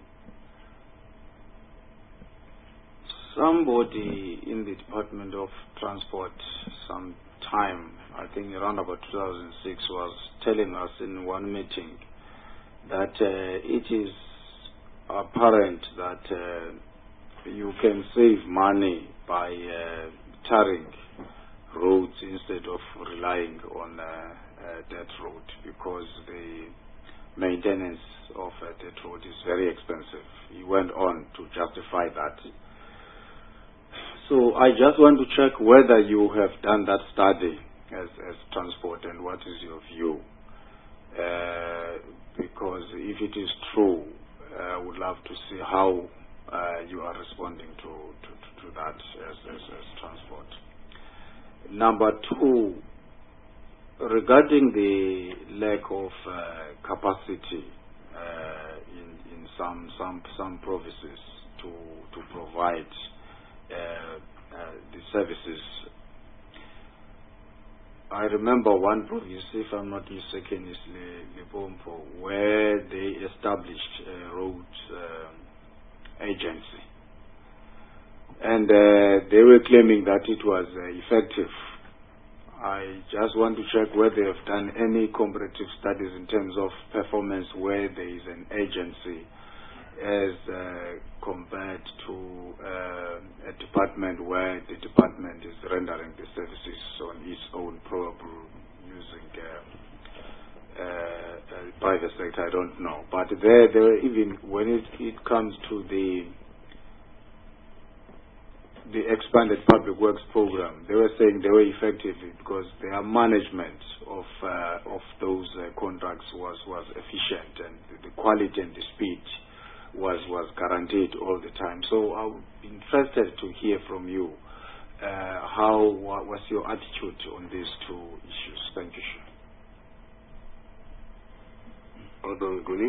Speaker 9: somebody in the Department of Transport some time, I think around about 2006, was telling us in one meeting that it is apparent that you can save money by tarring roads instead of relying on that road, because the maintenance of that road is very expensive. He went on to justify that. So I just want to check whether you have done that study as transport, and what is your view because if it is true, I would love to see how you are responding to that as transport. Number two, regarding the lack of capacity in some provinces to provide the services. I remember one province, if I'm not mistaken, is Limpopo, where they established a road agency. And they were claiming that it was effective. I just want to check whether they have done any comparative studies in terms of performance where there is an agency as compared to a department where the department is rendering the services on its own, probably using private sector, I don't know. But there even when it comes to the expanded public works program, they were saying they were effective because their management of those contracts was efficient, and the quality and the speed was guaranteed all the time. So I'm interested to hear from you what was your attitude on these two issues. Thank you.
Speaker 2: Adon Guni.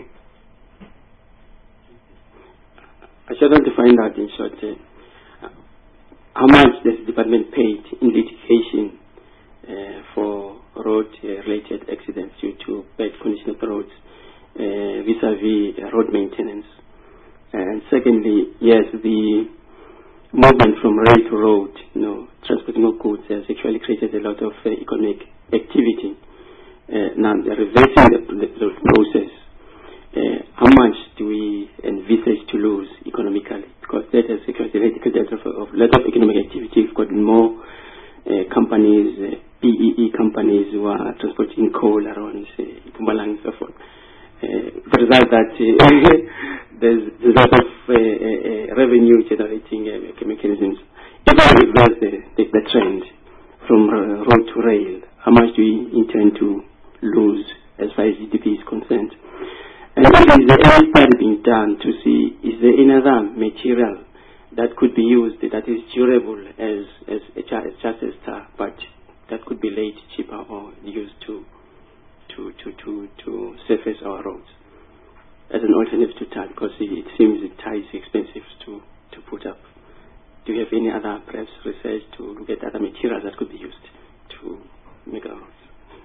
Speaker 7: I just want to find out in short how much does the department paid in litigation for road-related accidents due to bad condition of the roads vis-a-vis road maintenance. And secondly, yes, the movement from rail to road, transporting of goods has actually created a lot of economic activity. Now, reversing the process, how much do we envisage to lose economically? Because that has created a lot of economic activity. We've got more companies, PEE companies who are transporting coal around Mpumalanga and so forth. The result that there's a lot of revenue generating mechanisms. If we reverse the trend from road to rail, how much do we intend to lose as far as GDP is concerned? And is there any study being done to see is there any other material that could be used that is durable as just as tar, but that could be laid cheaper or used to surface our roads as an alternative to tar, because it seems that tar is expensive to put up. Do you have any other perhaps research to look at other materials that could be used to make our roads?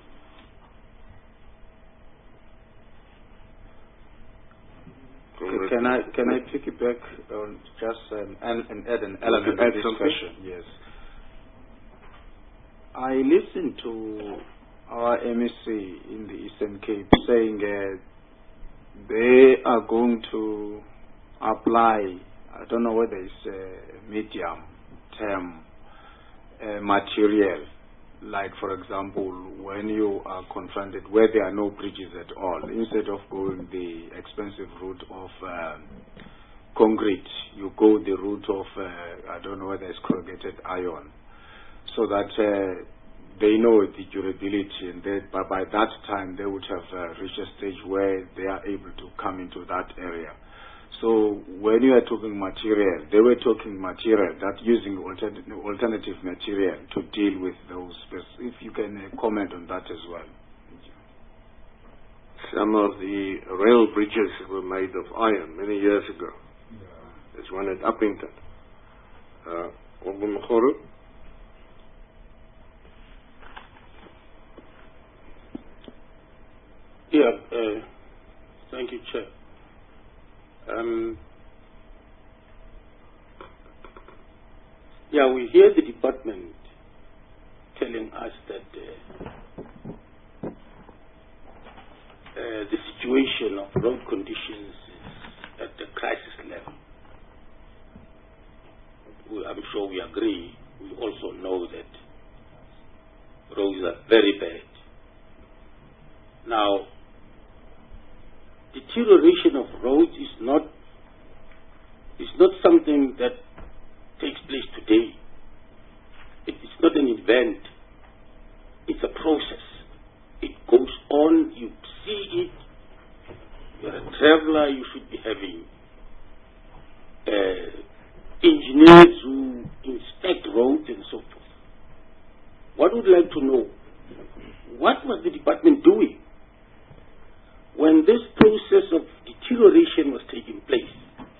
Speaker 9: Can I piggyback on just and add an element to this question? Yes. I listened to our MEC in the Eastern Cape saying they are going to apply, I don't know whether it's a medium term material, like for example when you are confronted where there are no bridges at all, instead of going the expensive route of concrete, you go the route of I don't know whether it's corrugated iron, so that they know the durability, and by that time they would have reached a stage where they are able to come into that area. So when you are talking material, they were talking material that using alternative material to deal with those. If you can comment on that as well. Thank you.
Speaker 2: Some of the rail bridges were made of iron many years ago. There's one at Uppington.
Speaker 5: Thank you, Chair. We hear the department telling us that the situation of road conditions is at the crisis level. I'm sure we agree. We also know that roads are very bad. Now, deterioration of roads is not something that takes place today. It is not an event. It's a process. It goes on. You see it. You're a traveler, you should be having engineers who inspect roads and so forth. What would like to know, what was the department doing when this process of deterioration was taking place?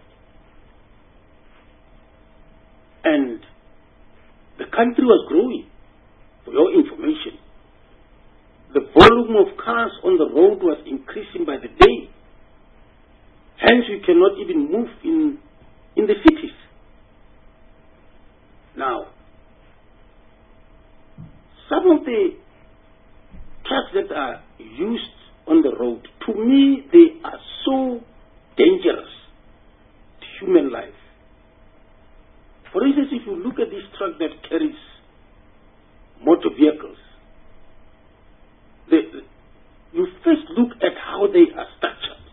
Speaker 5: And the country was growing, for your information. The volume of cars on the road was increasing by the day. Hence, you cannot even move in the cities. Now, some of the trucks that are used on the road, to me, they are so dangerous to human life. For instance, if you look at this truck that carries motor vehicles, you first look at how they are structured.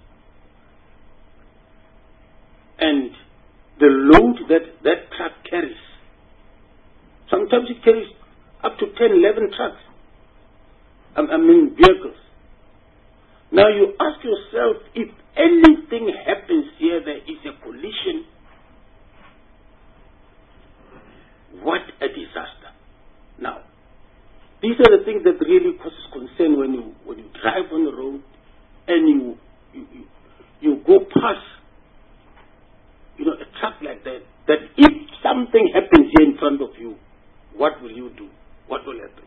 Speaker 5: And the load that truck carries. Sometimes it carries up to 10, 11 trucks. Vehicles. Now you ask yourself, if anything happens here, there is a collision, what a disaster. Now, these are the things that really causes concern when you drive on the road and you go past, a truck like that. That if something happens here in front of you, what will you do? What will happen?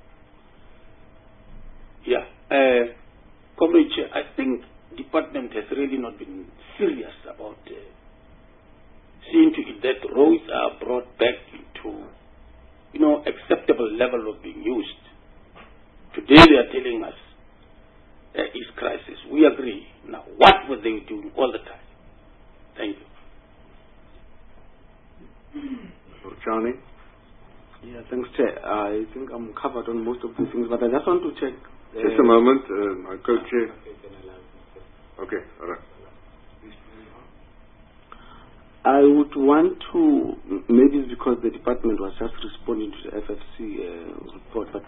Speaker 5: Yeah, Comrade Chair, I think department has really not been serious about seeing to it that roads are brought back into acceptable level of being used. Today they are telling us there is crisis. We agree. Now, what were they doing all the time? Thank you.
Speaker 6: Johnny? Yeah, thanks, Chair. I think I'm covered on most of the things, but I just want to check.
Speaker 2: Just a moment, my co-chair. Okay, all right.
Speaker 6: I would want to, maybe it's because the department was just responding to the FFC report, but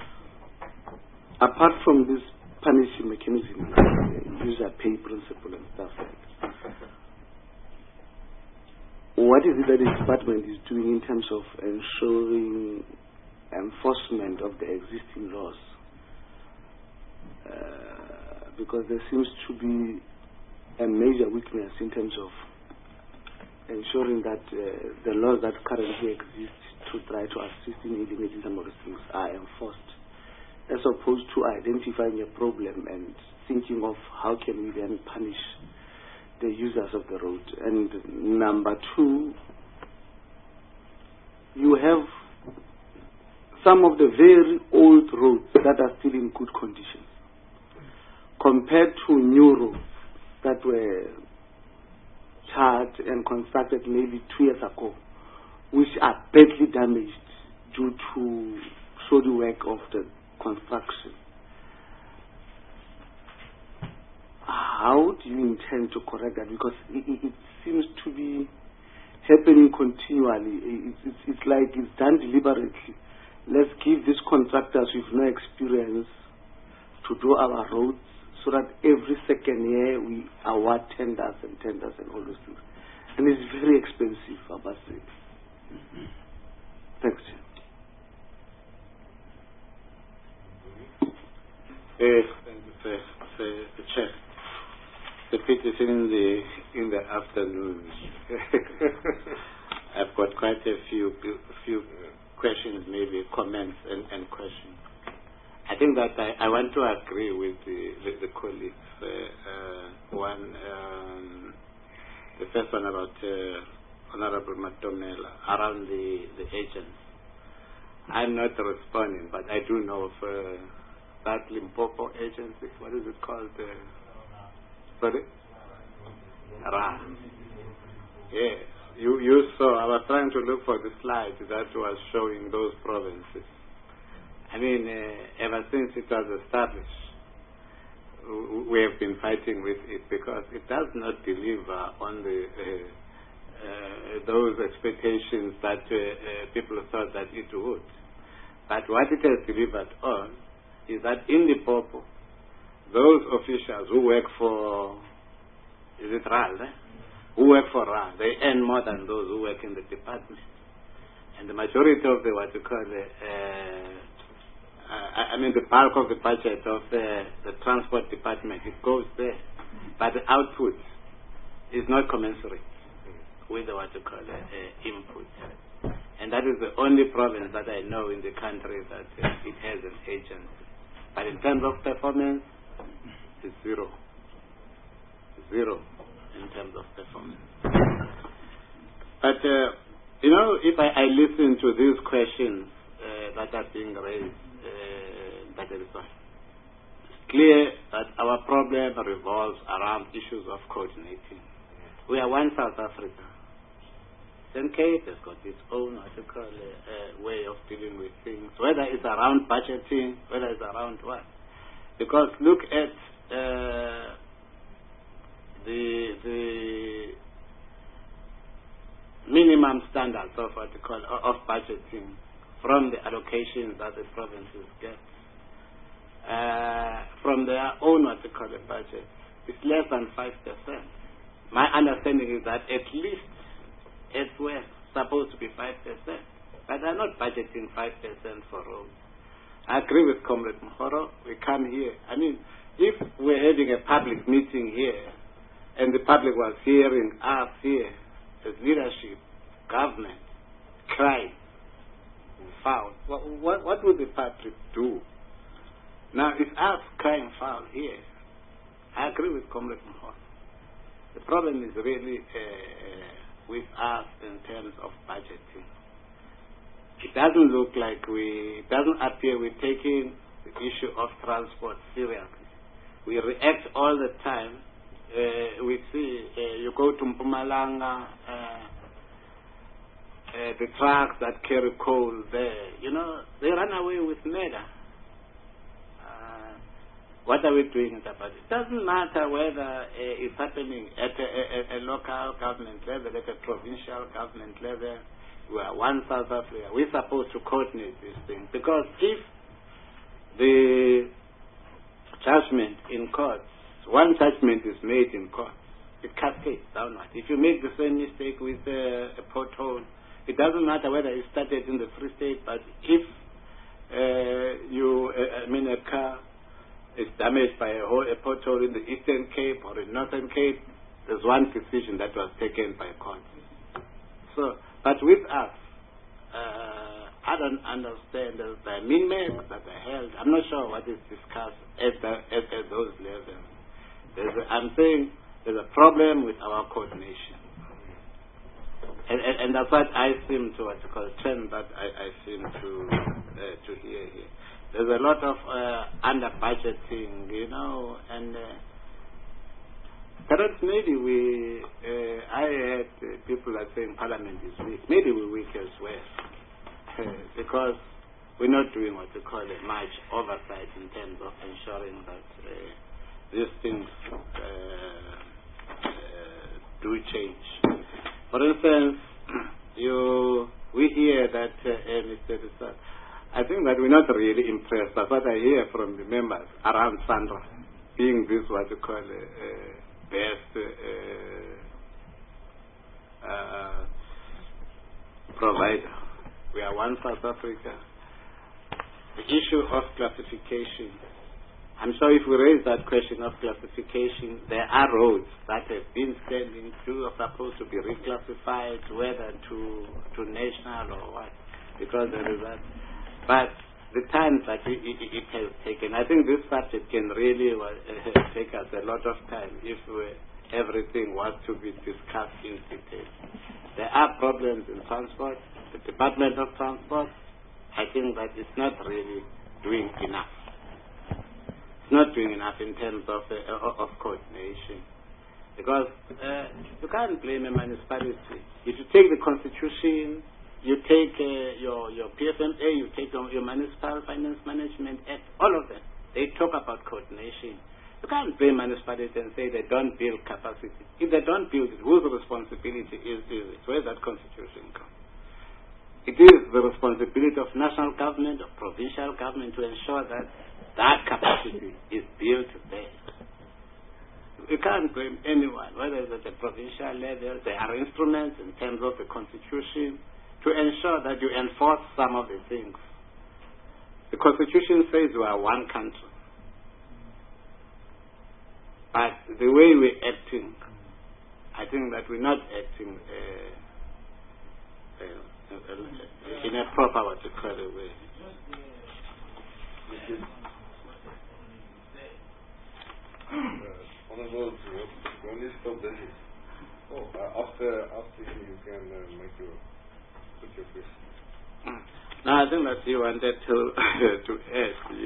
Speaker 6: apart from this punishing mechanism, user pay principle and stuff like that, what is it that the department is doing in terms of ensuring enforcement of the existing laws? Because there seems to be a major weakness in terms of ensuring that the laws that currently exist to try to assist in eliminating some of these things are enforced, as opposed to identifying a problem and thinking of how can we then punish the users of the road. And number two, you have some of the very old roads that are still in good condition compared to new roads that were charred and constructed maybe 2 years ago, which are badly damaged due to shoddy work of the construction. How do you intend to correct that? Because it seems to be happening continually. It's like it's done deliberately. Let's give these contractors with no experience to do our roads, so that every second year we award tenders and all those things. And it's very expensive, I must say. Thanks.
Speaker 8: Thank you, Chair. The pit is in the afternoon. I've got quite a few questions, maybe comments and questions. I think that I want to agree with the colleagues. The first one about Honorable Matomela around the agents. I'm not responding, but I do know of that Limpopo agency. What is it called? Sorry? Ra. Yes. You saw, I was trying to look for the slide that was showing those provinces. I mean, ever since it was established, we have been fighting with it because it does not deliver on those expectations that people thought that it would. But what it has delivered on is that in Limpopo, those officials who work for, is it RAL, who work for RAL, they earn more than those who work in the department. And the majority of the, what you call the bulk of the budget of the transport department, it goes there. But the output is not commensurate with what you call input. And that is the only province that I know in the country that it has an agency. But in terms of performance, it's zero. Zero in terms of performance. But, if I listen to these questions that are being raised, that is why. It's clear that our problem revolves around issues of coordinating. We are one South Africa. Cape has got its own way of dealing with things, whether it's around budgeting, whether it's around what. Because look at the minimum standards of what you call of budgeting from the allocations that the provinces get from their own what you call a budget. It's less than 5%. My understanding is that at least elsewhere supposed to be 5%, but they're not budgeting 5% for roads. I agree with Comrade Mhoro. We come here. I mean, if we're having a public meeting here, and the public was hearing us here as leadership, government, cry, foul, what would the public do? Now, it's us crying foul here. I agree with Comrade Mhoro. The problem is really with us in terms of budgeting. It doesn't look like it doesn't appear we're taking the issue of transport seriously. We react all the time. We see, you go to Mpumalanga, the trucks that carry coal there, they run away with murder. What are we doing about it? It doesn't matter whether it's happening at a local government level, at a provincial government level. We are one South Africa. We're supposed to coordinate these things. Because if the judgment in court, one judgment is made in court, it cascades downward. If you make the same mistake with a pothole, it doesn't matter whether it started in the Free State, but if a car is damaged by a pothole in the Eastern Cape or in Northern Cape, there's one decision that was taken by court. So, but with us, I don't understand the amendments that are held. I'm not sure what is discussed at those levels. I'm saying there's a problem with our coordination. And that's what I seem to, trend that I seem to hear here. There's a lot of under-budgeting, and perhaps maybe I heard people are saying Parliament is weak. Maybe we're weak elsewhere because we're not doing what we call a much oversight in terms of ensuring that these things do change. For instance, we hear that Mr. Rissat, I think that we're not really impressed. That's what I hear from the members around Sandra, being this what you call best provider. We are one South Africa. The issue of classification. I'm sure if we raise that question of classification, there are roads that have been standing to are supposed to be reclassified, whether to national or what, because there is that. But the time that it has taken, I think this subject can really take us a lot of time if everything was to be discussed in detail. There are problems in transport. The Department of Transport, I think that it's not really doing enough. It's not doing enough in terms of coordination. Because you can't blame a municipality. If you take the Constitution, you take your PFMA, you take your Municipal Finance Management Act, all of them, they talk about coordination. You can't blame municipalities and say they don't build capacity. If they don't build it, whose responsibility is it? Where does that Constitution come? It is the responsibility of national government, of provincial government to ensure that
Speaker 13: that capacity is built there. We can't blame anyone, whether it's at the provincial level. There are instruments in terms of the Constitution to ensure that you enforce some of the things. The Constitution says we are one country. But the way we're acting, I think that we're not acting in a proper, way.
Speaker 2: Honorable, you only stop this. After you can put your question.
Speaker 13: No, I think that you wanted to ask.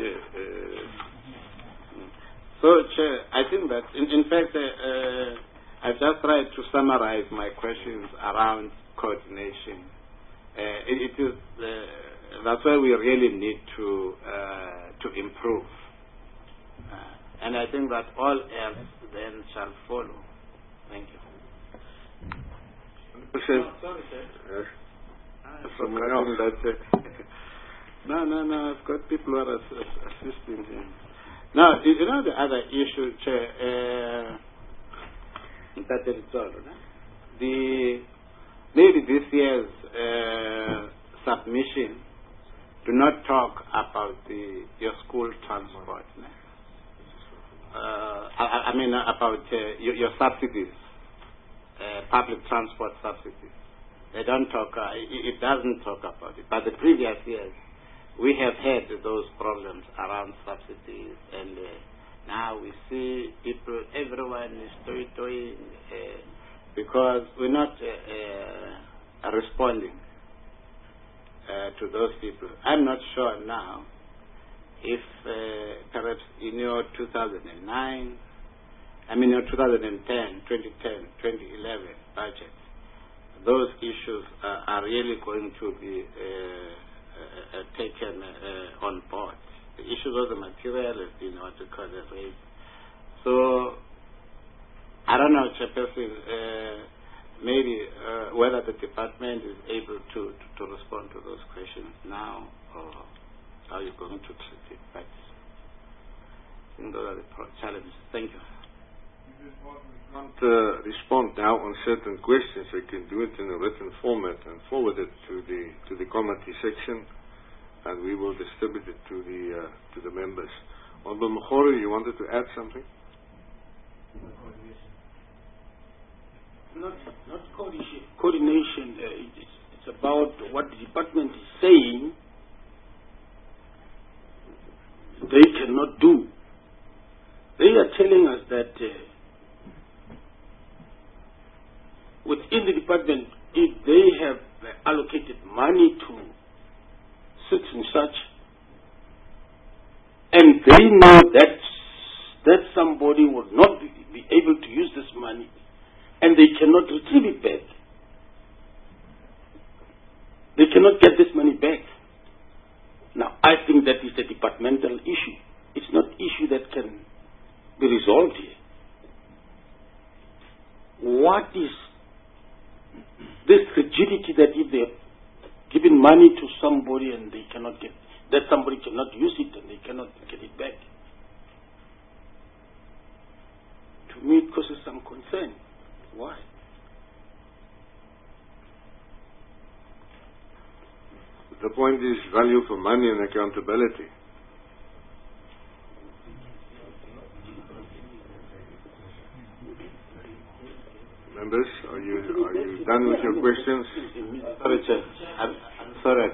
Speaker 13: So, Chair, I think that in fact I've just tried to summarize my questions around coordination. It is that's why we really need to improve. And I think that all else then shall follow. Thank you.
Speaker 2: Sorry, sir. Yes.
Speaker 13: No, I've got people who are assisting him. Now, you know the other issue, Chair, that is all, maybe this year's submission do not talk about your school transport. I mean about your subsidies, public transport subsidies. They don't talk. It doesn't talk about it. But the previous years, we have had those problems around subsidies, and now we see people, everyone is toying because we're not responding to those people. I'm not sure now if perhaps in your 2009, your 2010, 2011 budget, those issues are really going to be taken on board. The issues of the material has been what we call the rate. So, I don't know, Chairperson, maybe whether the department is able to respond to those questions now, or how you're going to treat it. But I think those are the challenges. Thank you.
Speaker 2: Can't respond now on certain questions. I can do it in a written format and forward it to the committee section, and we will distribute it to the members. Honorable Mokgoro, you wanted to add something?
Speaker 5: Not coordination. It's about what the department is saying they cannot do. They are telling us that within the department, if they have allocated money to such and such, and they know that somebody will not be able to use this money, and they cannot retrieve it back. They cannot get this money back. Now, I think that is a departmental issue. It's not an issue that can be resolved here. What is this rigidity that if they're giving money to somebody and they cannot get, that somebody cannot use it and they cannot get it back? To me, it causes some concern. Why?
Speaker 2: The point is value for money and accountability. Members, are you done with your questions?
Speaker 13: Sorry, Chair. I'm sorry,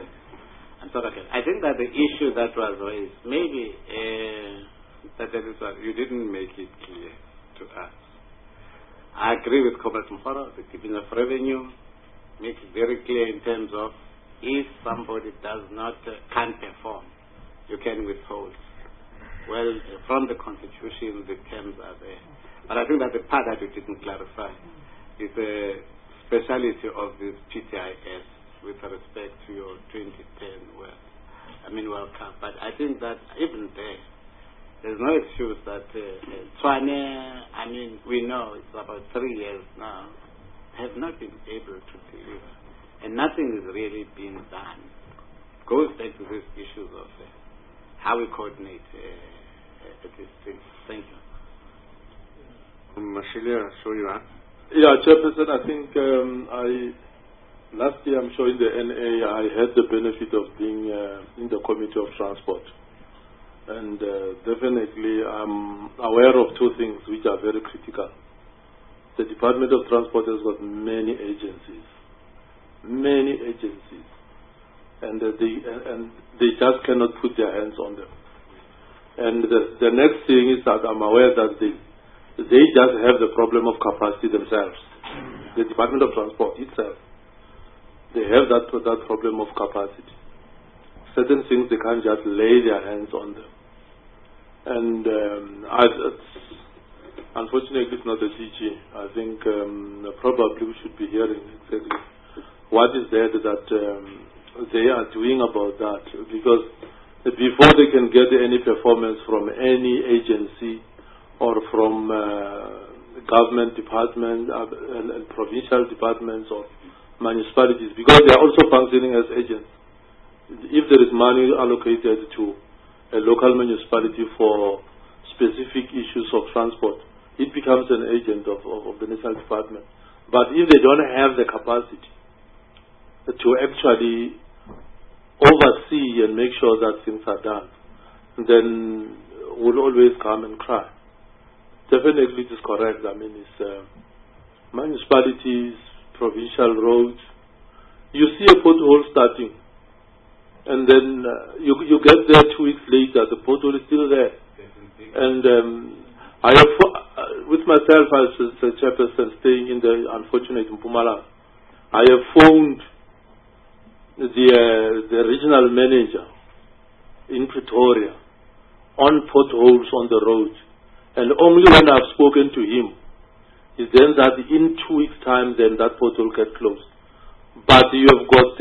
Speaker 13: I think that the issue that was raised, maybe that is what you didn't make it clear to us. I agree with Comrade Mokgoro, the giving of revenue, make it very clear in terms of if somebody can't perform, you can withhold. Well, from the Constitution, the terms are there. But I think that the part that you didn't clarify is the speciality of this PTIS with respect to your 2010 World Cup. But I think that even there's no excuse that Tshwane, we know it's about 3 years now, have not been able to deliver. And nothing is really being done. Goes back to these issues of how we coordinate at this thing. Thank you.
Speaker 2: Masilia, so you are.
Speaker 3: Yeah, Chairperson, I think last year, I'm sure in the NA, I had the benefit of being in the Committee of Transport. And definitely, I'm aware of two things which are very critical. The Department of Transport has got many agencies. And they just cannot put their hands on them. And the next thing is that I'm aware that they just have the problem of capacity themselves. The Department of Transport itself, they have that problem of capacity. Certain things they can't just lay their hands on them. And unfortunately, it's not the DG. I think probably we should be hearing exactly what is there that they are doing about that. Because before they can get any performance from any agency or from government departments and provincial departments or municipalities, because they are also functioning as agents. If there is money allocated to a local municipality for specific issues of transport, it becomes an agent of the national department. But if they don't have the capacity to actually oversee and make sure that things are done, then we'll always come and cry. Definitely it is correct. I mean, it's municipalities, provincial roads. You see a pothole starting, and then you get there 2 weeks later, the pothole is still there. And I have, with myself as the chairperson staying in the unfortunate Mpumalanga, I have phoned the regional manager in Pretoria on potholes on the road. And only when I've spoken to him is then that in 2 weeks' time, then that pothole gets closed. But you have got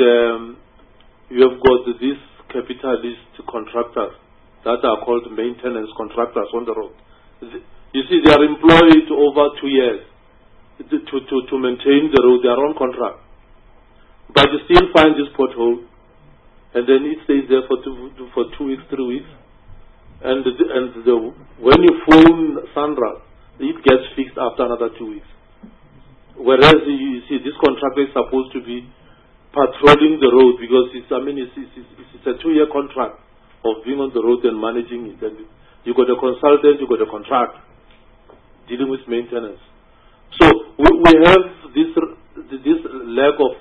Speaker 3: these capitalist contractors that are called maintenance contractors on the road. You see, they are employed over 2 years to maintain the road, their own contract. But you still find this pothole, and then it stays there for 2 weeks, 3 weeks. And when you phone Sandra, it gets fixed after another 2 weeks. Whereas you see, this contractor is supposed to be patrolling the road, because it's a 2-year contract of being on the road and managing it. And you got a consultant, you got a contract dealing with maintenance. So we have this lack of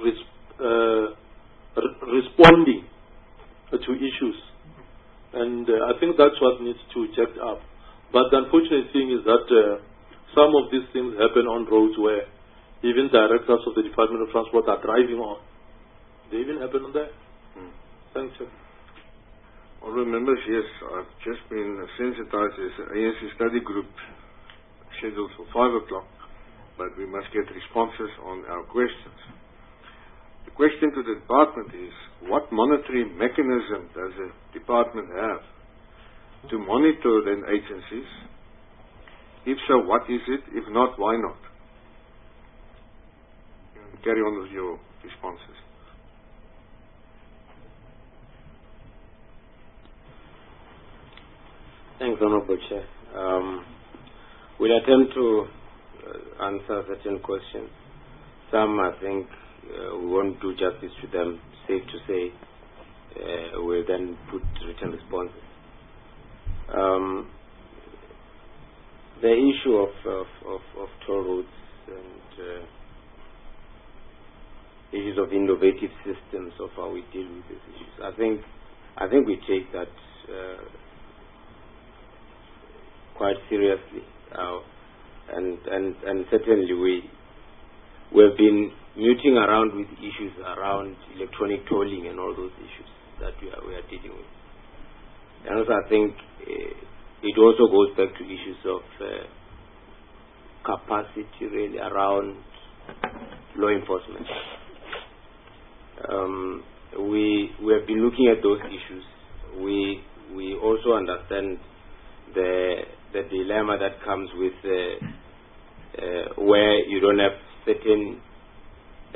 Speaker 3: responding to issues. And I think that's what needs to check up. But the unfortunate thing is that some of these things happen on roads where even directors of the Department of Transport are driving on. They even happen on there. Thanks, sir.
Speaker 2: Honourable members, yes, I've just been sensitized as an ANC study group scheduled for 5 o'clock, but we must get responses on our questions. The question to the department is, what monetary mechanism does the department have to monitor then agencies? If so, what is it? If not, why not? Carry on with your responses.
Speaker 10: Thanks, Honorable Chair. We'll attempt to answer certain questions. Some, I think, we won't do justice to them. Safe to say, we'll then put written responses. The issue of toll roads and issues of innovative systems of how we deal with these issues. I think we take that quite seriously, and certainly we've been muting around with issues around electronic tolling and all those issues that we are dealing with. And also, I think it also goes back to issues of capacity really around law enforcement. We have been looking at those issues. We also understand the dilemma that comes with where you don't have certain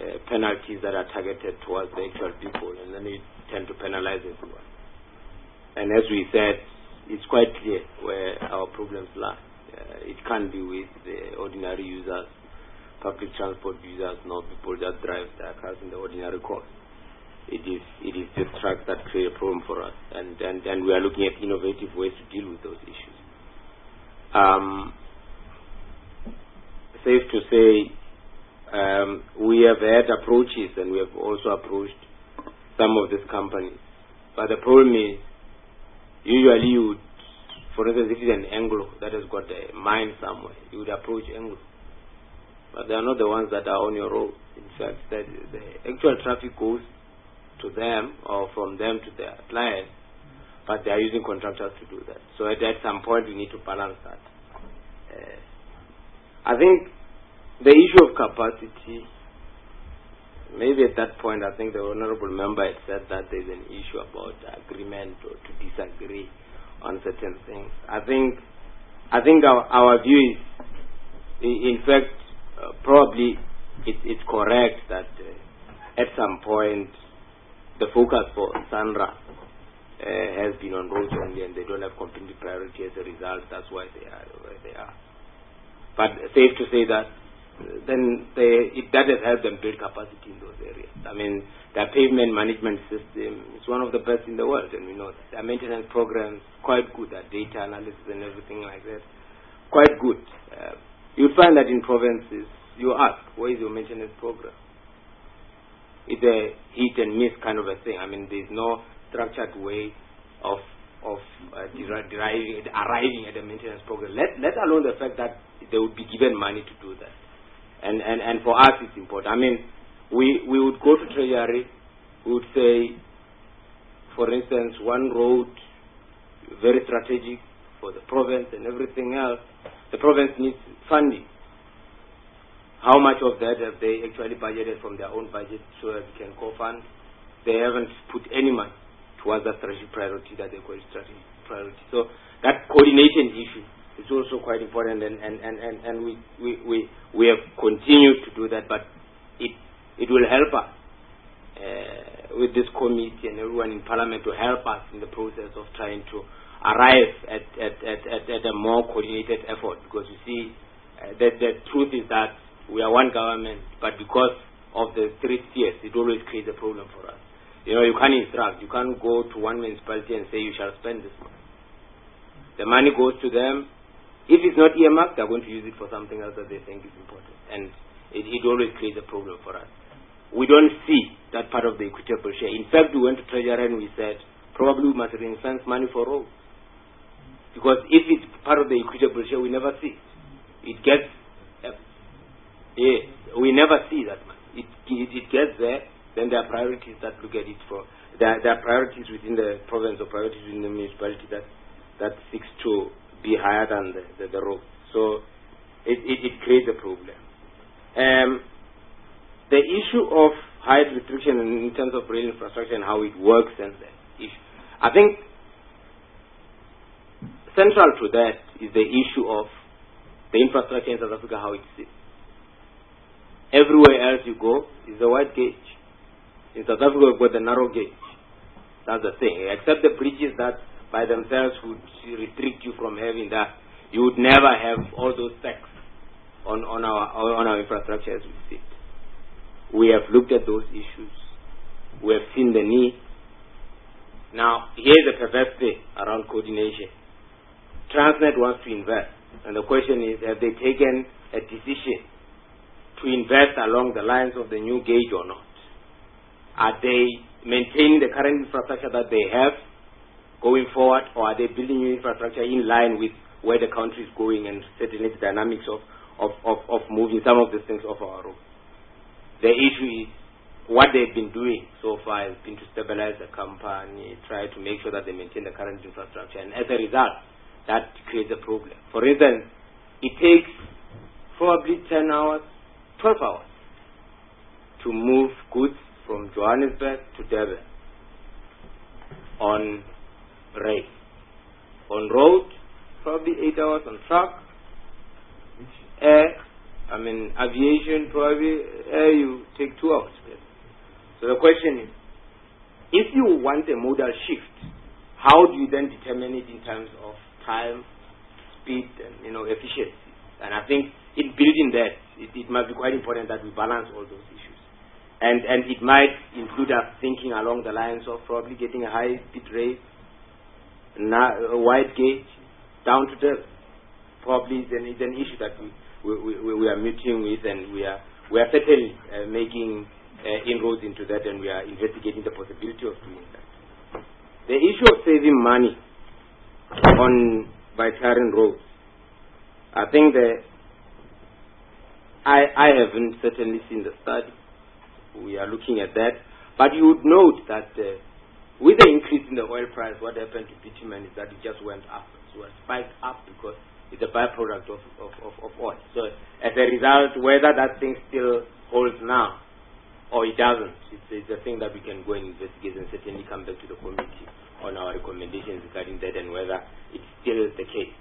Speaker 10: penalties that are targeted towards the actual people, and then you tend to penalize everyone. And as we said, it's quite clear where our problems lie. It can't be with the ordinary users, public transport users, not people that drive their cars in the ordinary course. It is the trucks that create a problem for us, and we are looking at innovative ways to deal with those issues. Safe to say, we have had approaches, and we have also approached some of these companies. But the problem is, usually you would, for instance, if it's an Anglo that has got a mine somewhere, you would approach Anglo. But they are not the ones that are on your road. In fact, the actual traffic goes to them or from them to their clients, but they are using contractors to do that. So at some point we need to balance that. I think the issue of capacity, maybe at that point I think the honorable member had said that there's an issue about agreement or to disagree on certain things. I think our view is, in fact, probably it's correct that at some point the focus for Sandra has been on roads only, and they don't have competing priority as a result. That's why they are where they are. But safe to say that then that has helped them build capacity in those areas. I mean, their pavement management system is one of the best in the world, and we know that. Their maintenance programs, quite good. Their data analysis and everything like that, quite good. You'll find that in provinces, you ask, where is your maintenance program? It's a hit and miss kind of a thing. I mean, there's no structured way of arriving at a maintenance program. Let alone the fact that they would be given money to do that. And for us, it's important. I mean, we would go to Treasury, we would say, for instance, one road, very strategic for the province and everything else. The province needs funding. How much of that have they actually budgeted from their own budget so that they can co-fund? They haven't put any money towards the strategic priority that they call strategic priority. So that coordination issue is also quite important, and we have continued to do that, but it will help us with this committee and everyone in Parliament to help us in the process of trying to arrive at a more coordinated effort, because you see, the truth is that we are one government, but because of the 3 spheres, it always creates a problem for us. You know, you can't instruct. You can't go to one municipality and say you shall spend this money. The money goes to them. If it's not earmarked, they're going to use it for something else that they think is important. And it always creates a problem for us. We don't see that part of the equitable share. In fact, we went to Treasury and we said, probably we must ring-fence money for roads. Because if it's part of the equitable share, we never see it. It gets... we never see that money. It gets there, then there are priorities that look at it for. There are priorities within the province or priorities within the municipality that seeks to be higher than the road. So it creates a problem. The issue of height restriction in terms of rail infrastructure and how it works, and I think central to that is the issue of the infrastructure in South Africa, how it sits. Everywhere else you go is the wide gauge. In South Africa, we've got the narrow gauge. That's the thing. Except the bridges that by themselves would restrict you from having that, you would never have all those stacks on our infrastructure as we sit. We have looked at those issues. We have seen the need. Now, here's the perverse thing around coordination. Transnet wants to invest, and the question is, have they taken a decision to invest along the lines of the new gauge or not? Are they maintaining the current infrastructure that they have going forward, or are they building new infrastructure in line with where the country is going and certainly the dynamics of moving some of these things off our road? The issue is what they've been doing so far has been to stabilize the company, try to make sure that they maintain the current infrastructure, and as a result, that creates a problem. For instance, it takes probably 10 hours, 12 hours to move goods from Johannesburg to Durban on rail. On road, probably 8 hours. On truck, air, aviation, probably air you take 2 hours. So the question is, if you want a modal shift how do you then determine it in terms of time, speed, and efficiency? And I think in building that, it must be quite important that we balance all those issues. And it might include us thinking along the lines of probably getting a high-speed rail, a wide gauge, down to the probably it's an issue that we are meeting with, and we are certainly making inroads into that, and we are investigating the possibility of doing that. The issue of saving money by clearing roads, I think that I haven't certainly seen the study. We are looking at that, but you would note that with the increase in the oil price, what happened to bitumen is that it just went up. So it spiked up because it's a byproduct of oil. So as a result, whether that thing still holds now or it doesn't, it's a thing that we can go and investigate and certainly come back to the committee on our recommendations regarding that and whether it's still the case.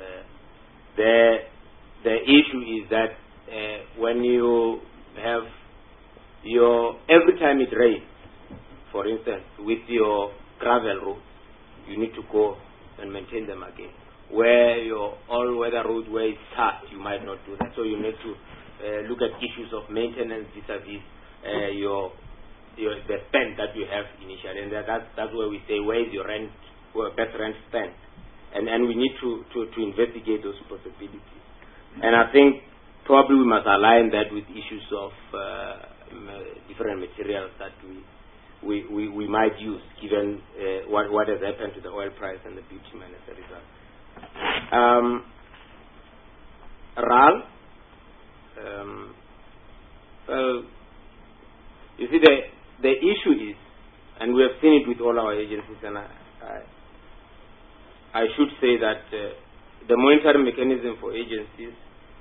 Speaker 10: The issue is that when you have every time it rains, for instance, with your gravel roads, you need to go and maintain them again. Where your all-weather road, where it's hard, you might not do that. So you need to look at issues of maintenance vis-a-vis the spend that you have initially, and that's where we say where is your rent, best rent spent, and we need to investigate those possibilities. And I think probably we must align that with issues of different materials that we might use, given what has happened to the oil price and the bitumen as a result. RAL, you see, the issue is, and we have seen it with all our agencies, and I should say that the monitoring mechanism for agencies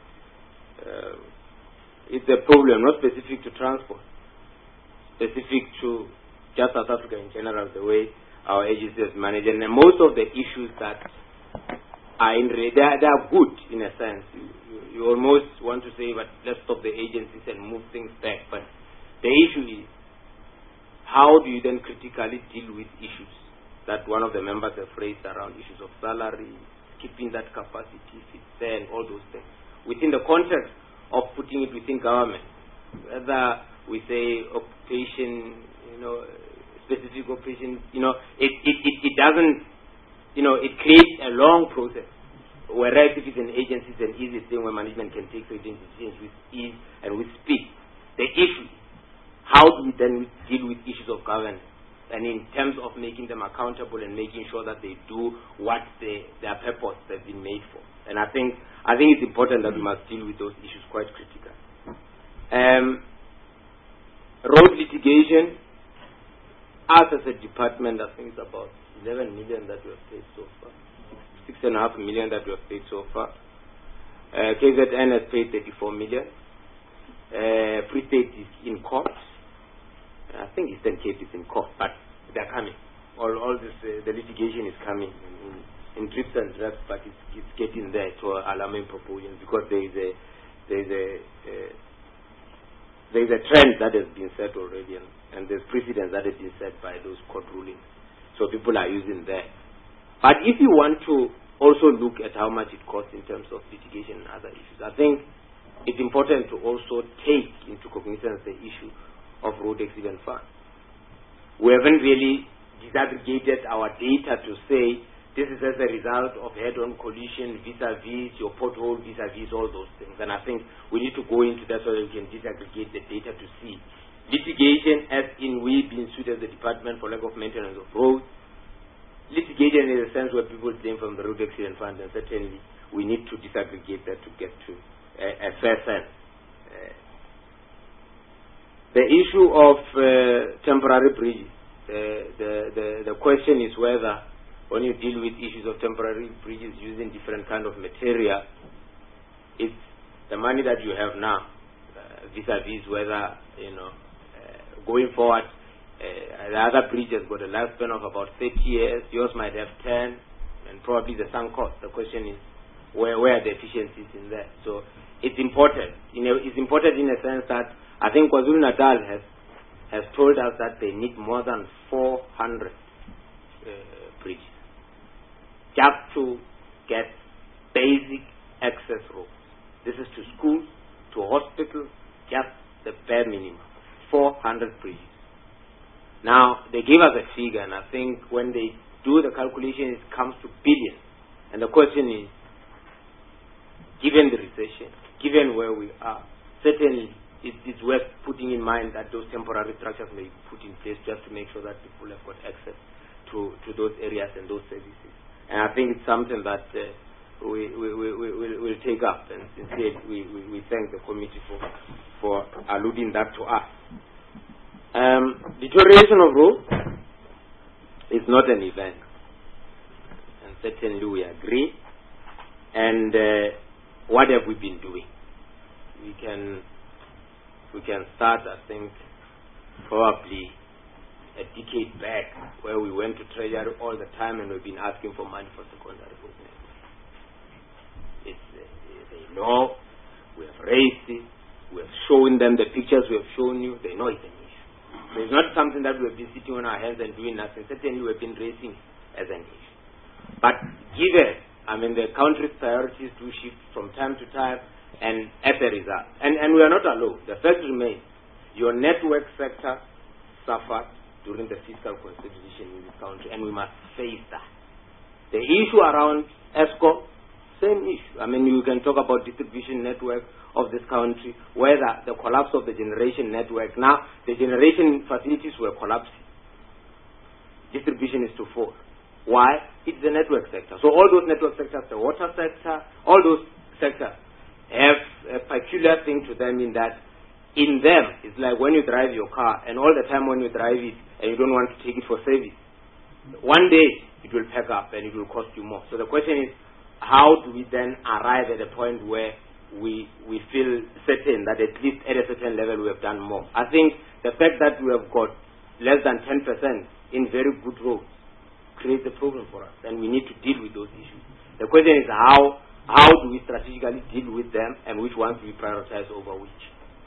Speaker 10: is a problem, not specific to transport, specific to just South Africa in general, the way our agencies manage. And most of the issues that are they are good in a sense. You almost want to say, but let's stop the agencies and move things back. But the issue is, how do you then critically deal with issues that one of the members have raised around issues of salary, keeping that capacity, if it's there, and all those things, within the context of putting it within government, whether we say occupation, specific occupation, it doesn't, it creates a long process. Whereas if it's an agency, it's an easy thing where management can take certain decisions with ease and with speed. The issue, how do we then deal with issues of governance, and in terms of making them accountable and making sure that they do what their purpose has been made for. And I think it's important that we must deal with those issues quite critically. Road litigation, us as a department, I think it's about 11 million that we have paid so far. 6.5 million that we have paid so far. KZN has paid 34 million. Free State is in court. I think Eastern Cape is in court, but they're coming. All this, the litigation is coming in drips and drabs, but it's getting there to alarming proportions because there is a trend that has been set already, and there's precedents that have been set by those court rulings. So people are using that. But if you want to also look at how much it costs in terms of litigation and other issues, I think it's important to also take into cognizance the issue of road accident fund. We haven't really disaggregated our data to say this is as a result of head-on collision vis-a-vis your pothole, vis-a-vis all those things. And I think we need to go into that so that we can disaggregate the data to see litigation as in we being sued as the department for lack of maintenance of roads. Litigation in a sense where people claim from the road accident fund, and certainly we need to disaggregate that to get to a fair sense. The issue of temporary bridges, the question is whether when you deal with issues of temporary bridges using different kind of material, it's the money that you have now vis-a-vis whether, going forward, the other bridge has got a lifespan of about 30 years, yours might have 10, and probably the sunk cost. The question is, where are the efficiencies in there? So it's important. It's important in a sense that I think KwaZulu-Natal has told us that they need more than 400 bridges, just to get basic access roads. This is to schools, to hospitals, just the bare minimum, 400 bridges. Now, they give us a figure, and I think when they do the calculation, it comes to billions. And the question is, given the recession, given where we are, certainly it's worth putting in mind that those temporary structures may be put in place just to make sure that people have got access to those areas and those services. And I think it's something that we'll take up, and instead we thank the committee for alluding that to us. Deterioration of roads is not an event, and certainly we agree. And what have we been doing? We can start, I think, probably a decade back, where we went to Treasury all the time and we've been asking for money for secondary road network. They know, we have raised it, we have shown them the pictures we have shown you, they know it's an issue. So it's not something that we have been sitting on our hands and doing nothing. Certainly we have been raising it as an issue. But given, the country's priorities do shift from time to time, and as a result, and we are not alone. The fact remains, your network sector suffered during the fiscal consolidation in this country, and we must face that. The issue around ESCOM, same issue. You can talk about distribution network of this country, whether the collapse of the generation network. Now, the generation facilities were collapsing. Distribution is to fall. Why? It's the network sector. So all those network sectors, the water sector, all those sectors have a peculiar thing to them, in that in them, it's like when you drive your car, and all the time when you drive it and you don't want to take it for service, one day it will pack up and it will cost you more. So the question is, how do we then arrive at a point where we feel certain that at least at a certain level we have done more? I think the fact that we have got less than 10% in very good roads creates a problem for us, and we need to deal with those issues. The question is, how do we strategically deal with them, and which ones do we prioritize over which?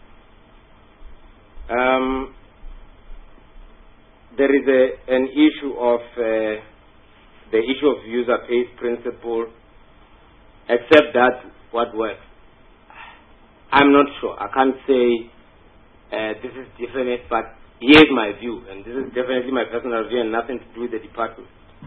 Speaker 10: There is an issue of the issue of user pays principle, except that what works. I'm not sure. I can't say this is definite, but here's my view, and this is definitely my personal view and nothing to do with the department.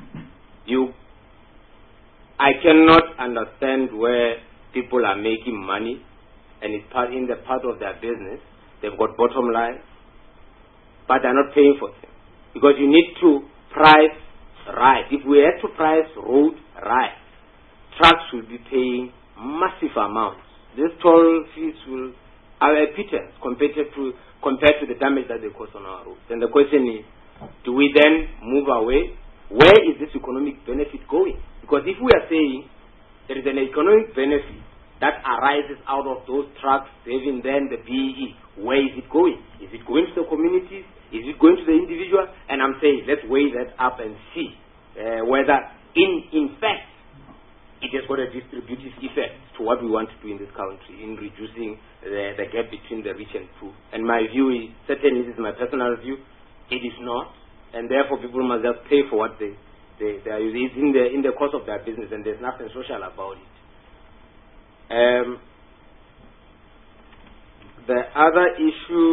Speaker 10: I cannot understand where people are making money and it's in the part of their business. They've got bottom line, but they're not paying for things. Because you need to price right. If we had to price road right, trucks will be paying massive amounts. These toll fees are a pittance compared to the damage that they cause on our roads. And the question is, do we then move away? Where is this economic benefit going? Because if we are saying there is an economic benefit that arises out of those trucks saving then the BEE, where is it going? Is it going to the communities? Is it going to the individual? And I'm saying, let's weigh that up and see whether in fact it has got a distributive effect to what we want to do in this country in reducing the gap between the rich and poor. And my view is, certainly this is my personal view, it is not, and therefore people must just pay for what they are using. It's in the course of their business, and there's nothing social about it. The other issue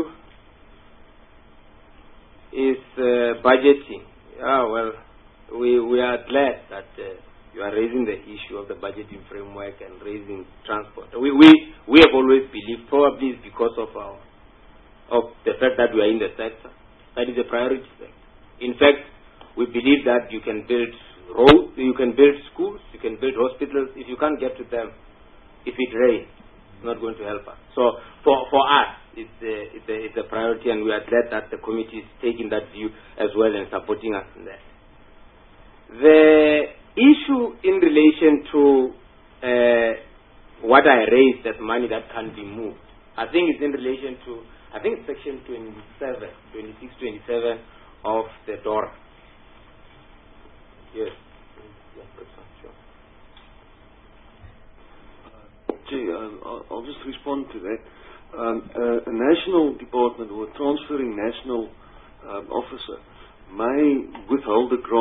Speaker 10: is budgeting. We are glad that you are raising the issue of the budgeting framework and raising transport. We have always believed, probably it's because of the fact that we are in the sector, that is a priority sector. In fact, we believe that you can build roads, you can build schools, you can build hospitals. If you can't get to them, if it rains, it's not going to help us. So for us, it's a priority, and we are glad that the committee is taking that view as well and supporting us in that. The issue in relation to what I raised as money that can be moved, I think it's in relation to, I think section 26, 27 of the DORA. Yes.
Speaker 14: I'll just respond to that. A national department or a transferring national officer may withhold a grant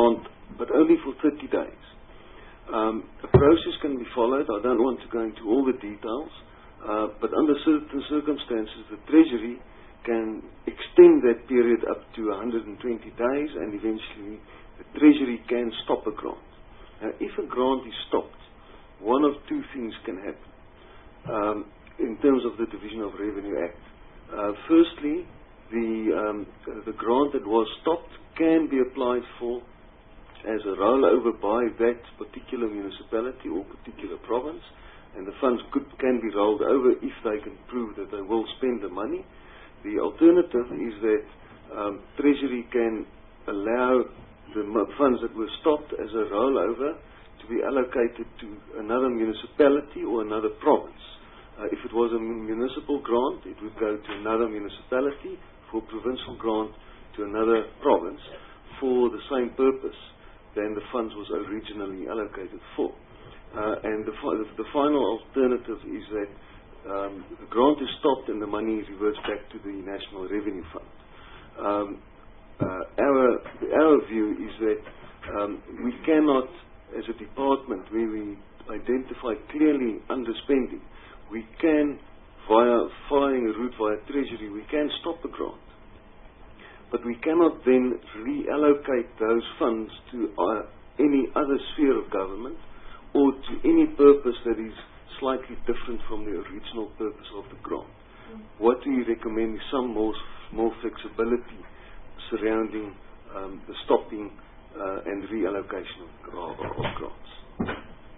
Speaker 14: but only for 30 days. A process can be followed. I don't want to go into all the details, but under certain circumstances, the Treasury can extend that period up to 120 days, and eventually the Treasury can stop a grant. Now, if a grant is stopped, one of two things can happen in terms of the Division of Revenue Act. Firstly, the grant that was stopped can be applied for as a rollover by that particular municipality or particular province, and the funds can be rolled over if they can prove that they will spend the money. The alternative is that Treasury can allow the funds that were stopped as a rollover to be allocated to another municipality or another province. If it was a municipal grant, it would go to another municipality. For provincial grant, to another province for the same purpose than the funds was originally allocated for. And the final alternative is that the grant is stopped and the money reverts back to the National Revenue Fund. Our view is that we cannot, as a department where we identify clearly underspending, we can, following a route via Treasury, we can stop the grant. But we cannot then reallocate those funds to any other sphere of government or to any purpose that is slightly different from the original purpose of the grant. What we recommend is some more flexibility surrounding the stopping and reallocation of grants.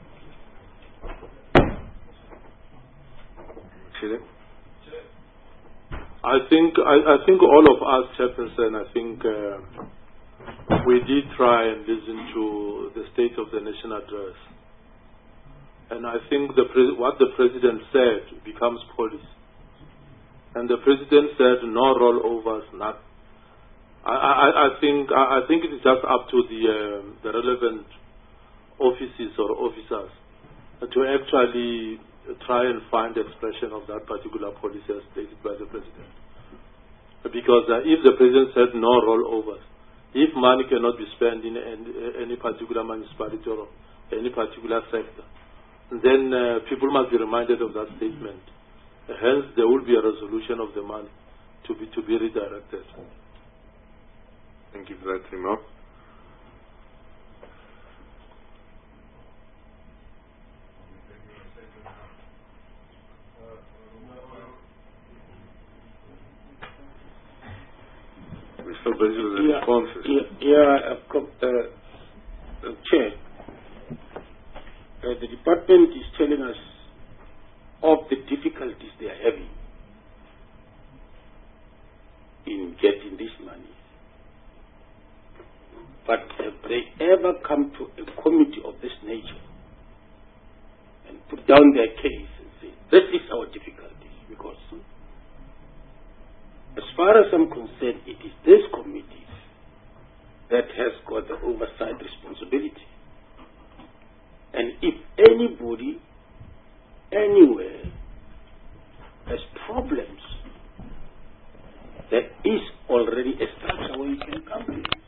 Speaker 2: Philip?
Speaker 3: I think all of us, Chairperson, I think we did try and listen to the State of the Nation address. And I think what the President said becomes policy. And the President said no rollovers, not. I think it is just up to the relevant offices or officers to actually try and find expression of that particular policy as stated by the President. Because if the President said no rollovers, if money cannot be spent in any particular municipality or any particular sector, then people must be reminded of that statement. Hence, there will be a resolution of the money to be redirected.
Speaker 2: Thank you for that remark. We're still busy with the responses.
Speaker 5: Chair. The department is telling us of the difficulties they are having in getting this money. But have they ever come to a committee of this nature and put down their case and say, this is our difficulty? Because as far as I'm concerned, it is this committee that has got the oversight responsibility. And if anybody, anywhere, has problems, there is already a structure where you can come in.